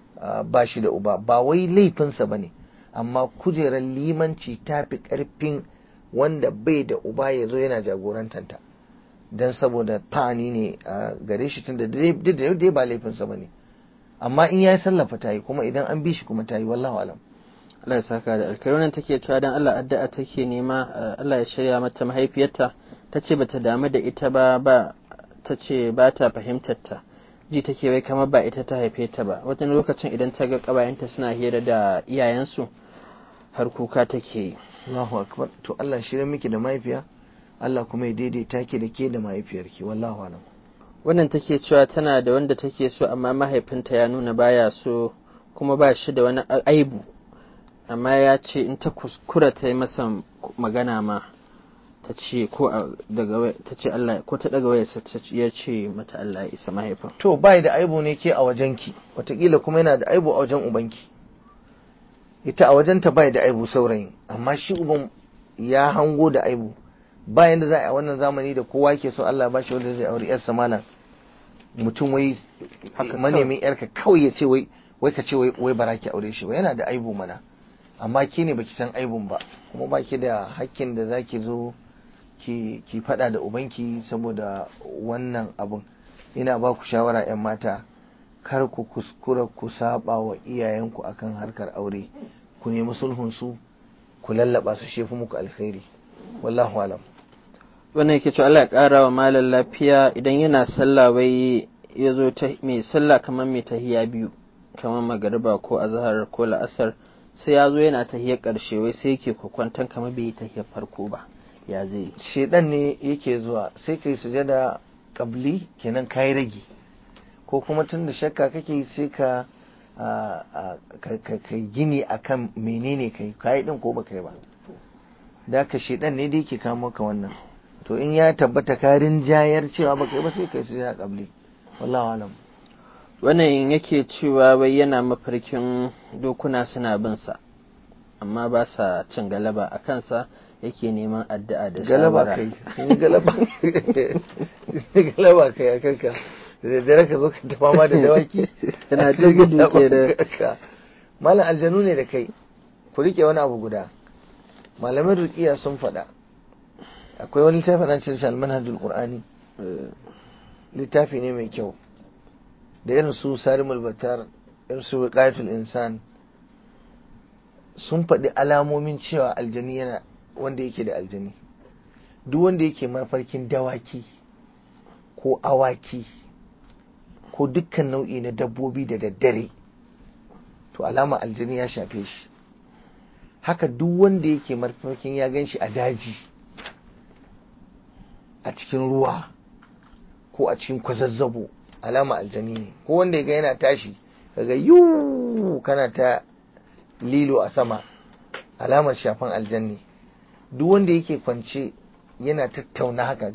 ba shi da uba. Ba wai laifinsa ba ne, amma kujerar limanci ta fi ƙarfin wanda bai da uba ya zo yana jagorantanta, don saboda ta'ani ne a gare shi, tun da dai ba laifinsa ba ne. Amma in ya yi sallafa ta yi, kuma idan an bi shi kuma ta yi, wallahu alam. Allah ya saka da alkai. Wannan take cewa dan Allah addu'a take nema Allah ya shirya mata mahaifiyarta. Tace bata damu da ita ba ba tace ba ta fahimtar ta. Ji take wai kamar ba ita ta haife ta ba. Wata lokacin idan ta ga kabayanta suna hira da iyayensu har kuka take yi. Allahu akbar. To Allah shirya miki da mahaifiya, Allah kuma ya daidaita ki da ke da mahaifiyarki, wallahu alam. Wannan take cewa tana da wanda take so, amma mahaifinta ya nuna baya so, kuma ba shi da wani aibu, amma ya ce in ta kuskura ta yi masa magana ma ta ce ko daga ta ce Allah ko ta daga wayarsa ta ya ce mata Allah ya isa mahaifin. To bai da aibu ne ke a wajenki, wataƙila kuma yana da aibu a wajen ubanki. Ita a wajenta bai da aibu saurayin, amma shi uban ya hango da aibu. Bayan da za a wannan zamani da kowa ke so Allah ba shi wanda zai aure yarsa malam, mutum wai manemin yarka kawai ya ce wai wai ka ce wai bara ki aure shi ba, yana da aibu mana. Amma ke ne baki san aibun ba, kuma baki da hakkin da zaki zo ki ki fada da ubanki saboda wannan abun. Ina ba ku shawara ƴan mata, kar ku kuskura ku saba wa iyayenku akan harkar aure. Ku nemi sulhun su, ku lallaba su, shefu muku alkhairi, wallahu alam. Wannan yake cewa Allah ya ƙara wa malam lafiya. Idan yana sallah wai ya zo ta mai sallah kamar mai tahiya biyu, kamar magariba ko azhar ko la'asar, sai ya zo yana tahiyar ƙarshe wai sai yake kwakwantan kamar bai yi tahiyar farko ba, ya zai? Shedan ne yake zuwa, sai kai sujada qabli kenan kai ragi, ko kuma tun da shakka kake sai ka ka gini akan menene kai kai din ko baka yi ba. Da ka shedan ne da yake kamo ka wannan, to in ya tabbata ka rinjayar cewa baka yi ba sai kai sujada qabli. Wallahu alam. Wannan yake cewa wai yana mafarkin dokuna suna bin sa amma ba sa cin galaba a kansa, yake neman addu'a da galaba shawara. kai ni galaba galaba kai akan ka da dare ka zo ka tafa ma da dawaki Kana ta gudu ke da malam aljanu ne da kai. Ku rike wani abu guda, malamin ruqiya sun faɗa, akwai wani littafi na cikin al-manhajul qur'ani, littafi ne mai kyau, da irin su sarimul battar, irin su wiqayatul insan, sun faɗi alamomin cewa aljani yana, wanda yake da aljani, duk wanda yake mafarkin dawaki ko awaki ko dukkan nau'i na dabbobi da daddare, to alama aljani ya shafe shi. Haka duk wanda yake mafarkin ya gan shi a daji, a cikin ruwa ko a cikin kwazazzabo, alama aljani ne. Ko wanda ya ga yana tashi kaga yuu kana ta lilo a sama, alamar shafan aljanni. Duk wanda yake kwance yana tattauna haka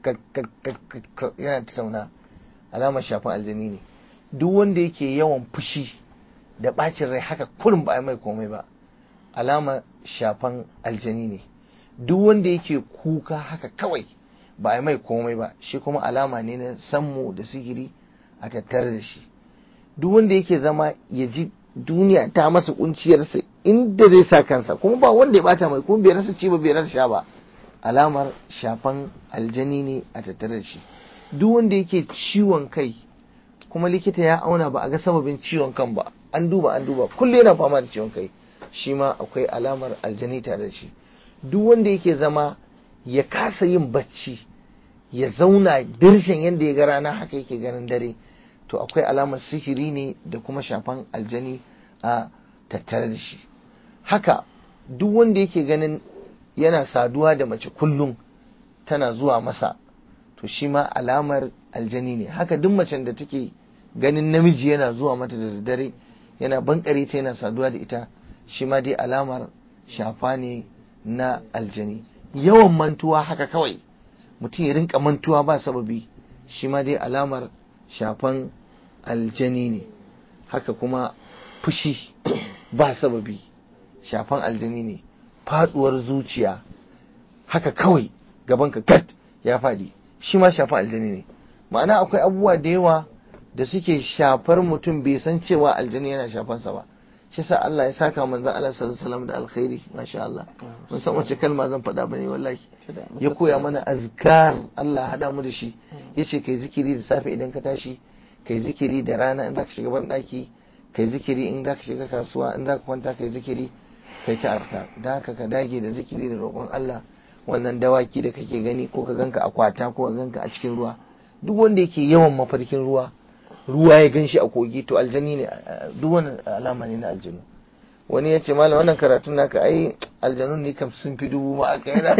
yana tattauna, alamar shafan aljanni ne. Duk wanda yake yawan fushi da bacin rai haka kurin ba mai komai ba, alamar shafan aljanni ne. Duk wanda yake kuka haka kawai ba mai komai ba, shi kuma alama ne na sammu da sihiri a tattare da shi. Duk wanda yake zama ya ji duniya ta masa kunciyarsa inda zai sa kansa, kuma ba wanda ya bata mai, kuma bai rasa ci ba bai rasa sha ba, alamar shafan aljani ne a tattare da shi. Duk wanda yake ciwon kai kuma likita ya auna ba a ga sababin ciwon kan ba, an duba an duba kullum yana fama da ciwon kai, shi ma akwai alamar aljani tare da shi. Duk wanda yake zama ya kasa yin bacci, ya zauna dirshin yadda ya ga rana haka yake ganin dare, to akwai alamar sihiri ne da kuma shafan aljani a tattare da shi. Haka duk wanda yake ganin yana saduwa da mace kullum tana zuwa masa, to shi ma alamar aljani ne. Haka duk macen da take ganin namiji yana zuwa mata da daddare, yana bankare ta yana saduwa da ita, shi ma dai alamar shafa ne na aljani. Yawan mantuwa haka kawai mutum ya rinka mantuwa ba sababi, shi ma dai alamar shafan aljani ne. Haka kuma fushi ba sababi, shafan aljani ne. Faduwar zuciya haka kawai gabanka kat ya fadi, shi ma shafan aljani ne. Ma'ana akwai abubuwa da yawa da suke shafar mutum bai san cewa aljani yana shafansa ba. Shi sa Allah ya saka manzon Allah sallallahu alaihi wasallam da alkhairi, masha Allah. Mun san wace kalma zan faɗa bane wallahi. Ya koya mana azkar, Allah hada mu da shi. Yace kai zikiri da safe idan ka tashi, kai zikiri da rana in zaka shiga ban daki, kai zikiri in zaka shiga kasuwa, in zaka kwanta kai zikiri, kai ta azkar. Da haka ka dage da zikiri da roƙon Allah. Wannan dawaki da kake gani ko ka ganka a kwata ko ka ganka a cikin ruwa, duk wanda yake yawan mafarkin ruwa, ruwa ya ganshi a kogi, to aljani ne. Duk wani alama ne na aljanu. Wani ya ce malam wannan karatun naka ai aljanun ne kam sun fi dubu ma aka yana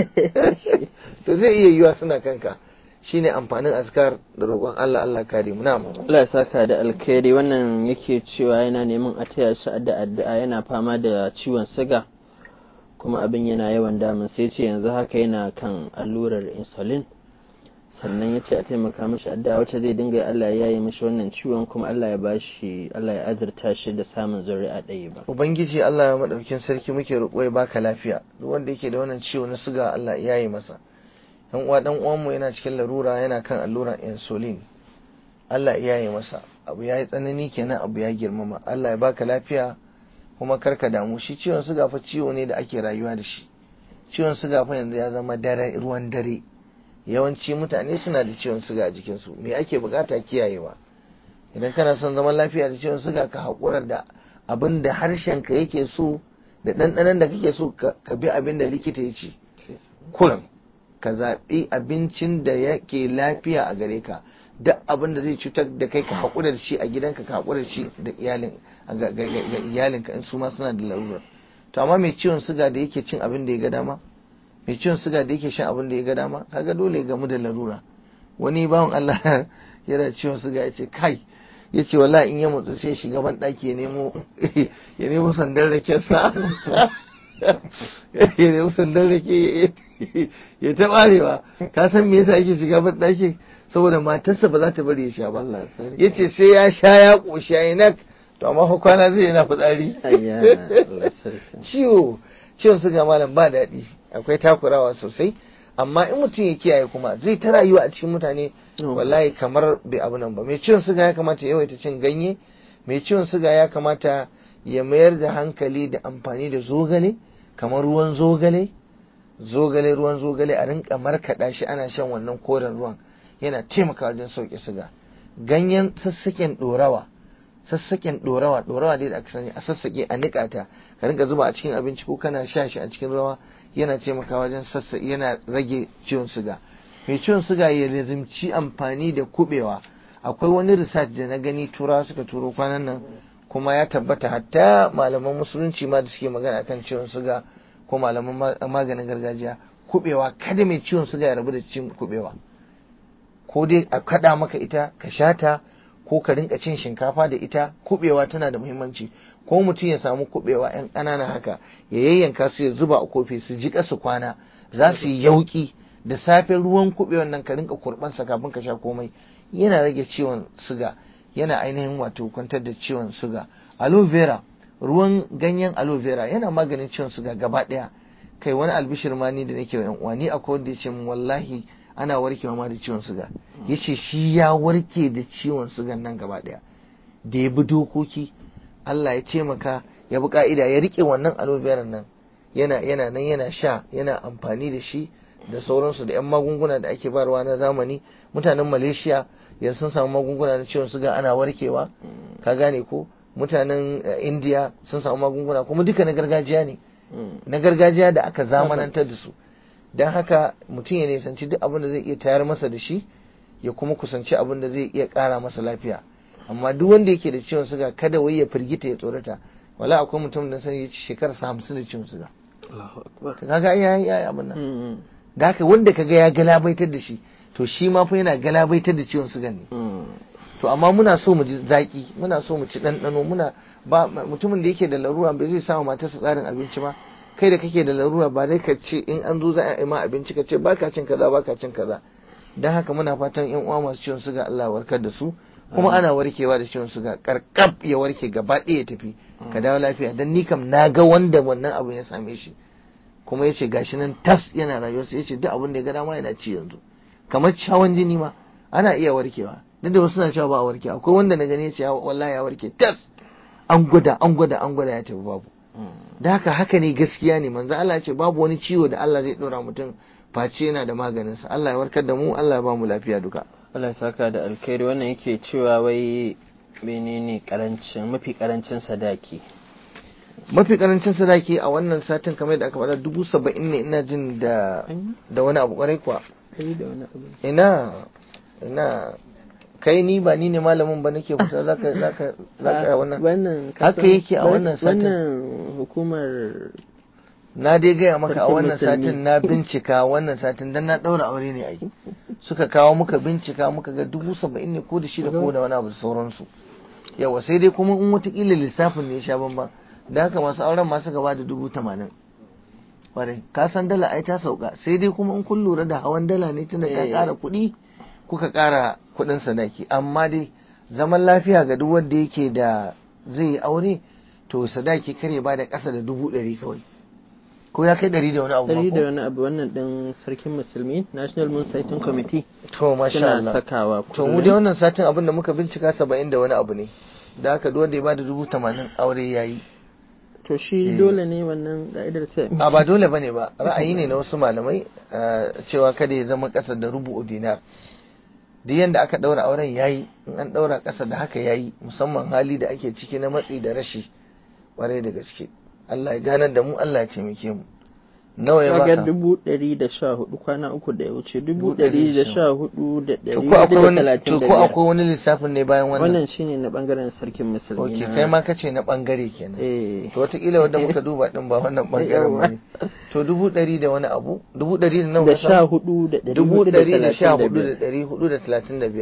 to zai iya yiwa suna kanka. Shine amfanin askar da roƙon Allah, Allah kare mu. Na'am. Allah ya saka da alkhairi. Wannan yake cewa yana neman a taya shi da addu'a, yana fama da ciwon siga kuma abin yana yawan damun, sai ce yanzu haka yana kan allurar insulin, sannan ya ce a taimaka mishi addu'a wacce zai dinga Allah ya yi mishi wannan ciwon, kuma Allah ya bashi, Allah ya azurta shi da samun zuri'a ɗaya ba. Ubangiji Allah ya madaukin sarki muke roƙo ya baka lafiya. Duk wanda yake da wannan ciwo na siga Allah ya yi masa. Dan uwa dan uwan mu yana cikin larura, yana kan allurar insulin, Allah ya yi masa. Abu ya yi tsanani kenan, abu ya girmama. Allah ya baka lafiya kuma karka damu. Shi ciwon siga fa ciwo ne da ake rayuwa da shi. Ciwon siga fa yanzu ya zama dare, ruwan dare. Yawanci mutane suna da ciwon siga a jikinsu. Me ake bukata? Kiyayewa. Idan kana son zaman lafiya da ciwon siga, ka haƙura da abin da harshenka yake so da ɗanɗanon da kake so, ka bi abin da likita ya ce. Kullum ka zaɓi abincin da yake lafiya a gare ka. Duk abin da zai cutar da kai ka haƙura da shi a gidanka, ka haƙura da shi da iyalin ga iyalinka in su ma suna da larurar. To amma mai ciwon siga da yake cin abin da ya ga dama, mai ciwon siga da yake shan abin da ya ga dama, kaga dole ya gamu da larura. Wani bawan Allah yana ciwon siga ya ce kai ya ce wallahi in ya mutu sai shiga ban ɗaki ya nemo ya nemo sandan rake sa ya nemo sandan rake ya ta ɓarewa. Ka san me yasa yake shiga ban ɗaki? Saboda matarsa ba za ta bari ya sha ba. Ya ce sai ya sha ya ƙoshi ya yi nak, to amma fa kwana zai yana fitsari. Ciwo ciwon suga malam ba daɗi, akwai takurawa sosai. Amma in mutum ya kiyaye kuma zai ta rayuwa a cikin mutane wallahi kamar bai abu nan ba. Mai ciwon suga ya kamata ya yawaita cin ganye, mai ciwon suga ya kamata ya mayar da hankali da amfani da zogale, kamar ruwan zogale zogale ruwan zogale a rinka markaɗa shi ana shan wannan koren ruwan, yana taimakawa wajen sauke suga. Ganyen sassaken ɗorawa, sassaken ɗorawa ɗorawa dai da aka sani a sassaƙe a niƙa ta ka rinka zuba a cikin abinci ko kana sha shi a cikin ruwa, yana taimakawa wajen sassaƙe, yana rage ciwon suga. Mai ciwon suga ya lazimci amfani da kuɓewa. Akwai wani research da na gani turawa suka turo kwanan nan, kuma ya tabbata hatta malaman musulunci ma da suke magana akan ciwon suga ko malaman maganin gargajiya, kuɓewa kada mai ciwon suga ya rabu da cin kuɓewa. Ko dai a kaɗa maka ita ka sha ta, ko ka rinka cin shinkafa da ita. Kuɓewa tana da muhimmanci. Ko mutum ya samu kuɓewa yan ƙanana haka ya yayyanka su ya zuba a kofi su jiƙa su kwana, za su yi yauƙi. Da safe ruwan kuɓewan nan ka rinka kurɓansa kafin ka sha komai, yana rage ciwon suga, yana ainihin wato kwantar da ciwon suga. Aloe vera, ruwan ganyen aloe vera yana maganin ciwon suga gaba ɗaya. Kai wani albishir ma ni da nake wa yan uwa, ni akwai wanda ya ce min wallahi ana warkewa ma da ciwon suga. Ya ce shi ya warke da ciwon sugan nan gaba ɗaya, da ya bi dokoki. Allah ya taimaka ya bi ka'ida, ya rike wannan aloe vera nan, yana yana nan yana sha, yana amfani da shi da sauransu, da yan magunguna da ake barwa na zamani. Mutanen Malaysia yanzu sun samu magunguna na ciwon suga ana warkewa, ka gane ko. Mutanen India sun samu magunguna kuma duka na gargajiya ne, na gargajiya da aka zamanantar da su. Don haka mutum ya nisanci duk abin da zai iya tayar masa da shi, ya kuma kusanci abin da zai iya ƙara masa lafiya. Amma duk wanda yake da ciwon suga kada wai ya firgita ya tsorata. Wala akwai mutum da sani ya ci shekararsa hamsin da ciwon suga. Kaga ya yi abin nan. Da haka wanda kaga ya galabaitar da shi, to shi ma fa yana galabaitar da ciwon sugan ne. To amma muna so mu ji zaki, muna so mu ci ɗanɗano, muna ba mutumin da yake da larura bai zai samu matarsa tsarin abinci ba. Kai da kake da larura ba dai ka ce in an zo za a yi ma abinci ka ce baka cin kaza baka cin kaza. Dan haka muna fatan yan uwa masu ciwon suga Allah warkar da su, kuma ana warkewa da ciwon suga karkab ya warke gaba ɗaya ya tafi ka dawo lafiya. Dan ni kam na ga wanda wannan abin ya same shi, kuma yace gashi nan tas yana rayuwarsa, yace duk abin da ya ga dama yana ci yanzu, kamar hawan jini ma ana iya warkewa. Duk da wasu na cewa ba a warke, akwai wanda na gani yace wallahi ya warke tas, an gwada an gwada an gwada ya tafi babu. Da haka haka ne, gaskiya ne. Manzo Allah ya ce babu wani ciwo da Allah zai dora mutum face yana da maganin sa. Allah ya warkar da mu, Allah ya ba mu lafiya duka. Allah ya saka da alkhairi. Wannan yake cewa wai menene karancin mafi karancin sadaki? Mafi karancin sadaki a wannan satin kamar da aka faɗa dubu saba'in ne, ina jin da da wani abu kwarai kuwa. Da wani abu. Ina ina kai ni ba ni ne malamin ba nake kusa zaka zaka zaka wannan wannan haka yake a wannan satin. Wannan hukumar na dai gaya maka a wannan satin na bincika wannan satin dan na daura aure ne ai, suka kawo muka bincika muka ga dubu saba'in ne ko da shi da ko da wani abu da sauransu. Yawa sai dai kuma in watakila lissafin ne ya sha bamban, da haka masu auren masu gaba da dubu tamanin. Kwarai ka san dala ai ta sauka, sai dai kuma in kun lura da hawan dala ne tunda ka kara kuɗi kuka kara kuɗin sadaki. Amma dai zaman lafiya ga duk wanda yake da zai yi aure, to sadaki kare ba da ƙasa da dubu ɗari kawai, ko ya kai ɗari da wani abu. Ɗari da wani abu. Wannan ɗin sarkin musulmi National Moon Sighting Committee to masha Allah sakawa. To mu dai wannan satin abin da muka bincika saba'in da wani abu ne, da haka duk wanda ya bada dubu tamanin aure yayi. To shi dole ne wannan ka'idar sai a ba dole bane ba, ra'ayi ne na wasu malamai cewa kada ya zama ƙasa da rubu'u dinar. Duk yanda aka daura auren yayi, in an daura ƙasa da haka yayi, musamman hali da ake ciki na matsi da rashi ƙwarai da gaske. Allah ya ganar da mu, Allah ya taimake mu. Nawa ya baka? Kaga dubu ɗari da sha hudu kwana uku da ya wuce, dubu ɗari da sha hudu da ɗari da talatin da to ko akwai wani lissafin ne bayan wannan? Wannan shine na bangaren sarkin musulmi. Ok, kai ma kace na bangare kenan. Eh. To wataƙila wanda muka duba din ba wannan bangaren ba ne. To dubu ɗari da wani abu? Dubu ɗari da nawa? Da sha hudu da ɗari dubu ɗari da sha hudu da ɗari hudu da talatin da biyar.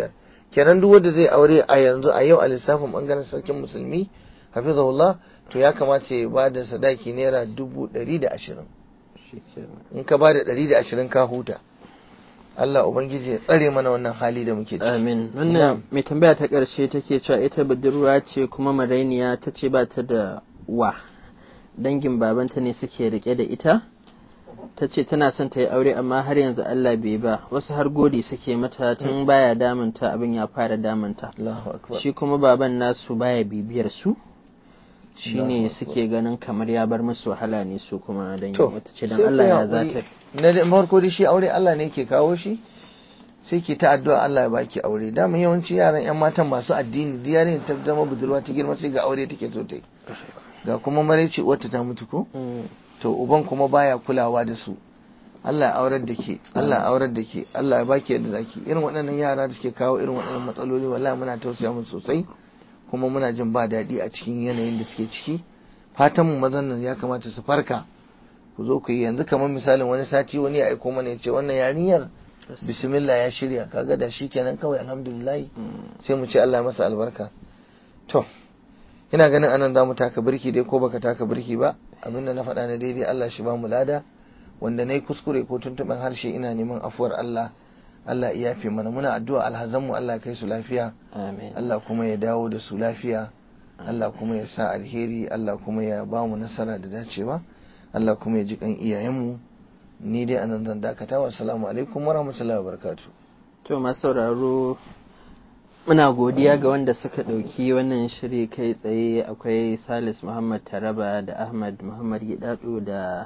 kenan duk wanda zai aure a yanzu a yau a lissafin bangaren sarkin musulmi hafizahullah to ya kamata ya ba da sadaki naira dubu ɗari da ashirin. In ka ba da ɗari da ashirin ka huta. Allah Ubangiji ya tsare mana wannan hali da muke ciki. Amin. Wannan mai tambaya ta ƙarshe take cewa ita budurwa ce kuma marainiya, ta ce ba ta da wa. Dangin babanta ne suke rike da ita. Ta ce tana son ta yi aure amma har yanzu Allah bai ba. Wasu har godi suke mata tun baya damunta, abin ya fara damunta. Shi kuma baban nasu baya bibiyar su. Shi ne suke ganin kamar ya bar musu wahala ne su kuma dangin. Wata ce don Allah ya za ta. Na da farko da shi aure Allah ne ke kawo shi, sai ke ta addu'a Allah ya baki aure. Dama yawanci yaran yan matan masu addini da yarin ta zama budurwa ta girma sai ga aure take so ta yi. Ga kuma maraice uwarta ta mutu ko? To uban kuma baya kulawa da su. Allah ya aurar da ke, Allah ya aurar da ke, Allah ya baki yadda zaki. Irin waɗannan yara da suke kawo irin waɗannan matsaloli wallahi muna tausaya musu sosai, kuma muna jin ba daɗi a cikin yanayin da suke ciki. Fatan mu mazan nan ya kamata su farka. Ku zo ku yi yanzu kamar misalin wani sati wani ya aiko mana ya ce wannan yarinyar bismillah ya shirya, kaga da shi kenan kawai alhamdulillah sai mu ce Allah ya masa albarka. To ina ganin anan za mu taka birki dai ko baka taka birki ba, abinda na faɗa na daidai Allah shi ba mu lada, wanda na yi kuskure ko tuntuɓen harshe ina neman afuwar Allah, Allah ya yafe mana. Muna addu'a alhazanmu Allah ya kai su lafiya, Allah kuma ya dawo da su lafiya, Allah kuma ya sa alheri, Allah kuma ya ba mu nasara da dacewa, Allah kuma ya ji kan iyayenmu. Ni dai anan zan dakata. Wa assalamu alaikum wa rahmatullahi wa barakatuh. To masu sauraro, muna godiya ga wanda suka ɗauki wannan shiri kai tsaye. Akwai Salis Muhammad Taraba da Ahmad Muhammad Gidado da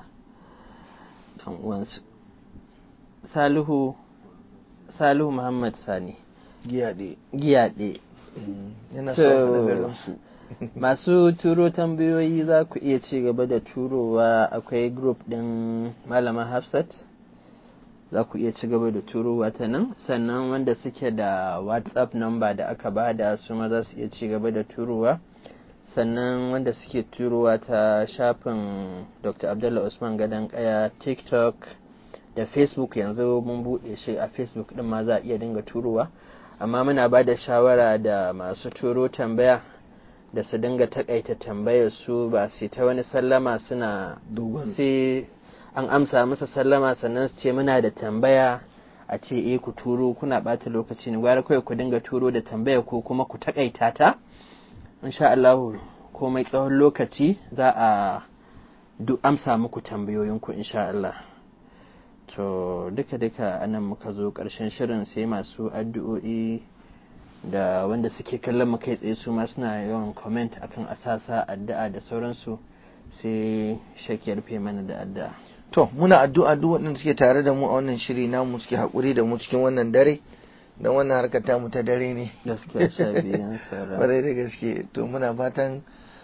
ɗan uwansu Salihu Salihu Muhammad Sani Giyade Giyade. Yana so su masu turo tambayoyi za ku iya ci gaba da turowa. Akwai group din Malama Hafsat, za ku iya ci gaba da turowa ta nan. Sannan wanda suke da WhatsApp number da aka bada su ma za su iya ci gaba da turowa. Sannan wanda suke turowa ta shafin Doctor Abdullah Usman Gadan Kaya, TikTok da Facebook, yanzu mun buɗe shi a Facebook din ma za a iya dinga turowa. Amma muna ba da shawara da masu turo tambaya da su dinga takaita tambayar su, ba su ta wani sallama suna dogon sai an amsa musu sallama sannan su ce muna da tambaya a ce eh ku turo, kuna bata lokaci ne. Gwara kawai ku dinga turo da tambaya ko kuma ku takaita ta, insha Allah komai tsawon lokaci za a duk amsa muku tambayoyinku insha Allah. To duka duka anan muka zo ƙarshen shirin, sai masu addu'o'i da wanda suke kallon mu kai tsaye su ma suna yawan comment akan asasa addu'a da sauransu, sai shakiyar fe mana da addu'a. To muna addu'a duk waɗanda suke tare da mu a wannan shiri namu suke haƙuri da mu cikin wannan dare, don wannan harkar ta mu ta dare ne gaskiya sha biyan sauran ƙwarai da gaske. To muna fatan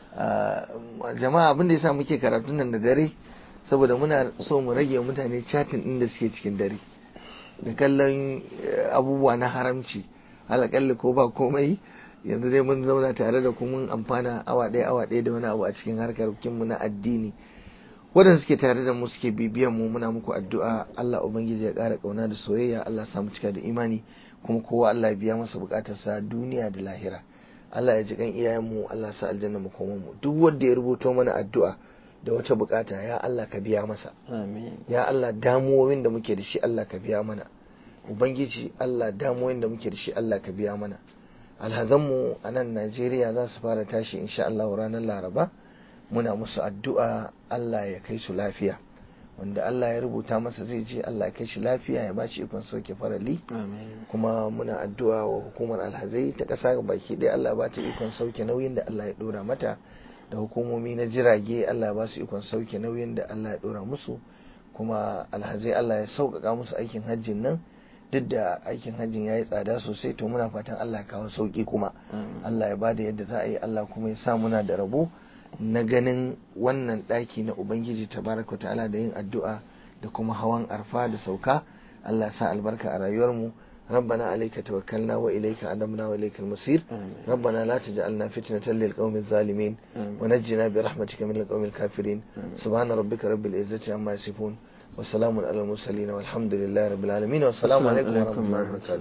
jama'a abin da yasa muke karatun nan da dare saboda muna so mu rage mutane chatin din da suke cikin dare da kallon abubuwa na haramci. Alaƙalli ko ba komai yanzu dai mun zauna tare da ku mun amfana awa ɗaya awa ɗaya da wani abu a cikin harkar mu na addini. Waɗanda suke tare da mu suke bibiyan mu muna muku addu'a Allah Ubangiji ya ƙara ƙauna da soyayya, Allah samu cika da imani, kuma kowa Allah ya biya masa buƙatarsa duniya da lahira. Allah ya ji kan iyayen mu, Allah sa aljanna mu koma mu. Duk wanda ya rubuto mana addu'a da wata buƙata, ya Allah ka biya masa. Amin. Ya Allah damuwoyin da muke da shi Allah ka biya mana. Ubangiji Allah damuwoyin da muke da shi Allah ka biya mana. Alhazanmu a nan Najeriya za su fara tashi insha Allah ranar Laraba. Muna musu addu'a Allah ya kai su lafiya. Wanda Allah ya rubuta masa zai je, Allah ya kai shi lafiya, ya bashi ikon sauke farali. Amin. Kuma muna addu'a wa hukumar alhazai ta ƙasa baki ɗaya, Allah ba ta ikon sauke nauyin da Allah ya ɗora mata, da hukumomi na jirage Allah ya ba su ikon sauke nauyin da Allah ya ɗora musu. Kuma alhazai Allah ya sauƙaƙa musu aikin hajjin nan, duk da aikin hajjin ya yi tsada sosai. To muna fatan Allah ya kawo sauƙi, kuma Allah ya bada yadda za a yi. Allah kuma ya sa muna da rabo na ganin wannan ɗaki na Ubangiji tabaraka ta'ala da yin addu'a da kuma hawan arfa da sauka. Allah ya sa albarka a rayuwarmu. ربنا عليك توكلنا وإليك أنبنا وإليك المصير. ربنا لا تجعلنا فتنة للقوم الظالمين ونجنا برحمتك من القوم الكافرين. سبحان ربك رب العزة عما يصفون وسلام على المرسلين والحمد لله رب العالمين والسلام عليكم ورحمة الله وبركاته.